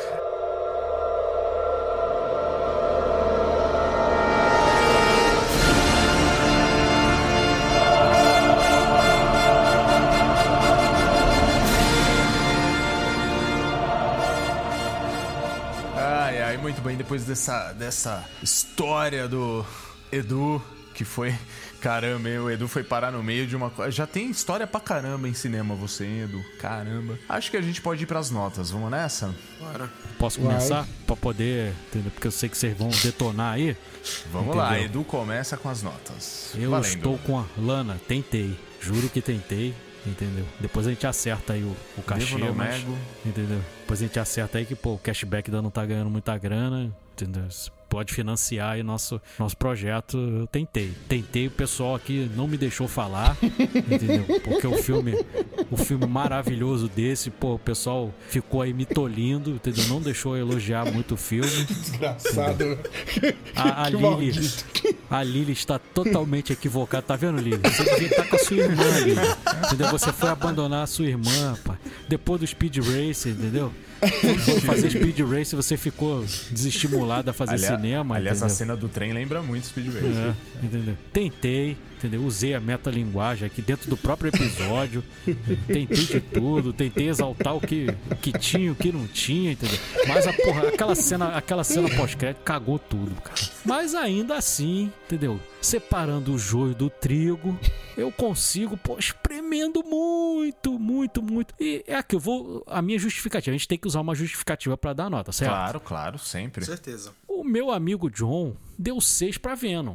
Speaker 6: Ai, ai, muito bem. Depois dessa, dessa história do Edu, que foi... Caramba, hein, o Edu foi parar no meio de uma coisa... Já tem história pra caramba em cinema, você, hein, Edu? Caramba. Acho que a gente pode ir pras notas. Vamos nessa?
Speaker 3: bora.
Speaker 4: Posso começar? Pra poder, entendeu? Porque eu sei que vocês vão detonar aí.
Speaker 6: Vamos lá,
Speaker 4: Entendeu?
Speaker 6: Edu começa com as notas.
Speaker 4: Eu
Speaker 6: Valendo.
Speaker 4: estou com a Lana, tentei. Juro que tentei, entendeu? Depois a gente acerta aí o, o cachê,
Speaker 6: Devo, não
Speaker 4: mas,
Speaker 6: nego.
Speaker 4: entendeu? Depois a gente acerta aí que, pô, o cashback ainda não tá ganhando muita grana, entendeu? Você pode financiar aí nosso, nosso projeto. Eu tentei. Tentei, o pessoal aqui não me deixou falar, entendeu? Porque o filme, o filme maravilhoso desse, pô, o pessoal ficou aí me tolindo, entendeu? Não deixou eu elogiar muito o filme.
Speaker 5: Desgraçado.
Speaker 4: A, a
Speaker 5: Que
Speaker 4: Lili,
Speaker 5: maldito.
Speaker 4: a Lili está totalmente equivocada. Tá vendo, Lili? Você devia estar com a sua irmã, Lili. Entendeu? Você foi abandonar a sua irmã, pai. Depois do Speed Race, entendeu? Foi fazer Speed Race, você ficou desestimulado a fazer
Speaker 6: Aliás,
Speaker 4: cinema,
Speaker 6: aliás a
Speaker 4: entendeu?
Speaker 6: cena do trem lembra muito Speed Race.
Speaker 4: É, entendeu? Tentei, entendeu? Usei a metalinguagem aqui dentro do próprio episódio. Tentei de tudo, tentei exaltar o que, o que tinha e o que não tinha, entendeu? Mas a porra, aquela cena, aquela cena pós-crédito cagou tudo, cara. Mas ainda assim, entendeu? Separando o joio do trigo, eu consigo, pô, espremendo muito, muito, muito. E é aqui, eu vou. A minha justificativa. A gente tem que usar uma justificativa pra dar nota, certo?
Speaker 6: Claro, claro, sempre.
Speaker 3: Com certeza.
Speaker 4: O meu amigo John deu seis pra Venom.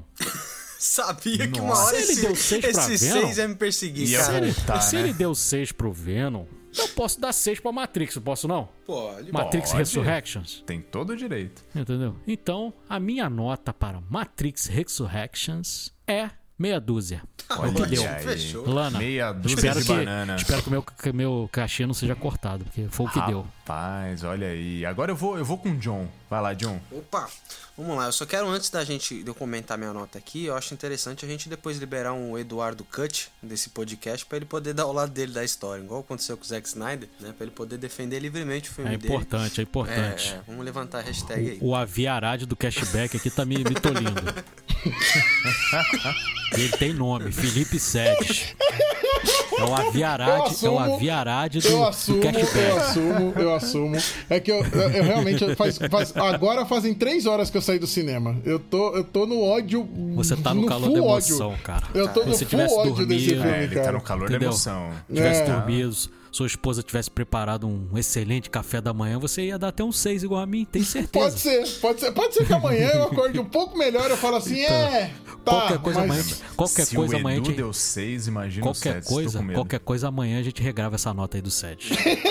Speaker 3: Sabia que uma
Speaker 6: Nossa.
Speaker 3: hora
Speaker 4: Se ele
Speaker 3: esse,
Speaker 4: deu seis pra
Speaker 3: esse
Speaker 4: Venom,
Speaker 3: seis ia me perseguir,
Speaker 6: ia
Speaker 4: Se
Speaker 3: cara.
Speaker 4: ele,
Speaker 6: voltar,
Speaker 4: se
Speaker 6: né?
Speaker 4: ele deu seis pro Venom, eu posso dar seis pra Matrix, não posso não?
Speaker 3: Pode.
Speaker 4: Matrix
Speaker 6: Pode.
Speaker 4: Resurrections.
Speaker 6: Tem todo o direito.
Speaker 4: Entendeu? Então, a minha nota para Matrix Resurrections é Meia dúzia.
Speaker 6: Olha
Speaker 4: É o que deu.
Speaker 6: aí.
Speaker 3: Fechou.
Speaker 4: Lana,
Speaker 6: Meia dúzia
Speaker 4: espero
Speaker 6: de
Speaker 4: que,
Speaker 6: banana.
Speaker 4: espero que o meu, que meu cachê não seja cortado, porque foi o que deu.
Speaker 6: Rapaz, olha aí. Agora eu vou, eu vou com o John. Vai lá, John.
Speaker 3: Opa, vamos lá. Eu só quero, antes da gente de eu comentar minha nota aqui, eu acho interessante a gente depois liberar um Eduardo Cut desse podcast pra ele poder dar o lado dele da história, igual aconteceu com o Zack Snyder, né? Pra ele poder defender livremente o filme
Speaker 4: É
Speaker 3: dele.
Speaker 4: importante, é importante.
Speaker 3: É, é, vamos levantar a hashtag aí.
Speaker 4: O, o aviarade do cashback aqui tá me, me tolindo. Ele tem nome, Felipe Sedes. É o aviarade, é o aviarade do,
Speaker 5: eu assumo,
Speaker 4: do cashback.
Speaker 5: Eu assumo, eu assumo. É que eu, eu, eu realmente... Faz, faz, agora fazem três horas que eu saí do cinema. Eu tô, eu tô no ódio.
Speaker 4: Você tá no,
Speaker 5: no
Speaker 4: calor da emoção,
Speaker 5: ódio.
Speaker 4: cara.
Speaker 5: Eu tô
Speaker 4: Se
Speaker 5: no
Speaker 4: você
Speaker 5: full
Speaker 4: tivesse
Speaker 5: ódio
Speaker 4: dormido,
Speaker 5: desse filme,
Speaker 6: É, ele
Speaker 5: cara.
Speaker 6: tá no calor
Speaker 4: Entendeu?
Speaker 6: da emoção.
Speaker 4: Tivesse
Speaker 5: É.
Speaker 4: dormido, sua esposa tivesse preparado um excelente café da manhã, você ia dar até um seis igual a mim, tenho certeza.
Speaker 5: Pode ser, pode ser. Pode ser que amanhã eu acorde um pouco melhor e eu falo assim, é... Tá,
Speaker 4: Qualquer coisa
Speaker 5: mas...
Speaker 4: amanhã, qualquer
Speaker 6: Se
Speaker 4: coisa
Speaker 6: o
Speaker 4: amanhã a
Speaker 6: Edu
Speaker 4: gente,
Speaker 6: deu seis, imagina o
Speaker 4: qualquer
Speaker 6: Sedes.
Speaker 4: coisa,
Speaker 6: Tô com medo.
Speaker 4: qualquer coisa amanhã a gente regrava essa nota aí do Sede.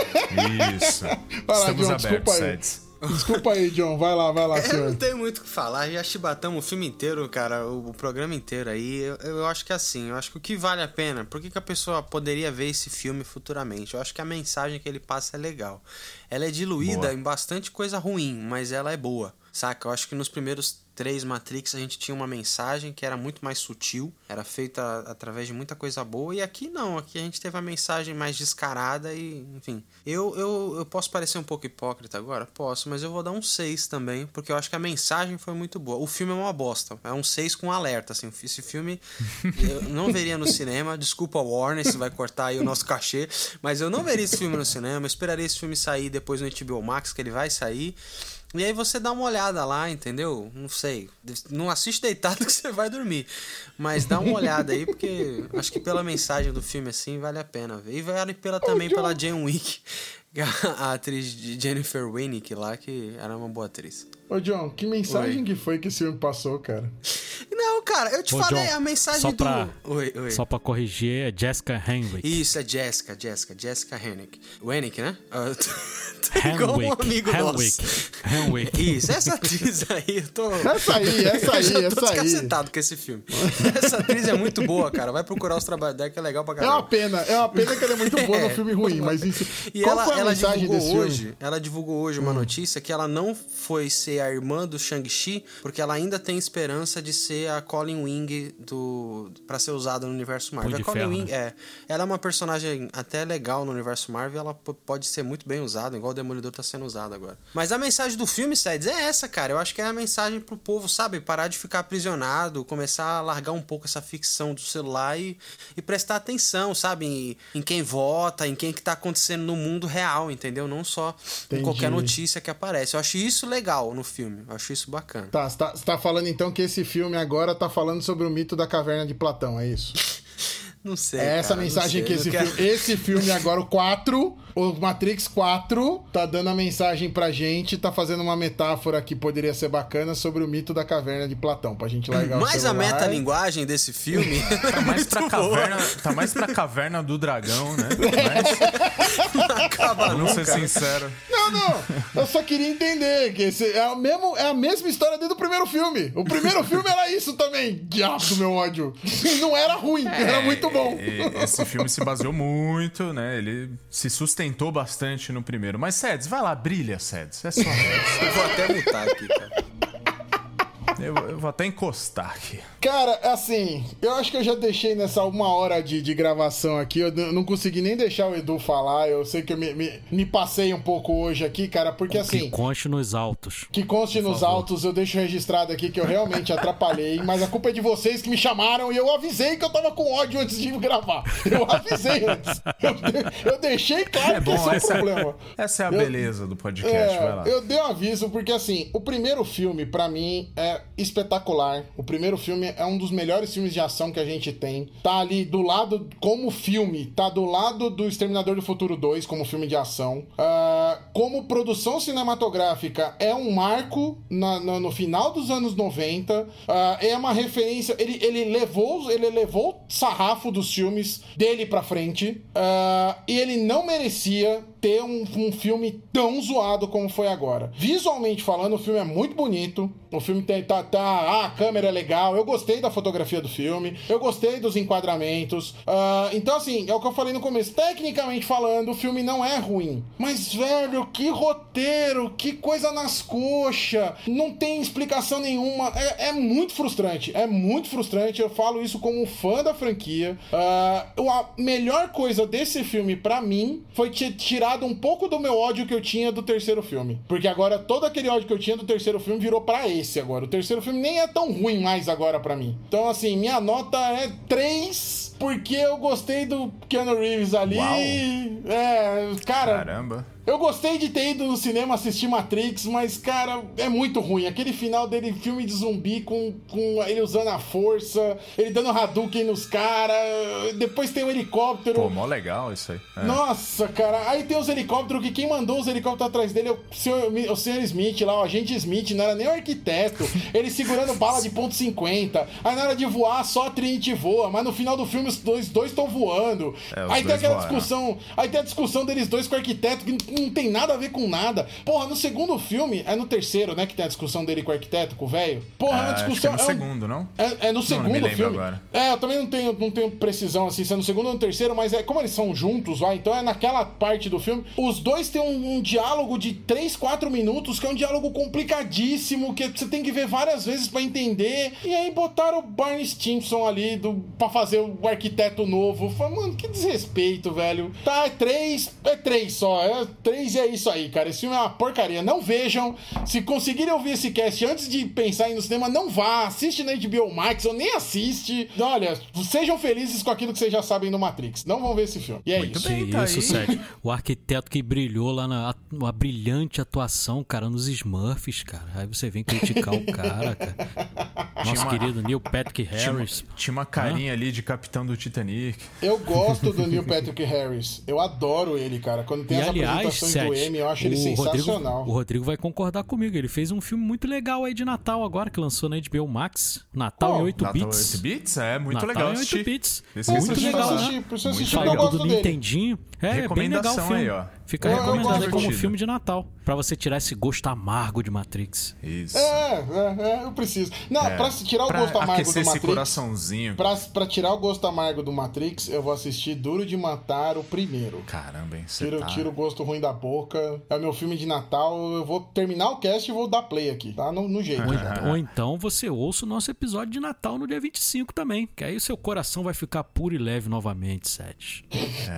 Speaker 6: Isso.
Speaker 5: Vai lá,
Speaker 6: Estamos
Speaker 5: John,
Speaker 6: abertos,
Speaker 5: desculpa aí.
Speaker 6: Sedes.
Speaker 5: Desculpa aí, John. Vai lá, vai lá,
Speaker 3: Eu
Speaker 5: senhor.
Speaker 3: não tenho muito o que falar, já chibatamos o filme inteiro, cara, o, o programa inteiro aí. Eu, eu acho que é assim, eu acho que o que vale a pena, por que, que a pessoa poderia ver esse filme futuramente? Eu acho que a mensagem que ele passa é legal. Ela é diluída
Speaker 6: Boa.
Speaker 3: em bastante coisa ruim, mas ela é boa, saca? Eu acho que nos primeiros três Matrix a gente tinha uma mensagem que era muito mais sutil, era feita através de muita coisa boa, e aqui não, aqui a gente teve a mensagem mais descarada e, enfim. Eu, eu, eu posso parecer um pouco hipócrita agora? Posso, mas eu vou dar um seis também, porque eu acho que a mensagem foi muito boa. O filme é uma bosta, é um seis com alerta, assim, esse filme eu não veria no cinema, desculpa Warner se vai cortar aí o nosso cachê, mas eu não veria esse filme no cinema, eu esperaria esse filme sair depois no H B O Max, que ele vai sair. E aí você dá uma olhada lá, entendeu? Não sei. Não assiste deitado que você vai dormir. Mas dá uma olhada aí, porque acho que pela mensagem do filme assim vale a pena ver. E vale pela, também pela Jane Wick, a atriz de Jennifer Winnick lá, que era uma boa atriz.
Speaker 5: Ô, John, que mensagem
Speaker 3: Oi.
Speaker 5: que foi que esse filme passou, cara?
Speaker 3: Não, cara, eu te
Speaker 4: Ô,
Speaker 3: falei
Speaker 4: John,
Speaker 3: a mensagem
Speaker 4: só
Speaker 3: do...
Speaker 4: pra-
Speaker 3: Oi, oi.
Speaker 4: Só pra corrigir, é Jessica Henwick.
Speaker 3: Isso, é Jessica, Jessica, Jessica Henwick. Winnick, né? Ah, eu tô- tô igual um
Speaker 4: Henwick,
Speaker 3: amigo
Speaker 4: Henwick,
Speaker 3: nosso.
Speaker 4: Henwick.
Speaker 3: Isso, essa atriz aí, eu tô...
Speaker 5: Essa aí, essa aí,
Speaker 3: eu já tô
Speaker 5: essa aí.
Speaker 3: descacetado com esse filme. Essa atriz é muito boa, cara. Vai procurar os trabalhos dela, que é legal pra
Speaker 5: É
Speaker 3: caramba.
Speaker 5: uma pena, é uma pena que ela é muito boa no
Speaker 3: É,
Speaker 5: filme ruim, mas isso...
Speaker 3: E
Speaker 5: Qual
Speaker 3: ela,
Speaker 5: foi a
Speaker 3: ela
Speaker 5: mensagem
Speaker 3: divulgou
Speaker 5: desse
Speaker 3: hoje,
Speaker 5: filme?
Speaker 3: ela divulgou hoje uma notícia que ela não foi ser a irmã do Shang-Chi, porque ela ainda tem esperança de ser a Colin Wing do para ser usada no universo Marvel.
Speaker 4: Punho de
Speaker 3: A Colin
Speaker 4: ferro,
Speaker 3: Wing
Speaker 4: né?
Speaker 3: é, ela é uma personagem até legal no universo Marvel, ela p- pode ser muito bem usada, igual o Demolidor tá sendo usado agora. Mas a mensagem do filme, Seds, é essa, cara. Eu acho que é a mensagem pro povo, sabe, parar de ficar aprisionado, começar a largar um pouco essa ficção do celular e, e prestar atenção, sabe, em, em quem vota, em quem que tá acontecendo no mundo real, entendeu? Não só em
Speaker 5: Entendi.
Speaker 3: qualquer notícia que aparece. Eu acho isso legal no filme, eu acho isso bacana.
Speaker 5: Tá, você tá, você tá falando então que esse filme agora tá falando sobre o mito da caverna de Platão, é isso?
Speaker 3: Não sei,
Speaker 5: É essa
Speaker 3: cara, não
Speaker 5: mensagem
Speaker 3: sei,
Speaker 5: que
Speaker 3: eu
Speaker 5: esse
Speaker 3: quero-
Speaker 5: filme, esse filme agora, o quatro, o Matrix quatro, tá dando a mensagem pra gente, tá fazendo uma metáfora que poderia ser bacana sobre o mito da caverna de Platão, pra gente largar o
Speaker 3: Mas a
Speaker 5: celular.
Speaker 3: metalinguagem desse filme
Speaker 6: Tá mais pra caverna, tá mais pra caverna do dragão, né? Mas,
Speaker 3: não acaba
Speaker 6: vamos ser
Speaker 3: nunca.
Speaker 6: sincero.
Speaker 5: Não, não, eu só queria entender que esse é, o mesmo, é a mesma história desde o primeiro filme. O primeiro filme era isso também, diabo do meu ódio. E não era ruim, era muito bom.
Speaker 6: E- Esse filme se baseou muito, né? Ele se sustentou bastante no primeiro. Mas, Seds, vai lá, brilha, Seds. É só isso.
Speaker 3: Eu vou até mutar aqui, cara.
Speaker 6: Eu, eu vou até encostar aqui.
Speaker 5: Cara, assim, eu acho que eu já deixei nessa uma hora de, de gravação aqui, eu n- não consegui nem deixar o Edu falar, eu sei que eu me, me, me passei um pouco hoje aqui, cara, porque
Speaker 4: Que
Speaker 5: assim,
Speaker 4: conste nos autos.
Speaker 5: que conste nos
Speaker 4: favor.
Speaker 5: autos, eu deixo registrado aqui que eu realmente atrapalhei, mas a culpa é de vocês que me chamaram e eu avisei que eu tava com ódio antes de gravar. Eu avisei antes. Eu, de- eu deixei claro
Speaker 6: É
Speaker 5: que
Speaker 6: bom,
Speaker 5: esse é o
Speaker 6: essa,
Speaker 5: problema.
Speaker 6: essa é a
Speaker 5: Eu-
Speaker 6: beleza do podcast, vai lá.
Speaker 5: É, eu dei um aviso porque, assim, o primeiro filme, pra mim, é espetacular. O primeiro filme é um dos melhores filmes de ação que a gente tem. Tá ali do lado, como filme, tá do lado do Exterminador do Futuro dois, como filme de ação. Ah, como produção cinematográfica, é um marco na- na- no final dos anos noventa. Ah, é uma referência... Ele, ele, levou, ele levou o sarrafo dos filmes dele pra frente. Ah, e ele não merecia ter um, um filme tão zoado como foi agora. Visualmente falando, o filme é muito bonito. O filme tem, tá, tá... Ah, a câmera é legal. Eu gostei da fotografia do filme. Eu gostei dos enquadramentos. Uh, então, assim, é o que eu falei no começo. Tecnicamente falando, o filme não é ruim. Mas, velho, que roteiro, que coisa nas coxas. Não tem explicação nenhuma. É, é muito frustrante. É muito frustrante. Eu falo isso como um fã da franquia. Uh, a melhor coisa desse filme, pra mim, foi ter tirado um pouco do meu ódio que eu tinha do terceiro filme. Porque agora todo aquele ódio que eu tinha do terceiro filme virou pra esse agora. O terceiro filme nem é tão ruim mais agora pra mim. Então, assim, minha nota é três... Porque eu gostei do Keanu Reeves ali.
Speaker 6: Uau.
Speaker 5: É, cara...
Speaker 6: Caramba.
Speaker 5: Eu gostei de ter ido no cinema assistir Matrix, mas, cara, é muito ruim. Aquele final dele, filme de zumbi, com, com ele usando a força, ele dando Hadouken nos caras, depois tem um helicóptero.
Speaker 6: Pô, mó legal isso aí. É.
Speaker 5: Nossa, cara, aí tem os helicópteros, que quem mandou os helicópteros atrás dele é o senhor, o senhor Smith lá, o agente Smith, não era nem o arquiteto, ele segurando bala de ponto cinquenta, aí na hora de voar, só a Trinity voa, mas no final do filme os dois dois estão voando.
Speaker 6: É,
Speaker 5: aí tem aquela
Speaker 6: voaram.
Speaker 5: discussão, aí tem a discussão deles dois com o arquiteto, que não tem nada a ver com nada. Porra, no segundo filme, é no terceiro, né, que tem a discussão dele com o arquiteto, com o velho. Porra, é uma discussão...
Speaker 6: Acho que é no
Speaker 5: é um...
Speaker 6: segundo, não?
Speaker 5: É, é no segundo
Speaker 6: não, não me lembro
Speaker 5: filme.
Speaker 6: Agora.
Speaker 5: É, eu também não tenho, não tenho precisão assim, se é no segundo ou no terceiro, mas é como eles são juntos lá, então é naquela parte do filme. Os dois têm um, um diálogo de três, quatro minutos, que é um diálogo complicadíssimo, que você tem que ver várias vezes pra entender. E aí botaram o Barney Stinson ali do, pra fazer o arquiteto novo. Falei, mano, que desrespeito, velho. Tá, é três, é três só. É três e é isso aí, cara. Esse filme é uma porcaria. Não vejam. Se conseguirem ouvir esse cast antes de pensar em ir no cinema, não vá. Assiste na H B O Max ou nem assiste. Olha, sejam felizes com aquilo que vocês já sabem no Matrix. Não vão ver esse filme. E é
Speaker 6: Muito
Speaker 5: isso.
Speaker 6: bem,
Speaker 4: Que
Speaker 6: tá
Speaker 4: isso,
Speaker 6: aí.
Speaker 4: Sérgio. O arquiteto que brilhou lá na uma brilhante atuação, cara, nos Smurfs, cara. Aí você vem criticar o cara, cara. Nosso
Speaker 6: uma-
Speaker 4: querido Neil Patrick
Speaker 6: Tinha uma,
Speaker 4: Harris.
Speaker 6: tinha uma carinha ali de capitão do Titanic.
Speaker 5: Eu gosto do Neil Patrick Harris. Eu adoro ele, cara. Quando tem
Speaker 4: E
Speaker 5: as
Speaker 4: aliás,
Speaker 5: apresentações do
Speaker 4: Sete,
Speaker 5: Emmy, eu acho ele
Speaker 4: o Rodrigo,
Speaker 5: sensacional.
Speaker 4: o Rodrigo vai concordar comigo. Ele fez um filme muito legal aí de Natal agora, que lançou na H B O Max. Natal
Speaker 5: Qual?
Speaker 4: em oito
Speaker 6: Natal
Speaker 4: bits.
Speaker 6: oito bits? É, muito
Speaker 4: Natal
Speaker 6: legal
Speaker 4: em
Speaker 6: assistir.
Speaker 4: oito bits.
Speaker 6: Esqueci
Speaker 4: Muito
Speaker 6: de
Speaker 4: legal,
Speaker 6: falar.
Speaker 4: né?
Speaker 5: Preciso
Speaker 6: Muito
Speaker 5: assistir, eu
Speaker 6: legal.
Speaker 5: gosto
Speaker 4: do
Speaker 5: dele.
Speaker 4: Nintendinho. É, é bem legal o
Speaker 6: Recomendação
Speaker 4: filme.
Speaker 6: aí, ó.
Speaker 4: Fica
Speaker 5: Eu- eu
Speaker 4: recomendado
Speaker 5: gosto.
Speaker 4: como
Speaker 6: Divertido.
Speaker 4: filme de Natal. Pra você tirar esse gosto amargo de Matrix.
Speaker 6: Isso.
Speaker 5: É, é, é, eu preciso. Não,
Speaker 6: É,
Speaker 5: pra tirar o
Speaker 6: pra
Speaker 5: gosto amargo
Speaker 6: aquecer
Speaker 5: do
Speaker 6: esse
Speaker 5: Matrix...
Speaker 6: coraçãozinho.
Speaker 5: Pra, pra tirar o gosto amargo do Matrix, eu vou assistir Duro de Matar o primeiro.
Speaker 6: Caramba, hein? Você
Speaker 5: Tiro,
Speaker 6: tá...
Speaker 5: tiro o gosto ruim da boca. É o meu filme de Natal. Eu vou terminar o cast e vou dar play aqui, tá? No, no jeito. já.
Speaker 4: Ou então você ouça o nosso episódio de Natal no dia vinte e cinco também. Que aí o seu coração vai ficar puro e leve novamente, Sete.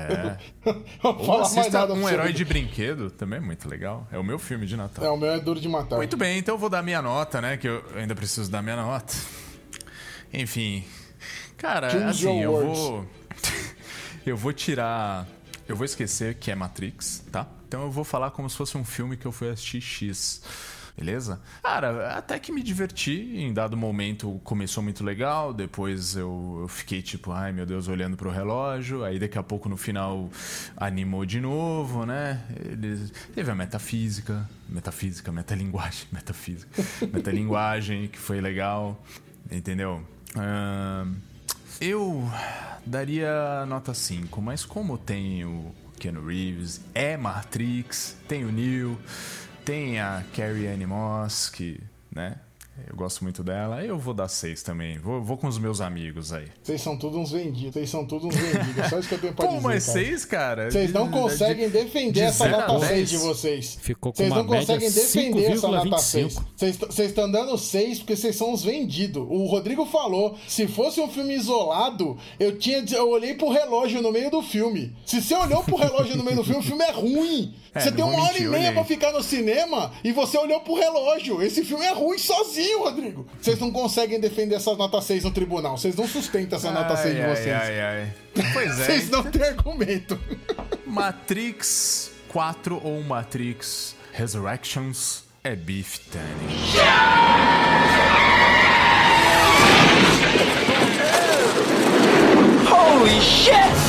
Speaker 5: Vou
Speaker 6: Ou
Speaker 5: falar mais
Speaker 6: assista
Speaker 5: nada
Speaker 6: Um
Speaker 5: sobre-
Speaker 6: Herói de Brinquedo, também é muito legal. É o meu filme de Natal.
Speaker 5: É, o meu é Duro de Matar.
Speaker 6: Muito bem, então eu vou dar minha nota, né? Que eu ainda preciso dar minha nota. Enfim. Cara,
Speaker 5: Choose
Speaker 6: assim,
Speaker 5: your
Speaker 6: eu
Speaker 5: words.
Speaker 6: vou. Eu vou tirar. Eu vou esquecer que é Matrix, tá? Então eu vou falar como se fosse um filme que eu fui assistir X. Beleza? Cara, até que me diverti. Em dado momento começou muito legal. Depois eu, eu fiquei tipo, ai meu Deus, olhando pro relógio. Aí daqui a pouco no final animou de novo, né? Ele, teve a metafísica. Metafísica, metalinguagem. Metafísica. Metalinguagem, que foi legal. Entendeu? Ahn, eu daria nota cinco, mas como tem o Keanu Reeves, é Matrix, tem o Neo. Tem a Carrie-Anne Moss, que, né, eu gosto muito dela. Eu vou dar seis também. Vou, vou com os meus amigos aí.
Speaker 5: Vocês são todos uns vendidos. Vocês são todos uns vendidos. Só isso que eu tenho pra
Speaker 6: Pô,
Speaker 5: dizer,
Speaker 6: mas
Speaker 5: cara.
Speaker 6: seis, cara?
Speaker 5: Vocês não
Speaker 6: De-
Speaker 5: conseguem
Speaker 6: de-
Speaker 5: defender
Speaker 6: de
Speaker 5: essa
Speaker 6: zero a
Speaker 5: nota
Speaker 6: dez.
Speaker 5: seis de vocês.
Speaker 4: Ficou com
Speaker 5: Vocês
Speaker 4: uma
Speaker 5: não
Speaker 4: média
Speaker 5: conseguem defender
Speaker 4: cinco
Speaker 5: essa
Speaker 4: vírgula
Speaker 5: nota
Speaker 4: vinte e
Speaker 5: seis.
Speaker 4: cinco.
Speaker 5: Vocês estão dando seis porque vocês são uns vendidos. O Rodrigo falou, se fosse um filme isolado, eu tinha eu olhei pro relógio no meio do filme. Se você olhou pro relógio no meio do filme, o filme é ruim.
Speaker 6: É,
Speaker 5: você
Speaker 6: não
Speaker 5: tem
Speaker 6: vou
Speaker 5: uma hora
Speaker 6: mentir,
Speaker 5: e meia
Speaker 6: olhei.
Speaker 5: pra ficar no cinema e você olhou pro relógio. Esse filme é ruim sozinho, Rodrigo. Vocês não conseguem defender essa nota seis no tribunal. Vocês não sustentam essa nota seis de
Speaker 6: Ai,
Speaker 5: vocês.
Speaker 6: ai, ai, ai. Pois é.
Speaker 5: Vocês não têm argumento.
Speaker 6: Matrix quatro ou Matrix Resurrections é Beef Tanning.
Speaker 3: Holy shit!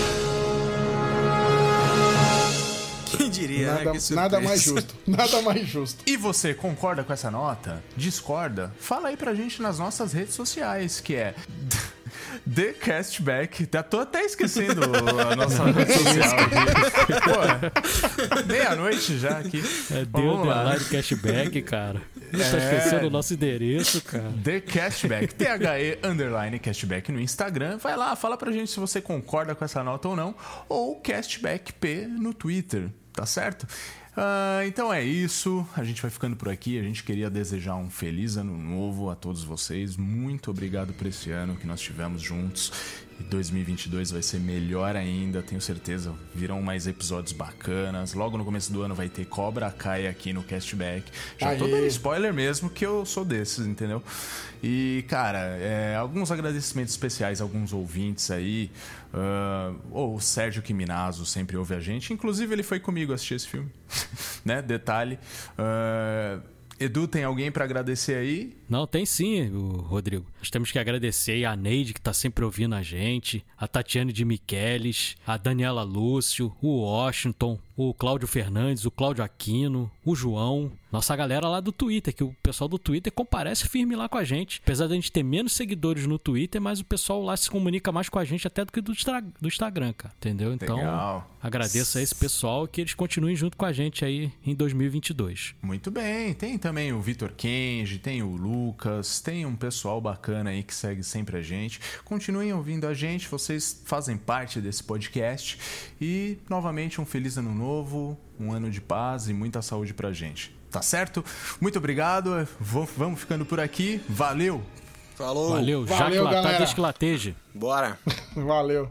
Speaker 3: Quem diria, né?
Speaker 5: Nada,
Speaker 3: Que surpresa.
Speaker 5: nada mais justo. Nada mais justo.
Speaker 6: E você concorda com essa nota? Discorda? Fala aí pra gente nas nossas redes sociais, que é The Castback. Tô até esquecendo a nossa rede social aqui. Pô, meia-noite já aqui.
Speaker 4: É The Underline Cashback, cara. Não tá esquecendo o nosso endereço, cara.
Speaker 6: The Cashback. T H E Underline Cashback no Instagram. Vai lá, fala pra gente se você concorda com essa nota ou não. Ou Cashback P no Twitter, tá certo? Uh, então é isso, a gente vai ficando por aqui. A gente queria desejar um feliz ano novo a todos vocês. Muito obrigado por esse ano que nós tivemos juntos. E dois mil e vinte e dois vai ser melhor ainda, tenho certeza. Virão mais episódios bacanas. Logo no começo do ano vai ter Cobra Kai aqui no Castback. Já Aê. tô dando spoiler mesmo, que eu sou desses, entendeu? E, cara, é, alguns agradecimentos especiais a alguns ouvintes aí. Uh, o Sérgio Quiminazo sempre ouve a gente. Inclusive, ele foi comigo assistir esse filme. Né? Detalhe. Uh, Edu, tem alguém pra agradecer aí?
Speaker 4: Não, tem sim, o Rodrigo. Nós temos que agradecer a Neide, que tá sempre ouvindo a gente, a Tatiane de Michelis, a Daniela Lúcio, o Washington, o Cláudio Fernandes, o Cláudio Aquino, o João, nossa galera lá do Twitter, que o pessoal do Twitter comparece firme lá com a gente. Apesar de a gente ter menos seguidores no Twitter, mas o pessoal lá se comunica mais com a gente até do que do, do Instagram, cara. Entendeu? Então, legal. Agradeço a esse pessoal, que eles continuem junto com a gente aí em dois mil e vinte e dois.
Speaker 6: Muito bem. Tem também o Vitor Kenji, tem o Lucas, tem um pessoal bacana aí que segue sempre a gente. Continuem ouvindo a gente, vocês fazem parte desse podcast. E, novamente, um feliz ano novo, um ano de paz e muita saúde pra gente. Tá certo? Muito obrigado. Vou, vamos ficando por aqui. Valeu!
Speaker 3: Falou!
Speaker 4: Valeu, já que latar, deixa que lateje.
Speaker 3: Bora!
Speaker 5: Valeu!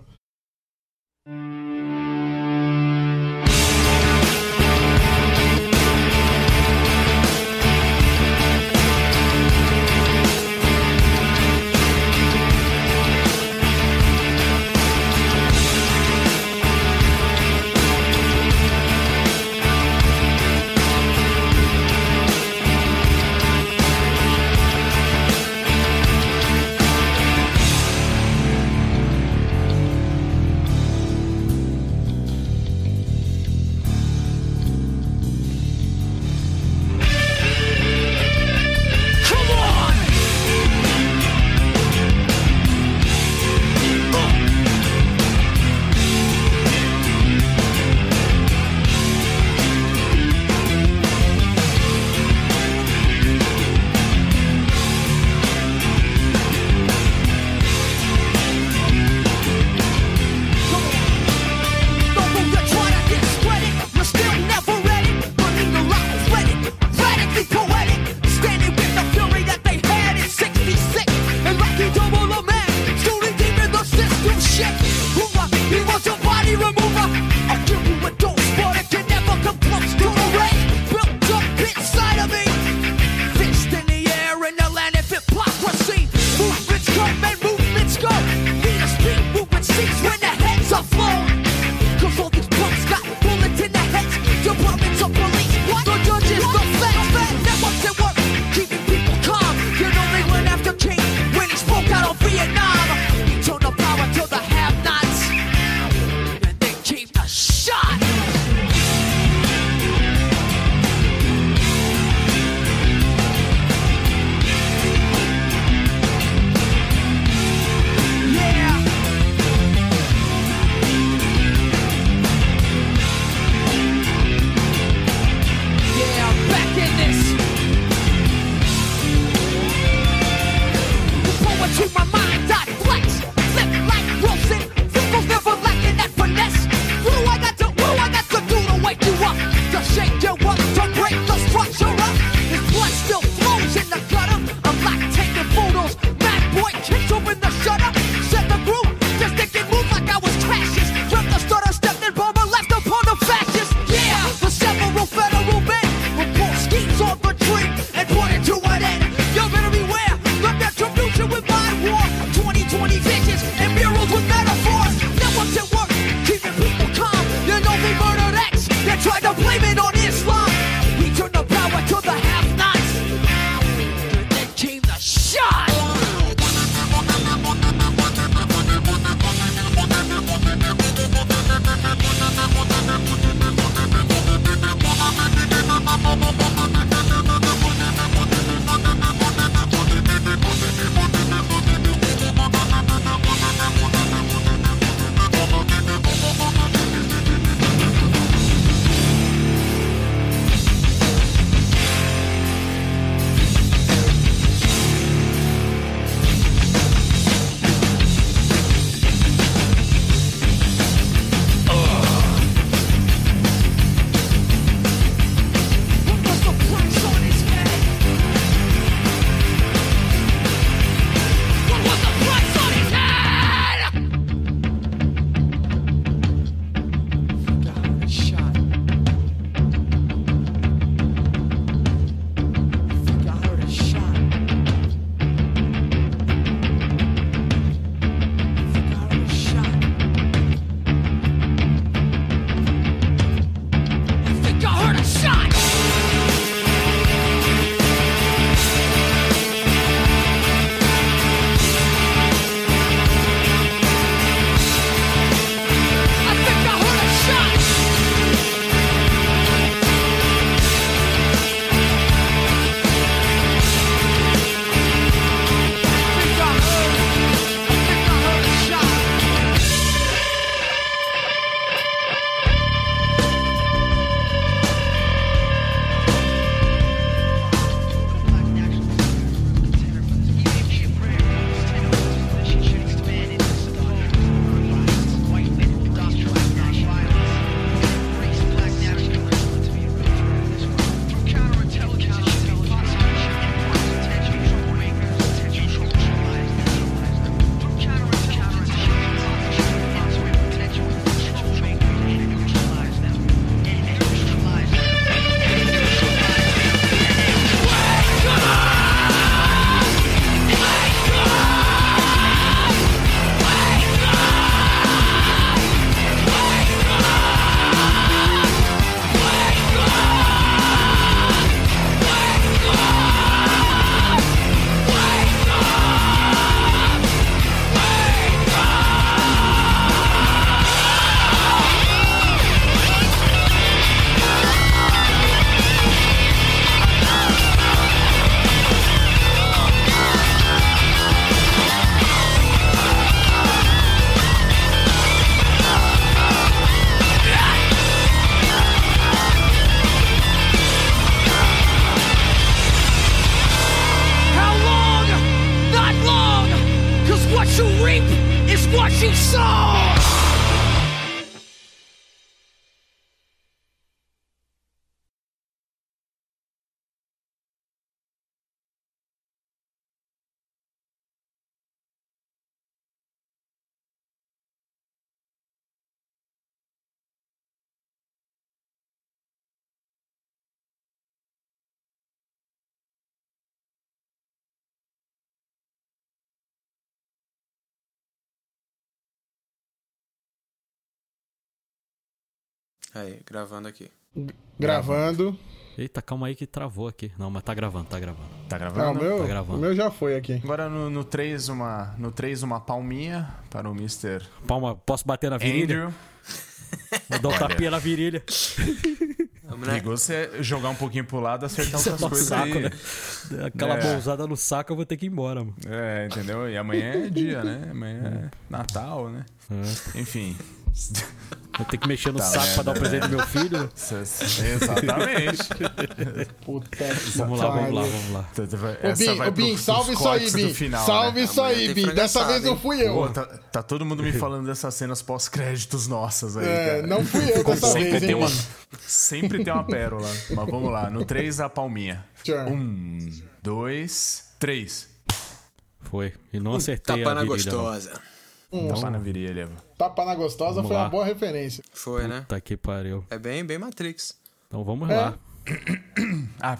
Speaker 3: Aí, gravando aqui.
Speaker 5: Gravando.
Speaker 4: Eita, calma aí que travou aqui. Não, mas tá gravando, tá gravando.
Speaker 6: Tá
Speaker 5: Ah,
Speaker 6: gravando?
Speaker 5: o meu,
Speaker 4: Tá gravando.
Speaker 5: o meu já foi aqui.
Speaker 6: Agora no, no três, uma, no três, uma palminha para o mister
Speaker 4: Palma, posso bater na virilha?
Speaker 6: Andrew.
Speaker 4: Vou dar um
Speaker 6: Olha.
Speaker 4: tapinha na virilha.
Speaker 6: Perigoso é jogar um pouquinho pro lado e acertar
Speaker 4: Isso é
Speaker 6: outras
Speaker 4: no
Speaker 6: coisas
Speaker 4: saco,
Speaker 6: aí.
Speaker 4: né? Aquela
Speaker 6: É.
Speaker 4: bolsada no saco eu vou ter que ir embora, mano.
Speaker 6: É, entendeu? E amanhã é dia, né? Amanhã é Natal, né? Enfim.
Speaker 4: Vou ter que mexer no
Speaker 6: Tá
Speaker 4: saco
Speaker 6: vendo,
Speaker 4: pra dar o presente
Speaker 6: né?
Speaker 4: do meu filho. né?
Speaker 6: Exatamente.
Speaker 5: Puta que
Speaker 4: Vamos lá, vamos lá,
Speaker 5: pariu.
Speaker 4: vamos lá.
Speaker 5: Ô,
Speaker 6: Essa
Speaker 5: Bin,
Speaker 6: vai
Speaker 5: ô, Bin,
Speaker 6: pros-
Speaker 5: salve
Speaker 6: pros
Speaker 5: isso aí,
Speaker 6: cortes do
Speaker 5: Bin.
Speaker 6: final,
Speaker 5: Salve
Speaker 6: né?
Speaker 5: isso
Speaker 3: Amanhã
Speaker 5: aí,
Speaker 3: tem
Speaker 5: Bin. Dessa
Speaker 3: frangaçada,
Speaker 5: vez não
Speaker 3: hein?
Speaker 5: fui eu.
Speaker 6: Pô, tá, tá todo mundo me falando dessas cenas pós-créditos nossas aí,
Speaker 5: É,
Speaker 6: cara.
Speaker 5: não fui eu dessa
Speaker 6: Sempre
Speaker 5: vez,
Speaker 6: tem,
Speaker 5: hein,
Speaker 6: uma,
Speaker 5: Bin.
Speaker 6: sempre tem uma pérola. Mas vamos lá. No três, a palminha.
Speaker 5: Tchau.
Speaker 6: Um, dois, três.
Speaker 4: Foi. E não acertei
Speaker 3: Tapa
Speaker 4: a
Speaker 3: na
Speaker 4: virilha. não.
Speaker 3: gostosa.
Speaker 6: Tapa na virilha.
Speaker 5: Tapa na gostosa
Speaker 4: Vamos
Speaker 5: foi
Speaker 4: lá.
Speaker 5: uma boa referência.
Speaker 3: Foi, né?
Speaker 4: Tá que pariu.
Speaker 3: É bem, bem Matrix.
Speaker 4: Então vamos
Speaker 5: É.
Speaker 4: lá.
Speaker 6: Ah,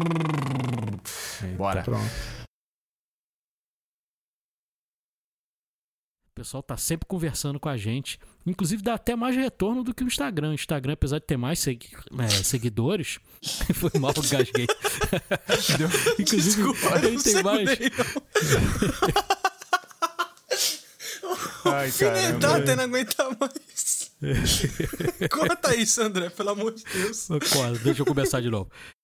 Speaker 6: bora.
Speaker 5: Pronto.
Speaker 4: O pessoal tá sempre conversando com a gente. Inclusive dá até mais retorno do que o Instagram. O Instagram, apesar de ter mais segui- é, seguidores, foi mal, gasguei. Inclusive, ele tem mais.
Speaker 6: Ai, caramba.
Speaker 3: Tá até não aguentar mais. Corta isso, André, pelo amor de Deus.
Speaker 4: Concordo, deixa eu começar de novo.